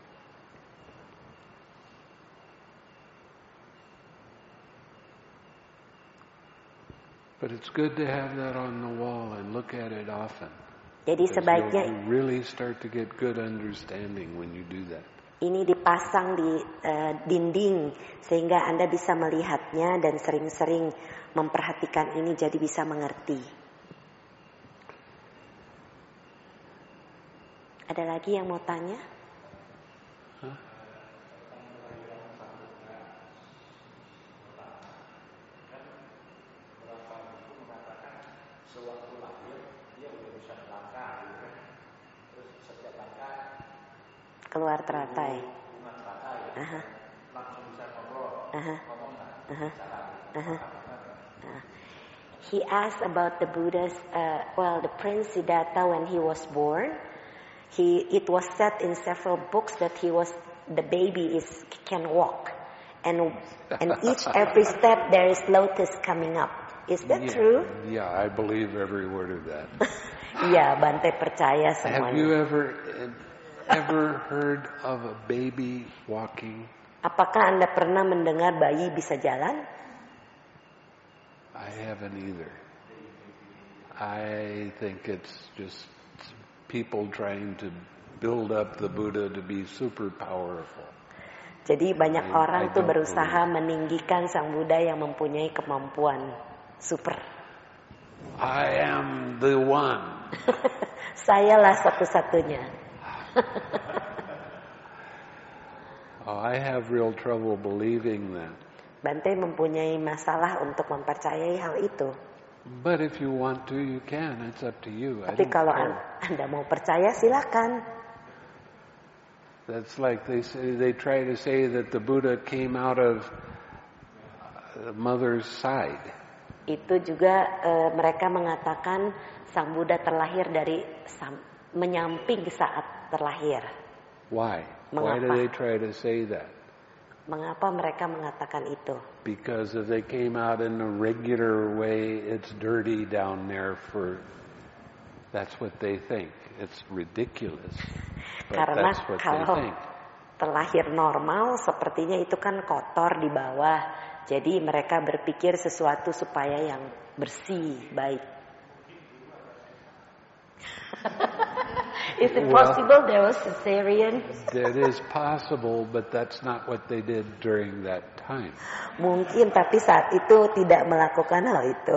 But it's good to have that on the wall and look at it often. Jadi sebaiknya you really start to get good understanding when you do that. Ini dipasang di uh, dinding sehingga Anda bisa melihatnya dan sering-sering memperhatikan ini jadi bisa mengerti. Ada lagi yang mau tanya? Huh? Keluar teratai. Aha. Aha. Aha. Aha. Uh. He asked about the Buddha's, uh, well, the Prince Siddhartha when he was born. He, it was said in several books that he was, the baby is can walk, and and each every step there is lotus coming up. Is that yeah, true? Yeah, I believe every word of that. Iya, Bante percaya semuanya. Have you ever ever heard of a baby walking? Apakah Anda pernah mendengar bayi bisa jalan? I haven't either. I think it's just people trying to build up the Buddha to be super powerful. Jadi banyak I, orang I tuh berusaha believe. meninggikan Sang Buddha yang mempunyai kemampuan super. I am the one. Sayalah satu-satunya. Oh, I have real trouble believing that. Bante mempunyai masalah untuk mempercayai hal itu. But if you want to, you can. It's up to you. I Tapi don't kalau care. Anda mau percaya, silakan. That's like they say, they try to say that the Buddha came out of the mother's side. Itu juga e, mereka mengatakan Sang Buddha terlahir dari sam, menyamping saat terlahir. Why? Mengapa? Why do they try to say that? Mengapa mereka mengatakan itu? Because if they came out in a regular way, it's dirty down there for... That's what they think. It's ridiculous. But Karena that's what kalau they think. terlahir normal, sepertinya itu kan kotor di bawah. Jadi mereka berpikir sesuatu supaya yang bersih, baik. Is it possible there was cesarean? That is possible, but that's not what they did during that time. Mungkin, tapi saat itu tidak melakukan hal itu.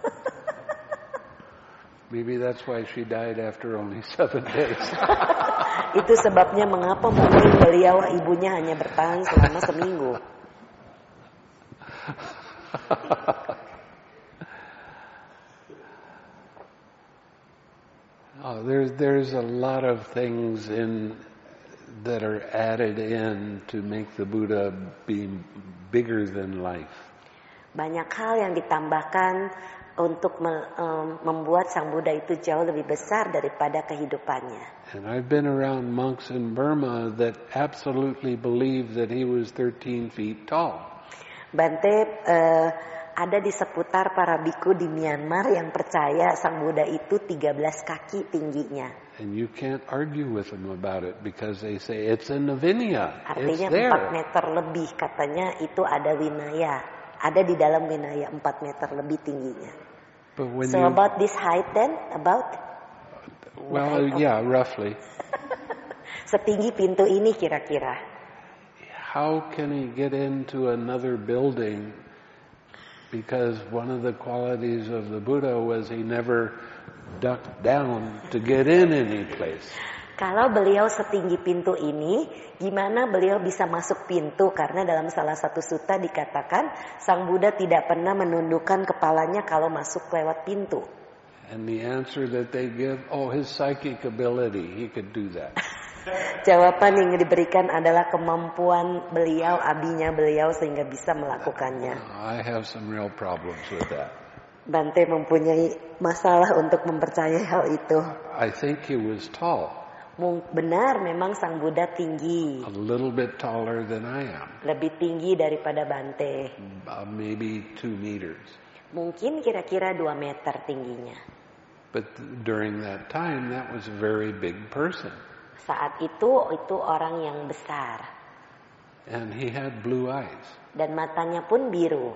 Maybe that's why she died after only seven days. Itu sebabnya mengapa mungkin beliau ibunya hanya bertahan selama seminggu. Oh, there's there's a lot of things in that are added in to make the Buddha be bigger than life. Banyak hal yang ditambahkan untuk me, um, membuat Sang Buddha itu jauh lebih besar daripada kehidupannya. And I've been around monks in Burma that absolutely believe that he was thirteen feet tall. Bante uh, ada di seputar para biku di Myanmar yang percaya Sang Buddha itu tiga belas kaki tingginya. And you can't argue with them about it because they say it's in the Vinaya. Artinya it's there. empat meter lebih, katanya itu ada Vinaya. Ada di dalam Vinaya empat meter lebih tingginya. But when So you, about this height then, about? well, yeah, roughly. Setinggi pintu ini kira-kira. How can he get into another building? Because one of the qualities of the Buddha was he never ducked down to get in any place. Kalau beliau setinggi pintu ini, gimana beliau bisa masuk pintu? Karena dalam salah satu sutta dikatakan Sang Buddha tidak pernah menundukkan kepalanya kalau masuk lewat pintu. And the answer that they give, oh, his psychic ability, he could do that. Jawaban yang diberikan adalah kemampuan beliau, abinya beliau sehingga bisa melakukannya. I have some real problems with that. Bante mempunyai masalah untuk mempercayai hal itu. I think he was tall. Benar, memang Sang Buddha tinggi. A little bit taller than I am. Lebih tinggi daripada Bante. Uh, maybe two meters. Mungkin kira-kira dua meter tingginya. But during that time, that was a very big person. Saat itu, itu orang yang besar. And he had blue eyes. Dan matanya pun biru.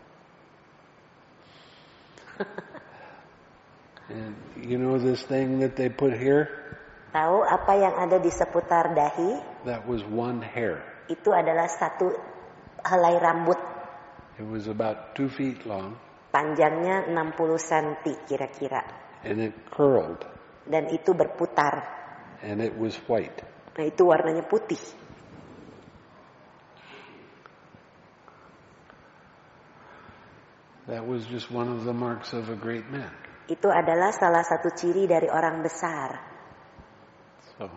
And you know this thing that they put here? Tahu apa yang ada di seputar dahi? That was one hair. Itu adalah satu helai rambut. It was about two feet long. Panjangnya enam puluh sentimeter kira-kira. And it curled. Dan itu berputar. And it was white. Nah, itu warnanya putih. That was just one of the marks of a great man. Itu adalah salah satu ciri dari orang besar. So.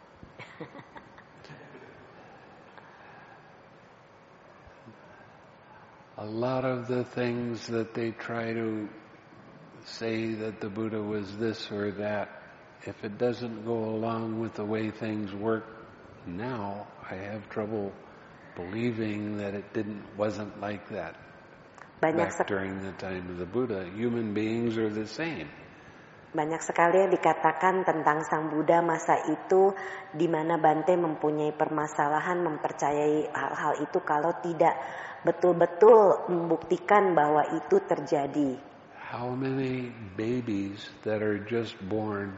A lot of the things that they try to say that the Buddha was this or that, if it doesn't go along with the way things work now, I have trouble believing that it didn't wasn't like that. Banyak Back during the time of the Buddha, human beings are the same. Banyak sekali yang dikatakan tentang Sang Buddha masa itu di mana Bante mempunyai permasalahan mempercayai hal-hal itu kalau tidak betul-betul membuktikan bahwa itu terjadi. How many babies that are just born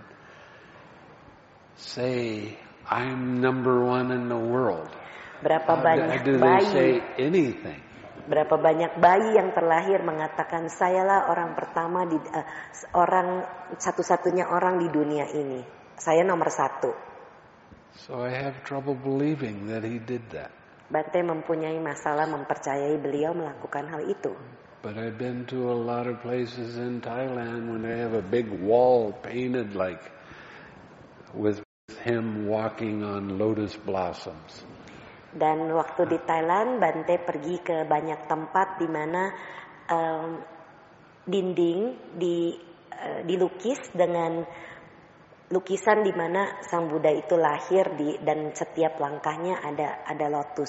say, I'm number one in the world? Berapa How banyak do they bayi say anything? Berapa banyak bayi yang terlahir mengatakan sayalah orang pertama di uh, orang satu-satunya orang di dunia ini. Saya nomor satu. So I have trouble believing that he did that. Bante mempunyai masalah mempercayai beliau melakukan hal itu. But I've been to a lot of places in Thailand when they have a big wall painted like with him walking on lotus blossoms. Dan waktu di Thailand, Bante pergi ke banyak tempat di mana um, dinding di, uh, dilukis dengan lukisan di mana Sang Buddha itu lahir di, dan setiap langkahnya ada ada lotus.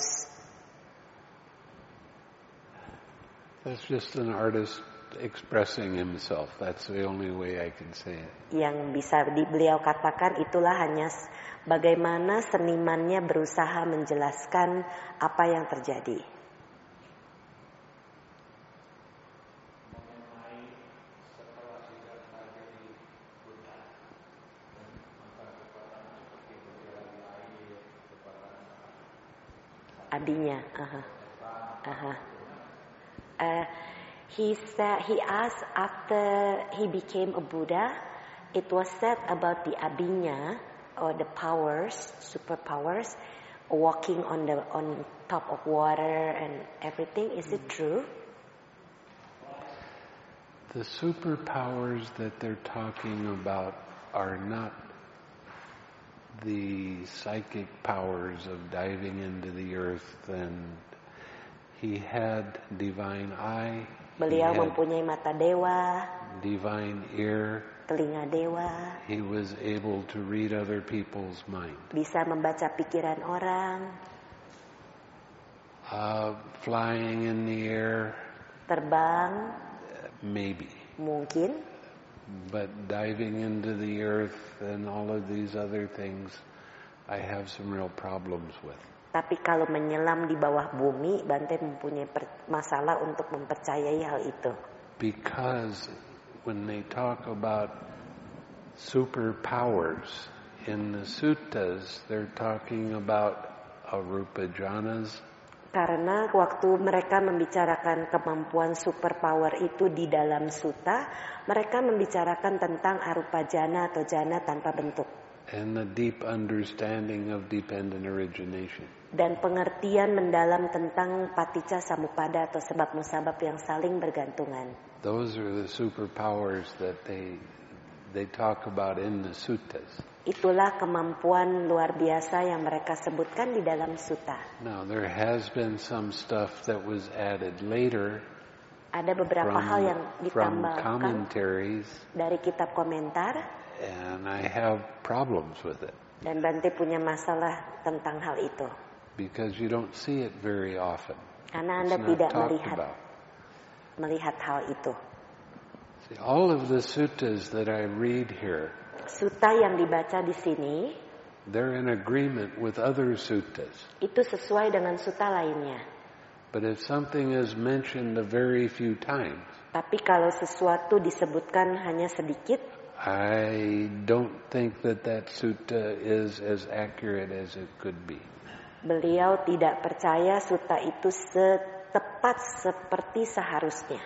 That's just an artist expressing himself. That's the only way I can say it. Yang bisa di, beliau katakan itulah hanya bagaimana senimannya berusaha menjelaskan apa yang terjadi. Abinya, aha, aha. Uh, he said he asked after he became a Buddha, it was said about the abinya or the powers, superpowers, walking on the on top of water and everything. Is it true? The superpowers that they're talking about are not the psychic powers of diving into the earth, and he had divine eye. Beliau mempunyai mata dewa, divine ear. Telinga dewa. He was able to read other people's mind. Bisa membaca pikiran orang. Uh, flying in the air. Terbang. Maybe. Mungkin. But diving into the earth and all of these other things, I have some real problems with. Tapi kalau menyelam di bawah bumi, Bante mempunyai masalah untuk mempercayai hal itu. Because when they talk about superpowers in the suttas, they're talking about arupa jhanas. Karena waktu mereka membicarakan kemampuan superpower itu di dalam sutta, mereka membicarakan tentang arupa jhana atau jhana tanpa bentuk. And the deep understanding of dependent origination. Dan pengertian mendalam tentang paticca samuppada atau sebab musabab yang saling bergantungan. Those are the superpowers that they they talk about in the suttas. Itulah kemampuan luar biasa yang mereka sebutkan di dalam sutta. Now there has been some stuff that was added later. Ada beberapa from, hal yang from ditambahkan commentaries, dari kitab komentar. and I have problems with it. Dan Bante punya masalah tentang hal itu. Because you don't see it very often. Karena It's Anda not tidak talked melihat about. melihat hal itu. See, all of the suttas that I read here, Sutta yang dibaca di sini, they're in agreement with other suttas. itu sesuai dengan sutta lainnya. But if something is mentioned a very few times, Tapi kalau sesuatu disebutkan hanya sedikit, I don't think that that sutta is as accurate as it could be. beliau tidak percaya sutta itu setepat seperti seharusnya.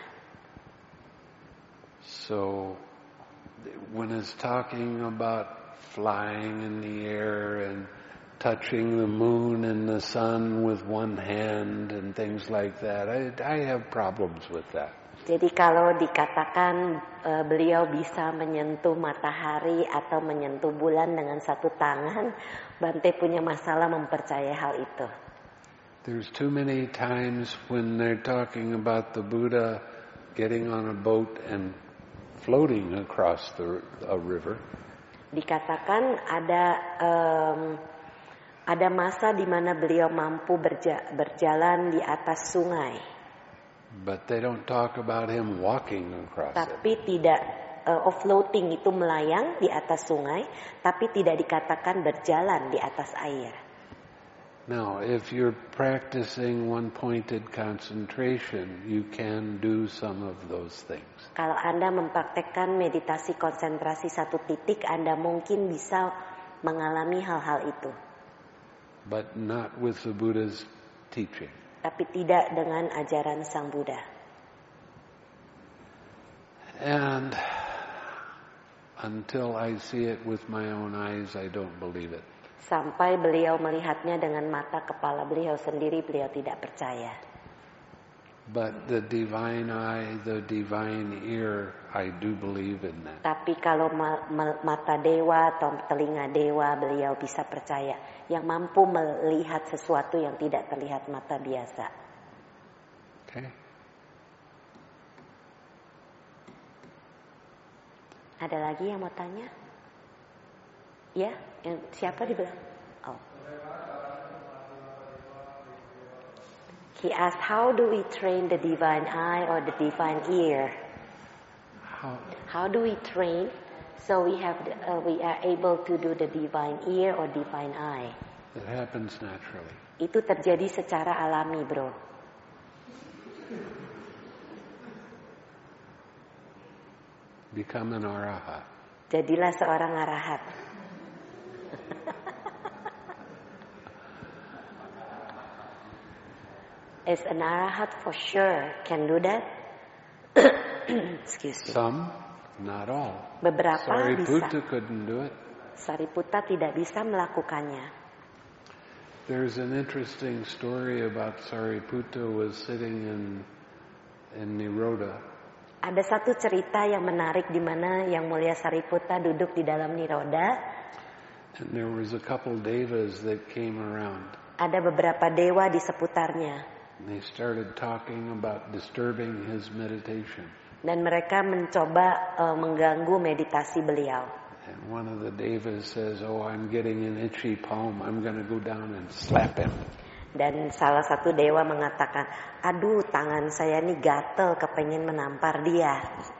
So, when it's talking about flying in the air and touching the moon and the sun with one hand and things like that, I, I have problems with that. Jadi kalau dikatakan uh, beliau bisa menyentuh matahari atau menyentuh bulan dengan satu tangan, Bante punya masalah mempercayai hal itu. There's too many times when they're talking about the Buddha getting on a boat and floating across the a river. Dikatakan ada um, ada masa di mana beliau mampu berja, berjalan di atas sungai. But they don't talk about him walking across it. Tapi tidak uh, floating itu melayang di atas sungai, tapi tidak dikatakan berjalan di atas air. Now, if you're practicing one-pointed concentration, you can do some of those things. Kalau Anda mempraktekkan meditasi konsentrasi satu titik, Anda mungkin bisa mengalami hal-hal itu. But not with the Buddha's teaching. Tapi tidak dengan ajaran Sang Buddha. And until I see it with my own eyes, I don't believe it. Sampai beliau melihatnya dengan mata kepala beliau sendiri, beliau tidak percaya. But the divine eye, the divine ear, I do believe in that. Tapi kalau ma- ma- mata dewa atau telinga dewa, beliau bisa percaya. Yang mampu melihat sesuatu yang tidak terlihat mata biasa. Okay. Ada lagi yang mau tanya? Ya, yang siapa di belakang? Oh. He asked, how do we train the divine eye or the divine ear? How? How do we train so we have the, uh, we are able to do the divine ear or divine eye? It happens naturally. Itu terjadi secara alami, bro. Become an arahat. Jadilah seorang arahat. Is an arahat for sure can do that? Excuse me. Some, not all. Beberapa Sariputta bisa. couldn't do it. Sariputta tidak bisa melakukannya. There's an interesting story about Sariputta was sitting in in Niroda. Ada satu cerita yang menarik di mana Yang Mulia Sariputta duduk di dalam Niroda. And there was a couple devas that came around. Ada beberapa dewa di seputarnya. And they started talking about disturbing his meditation. Dan mereka mencoba uh, mengganggu meditasi beliau. And one of the devas says, "Oh, I'm getting an itchy palm. I'm going to go down and slap him." Dan salah satu dewa mengatakan, aduh tangan saya ini gatel kepengen menampar dia.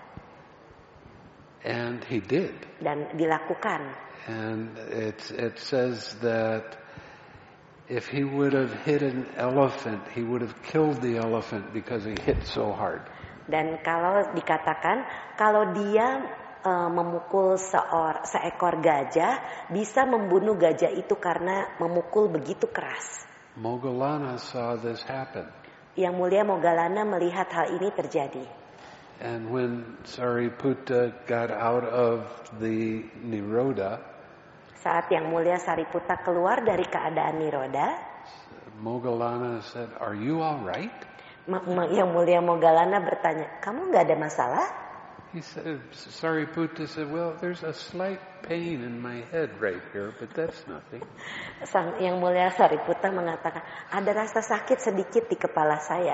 And he did. Dan dilakukan. And it, it says that if he would have hit an elephant, he would have killed the elephant because he hit so hard. Dan kalau dikatakan, kalau dia uh, memukul seor, seekor gajah, bisa membunuh gajah itu karena memukul begitu keras. Moggallana saw this happen. Yang Mulia Moggallana melihat hal ini terjadi. And when Sariputta got out of the Niroda, saat Yang Mulia Sariputta keluar dari keadaan Niroda, Moggallana said, "Are you all right?" Yang Mulia Moggallana bertanya, kamu nggak ada masalah? He said, Sariputta said, well, there's a slight pain in my head right here, but that's nothing. Sang Yang Mulia Sariputta mengatakan, ada rasa sakit sedikit di kepala saya.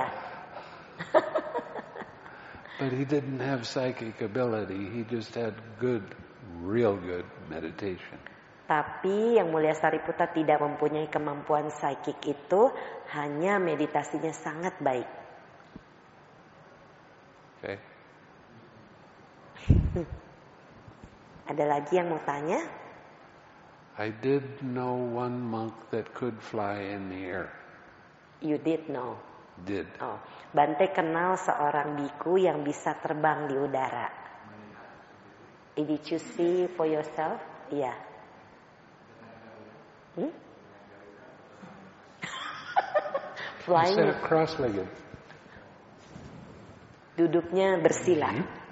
But he didn't have psychic ability. He just had good, real good meditation. Tapi Yang Mulia Sariputta tidak mempunyai kemampuan psikik itu, hanya meditasinya sangat baik. Okay. Ada lagi yang mau tanya? I did know one monk that could fly in the air. You did know. Did. Oh, Bante kenal seorang biku yang bisa terbang di udara. Did you see for yourself? Iya. Hmm? Flying. He said cross-legged. Duduknya bersila.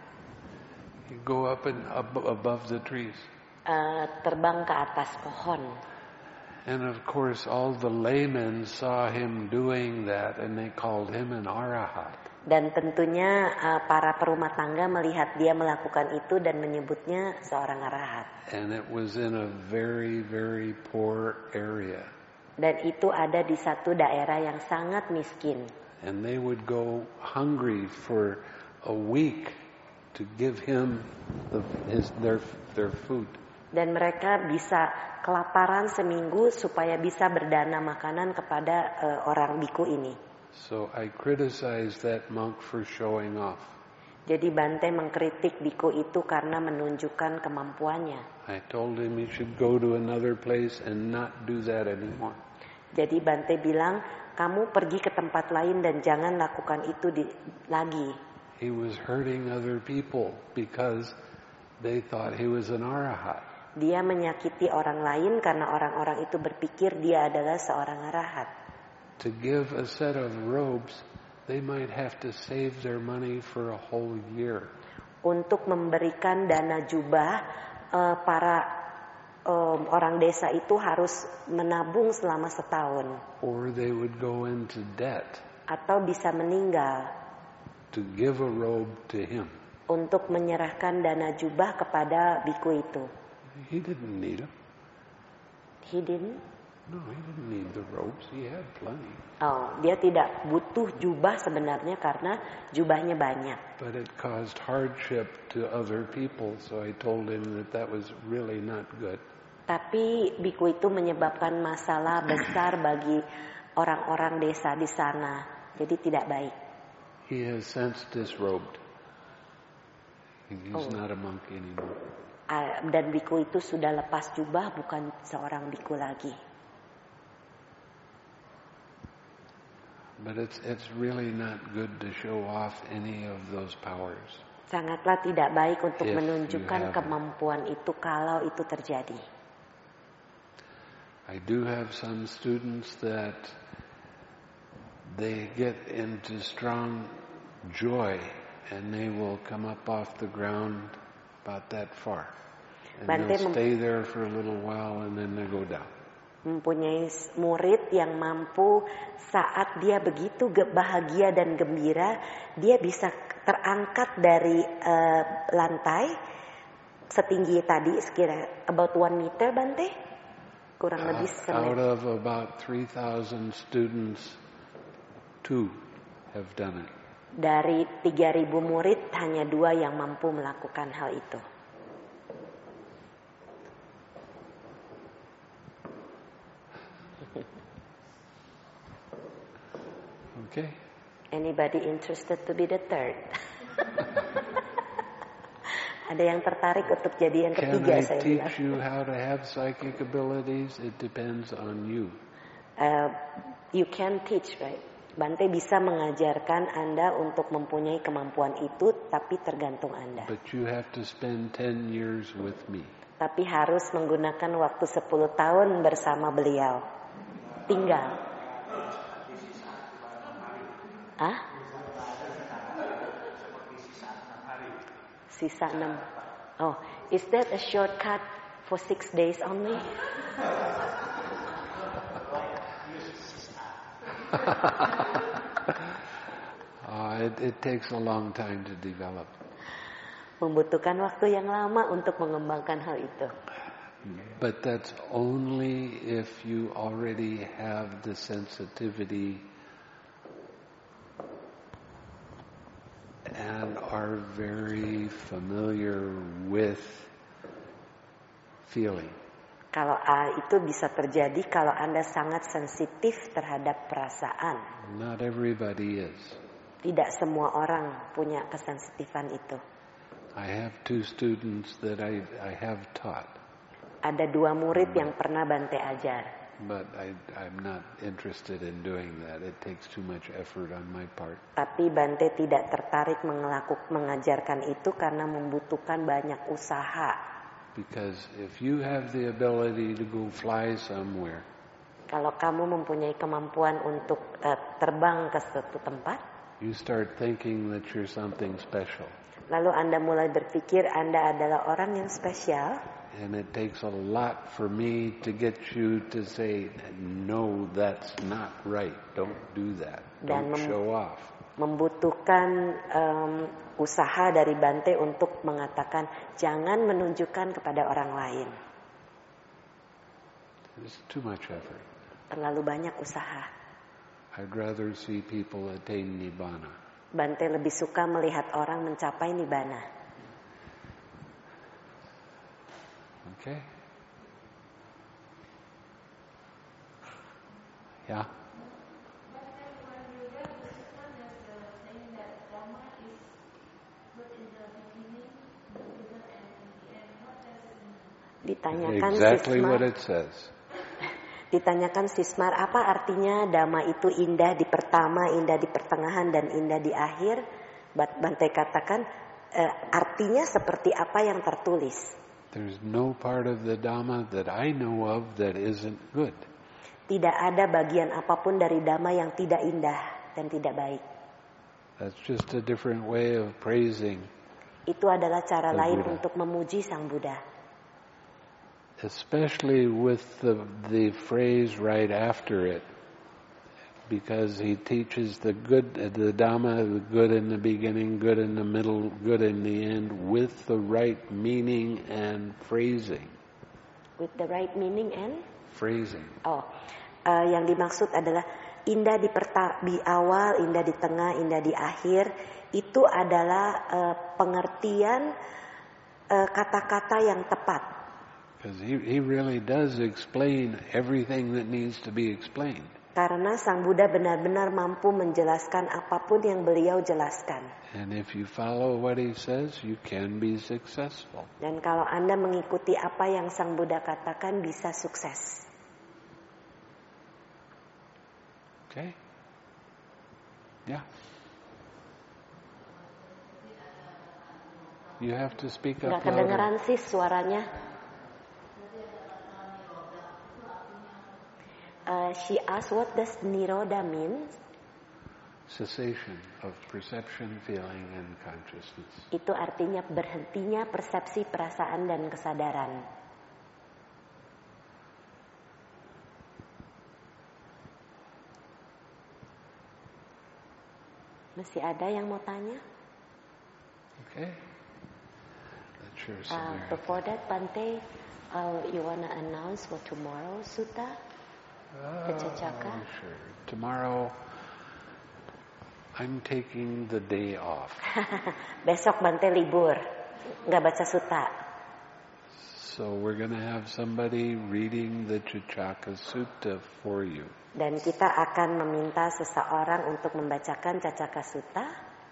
You go up and up above the trees. Uh, terbang ke atas pohon. And of course, all the laymen saw him doing that, and they called him an arahat. Dan tentunya uh, para perumah tangga melihat dia melakukan itu dan menyebutnya seorang arahat. And it was in a very, very poor area. Dan itu ada di satu daerah yang sangat miskin. And they would go hungry for a week to give him the, his, their, their food. Dan mereka bisa kelaparan seminggu supaya bisa berdana makanan kepada uh, orang biku ini. So I criticized that monk for showing off. Jadi Bante mengkritik biku itu karena menunjukkan kemampuannya. I told him he should go to another place and not do that anymore. Jadi Bante bilang, kamu pergi ke tempat lain dan jangan lakukan itu di, lagi. He was hurting other people because they thought he was an arahat. Dia menyakiti orang lain karena orang-orang itu berpikir dia adalah seorang arahat. To give a set of robes, they might have to save their money for a whole year. Untuk memberikan dana jubah, uh, para um, orang desa itu harus menabung selama setahun. Or they would go into debt. Atau bisa meninggal. To give a robe to him. Untuk menyerahkan dana jubah kepada biku itu. He didn't need them. He didn't? No, he didn't need the robes. He had plenty. Oh, dia tidak butuh jubah sebenarnya karena jubahnya banyak. But it caused hardship to other people, so I told him that that was really not good. Tapi biku itu menyebabkan masalah besar bagi orang-orang desa di sana. Jadi tidak baik. He has since disrobed. He's Oh. not a monk anymore. Dan biku itu sudah lepas jubah, bukan seorang biku lagi. But it's it's really not good to show off any of those powers. Sangatlah tidak baik untuk If menunjukkan you have- kemampuan itu kalau itu terjadi. I do have some students that they get into strong joy and they will come up off the ground about that far. And Bante they'll mem- stay there for a little while and then they go down. Mempunyai murid yang mampu saat dia begitu ge- bahagia dan gembira, dia bisa terangkat dari uh, lantai setinggi tadi sekira about one meter, Bante? Kurang lebih Out, semeter. out of about three thousand students, two have done it. Dari tiga ribu murid, hanya dua yang mampu melakukan hal itu. Okay. Anybody interested to be the third? Ada yang tertarik untuk jadi yang Can ketiga, I saya bilang. teach you how to have psychic abilities? It depends on you. Uh, you can teach, right? Bante bisa mengajarkan Anda untuk mempunyai kemampuan itu, tapi tergantung Anda. But you have to spend ten years with me. Tapi harus menggunakan waktu sepuluh tahun bersama beliau. Tinggal. Ah? Sisa enam. Oh, is that a shortcut for six days only? uh, it, it takes a long time to develop. Membutuhkan waktu yang lama untuk mengembangkan hal itu. But that's only if you already have the sensitivity and are very familiar with feeling. Kalau A itu bisa terjadi kalau Anda sangat sensitif terhadap perasaan. Not everybody is. Tidak semua orang punya kesensitifan itu. I have two students that I, I have taught. Ada dua murid yang pernah Bante ajar. But I, I'm not interested in doing that. It takes too much effort on my part. Tapi Bante tidak tertarik mengelakuk, mengajarkan itu karena membutuhkan banyak usaha. Because if you have the ability to go fly somewhere, kalau kamu mempunyai kemampuan untuk uh, terbang ke suatu tempat, you start thinking that you're something special. Lalu Anda mulai berpikir Anda adalah orang yang spesial. And it takes a lot for me to get you to say, no, that's not right. Don't do that. Don't Dan show off. Membutuhkan um, usaha dari Bante untuk mengatakan jangan menunjukkan kepada orang lain. It's too much effort. Terlalu banyak usaha. I'd rather see people attain nibbana. Bante lebih suka melihat orang mencapai nibbana. Okay. Yeah. Ditanyakan exactly Sismar, what it says. Ditanyakan Sismar, apa artinya Dhamma itu indah di pertama, indah di pertengahan, dan indah di akhir? Bante katakan, e, artinya seperti apa yang tertulis. There's no part of the Dhamma that I know of that isn't good. Tidak ada bagian apapun dari Dhamma yang tidak indah dan tidak baik. That's just a different way of praising. Itu adalah cara the lain Buddha. untuk memuji Sang Buddha. Especially with the the phrase right after it, because he teaches the good, the Dhamma, the good in the beginning, good in the middle, good in the end, with the right meaning and phrasing. With the right meaning and phrasing. Oh, uh, yang dimaksud adalah indah di, perta- di awal, indah di tengah, indah di akhir. Itu adalah uh, pengertian uh, kata-kata yang tepat. Because he, he really does explain everything that needs to be explained. Karena Sang Buddha benar-benar mampu menjelaskan apapun yang beliau jelaskan. And if you follow what he says, you can be successful. Dan kalau Anda mengikuti apa yang Sang Buddha katakan, bisa sukses. Okay? Yeah. You have to speak up Nggak kedengeran louder. sih suaranya. Uh, she asked, what does Nirodha mean? Cessation of perception, feeling, and consciousness. Itu artinya berhentinya persepsi, perasaan, dan kesadaran. Masih ada yang mau tanya? Okay. Let's share some Uh, there. before that, Bante, uh, you wanna announce for tomorrow, Sutta? Oh, Pecacaka? sure. Tomorrow, I'm taking the day off. Besok Bante libur, nggak baca Sutta. So we're going to have somebody reading the Cacaka Sutta for you. Dan kita akan meminta seseorang untuk membacakan Cacaka Sutta.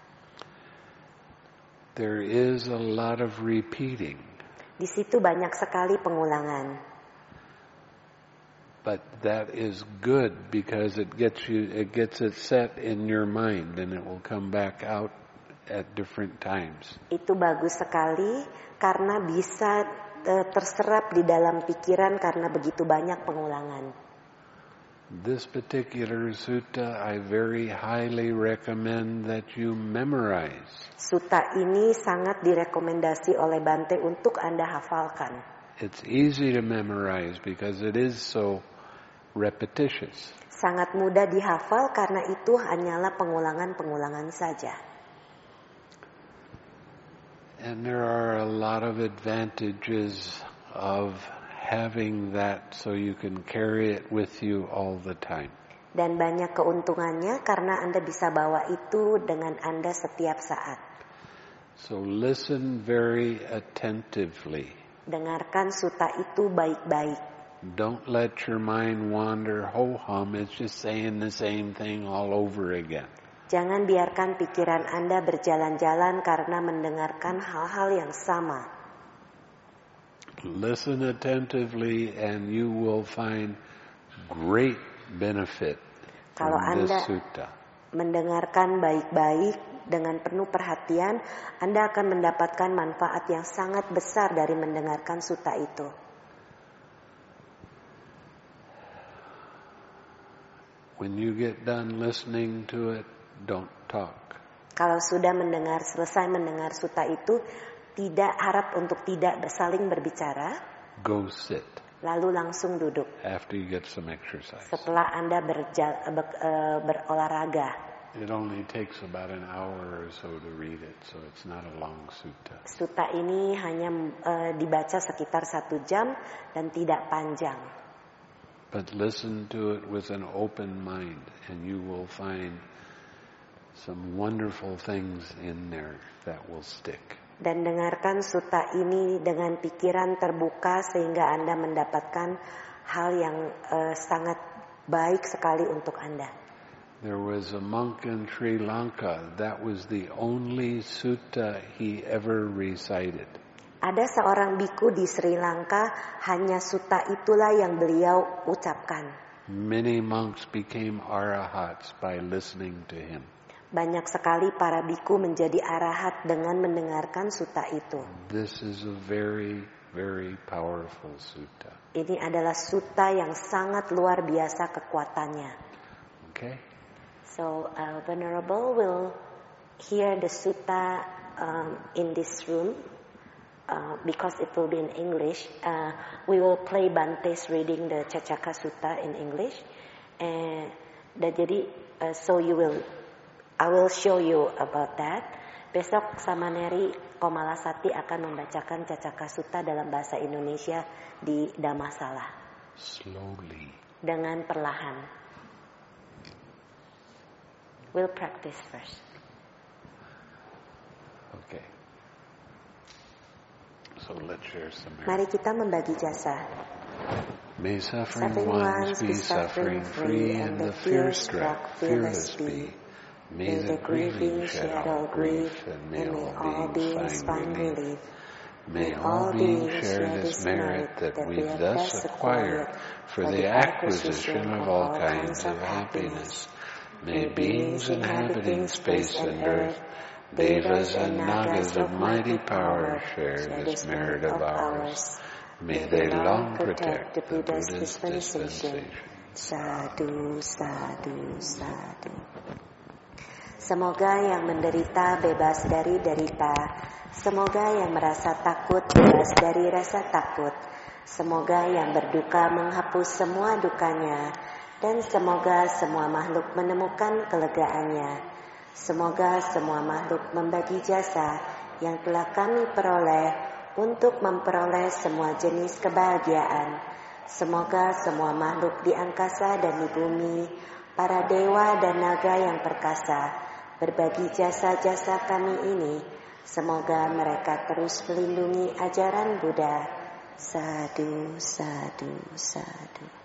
There is a lot of repeating. Di situ banyak sekali pengulangan. But that is good because it gets you, it gets it set in your mind and it will come back out at different times. Itu bagus sekali karena bisa uh, terserap di dalam pikiran karena begitu banyak pengulangan. This particular sutta, I very highly recommend that you memorize. Sutta ini sangat direkomendasi oleh Bante untuk Anda hafalkan. It's easy to memorize because it is so repetitious. Sangat mudah dihafal karena itu hanyalah pengulangan-pengulangan saja. And there are a lot of advantages of having that so you can carry it with you all the time. Dan banyak keuntungannya karena Anda bisa bawa itu dengan Anda setiap saat. So listen very attentively. Dengarkan sutta itu baik-baik. Don't let your mind wander, ho-hum, it's just saying the same thing all over again. Jangan biarkan pikiran Anda berjalan-jalan karena mendengarkan hal-hal yang sama. Listen attentively and you will find great benefit Kalau from this Anda sutta. mendengarkan baik-baik dengan penuh perhatian, Anda akan mendapatkan manfaat yang sangat besar dari mendengarkan sutta itu. When you get done listening to it, don't talk. Kalau sudah mendengar, selesai mendengar sutta itu, tidak harap untuk tidak saling berbicara, Go sit lalu langsung duduk. after you get some exercise. Setelah Anda berja- ber- uh, berolahraga. It only takes about an hour or so to read it, so it's not a long sutta. Sutta ini hanya uh, dibaca sekitar satu jam dan tidak panjang. But listen to it with an open mind, and you will find some wonderful things in there that will stick. Dan dengarkan sutta ini dengan pikiran terbuka sehingga Anda mendapatkan hal yang uh, sangat baik sekali untuk Anda. There was a monk in Sri Lanka, that was the only sutta he ever recited. Ada seorang biku di Sri Lanka, hanya sutta itulah yang beliau ucapkan. Many monks became arahats by listening to him. Banyak sekali para biku menjadi arahat dengan mendengarkan sutta itu. This is a very, very powerful sutta. Ini adalah sutta yang sangat luar biasa kekuatannya. Okay? So, uh, Venerable will hear the sutta um, in this room. Uh, because it will be in English, uh, we will play Bante's reading the Cacaka Sutta in English. And dan jadi, uh, so you will, I will show you about that. Besok Samaneri Komalasati akan membacakan Cacaka Sutta dalam bahasa Indonesia di Dhammasala. Slowly. Dengan perlahan. We'll practice first. Okay. So let's share some merit. Mari kita membagi jasa. May suffering Suffering ones ones be suffering free, and the fear-struck fearless be. May the grieving shed all grief, and may all beings find relief. May all beings share this merit that we thus acquire for the acquisition of all kinds of happiness. May beings inhabiting space and earth, Devas and Nagas of mighty power share this merit of ours. May they long protect the Buddha's dispensation. Sadhu, sadhu, sadhu. Semoga yang menderita bebas dari derita. Semoga yang merasa takut bebas dari rasa takut. Semoga yang berduka menghapus semua dukanya. Dan semoga semua makhluk menemukan kelegaannya. Semoga semua makhluk membagi jasa yang telah kami peroleh untuk memperoleh semua jenis kebahagiaan. Semoga semua makhluk di angkasa dan di bumi, para dewa dan naga yang perkasa, berbagi jasa-jasa kami ini. Semoga mereka terus melindungi ajaran Buddha. Sadhu, sadhu, sadhu.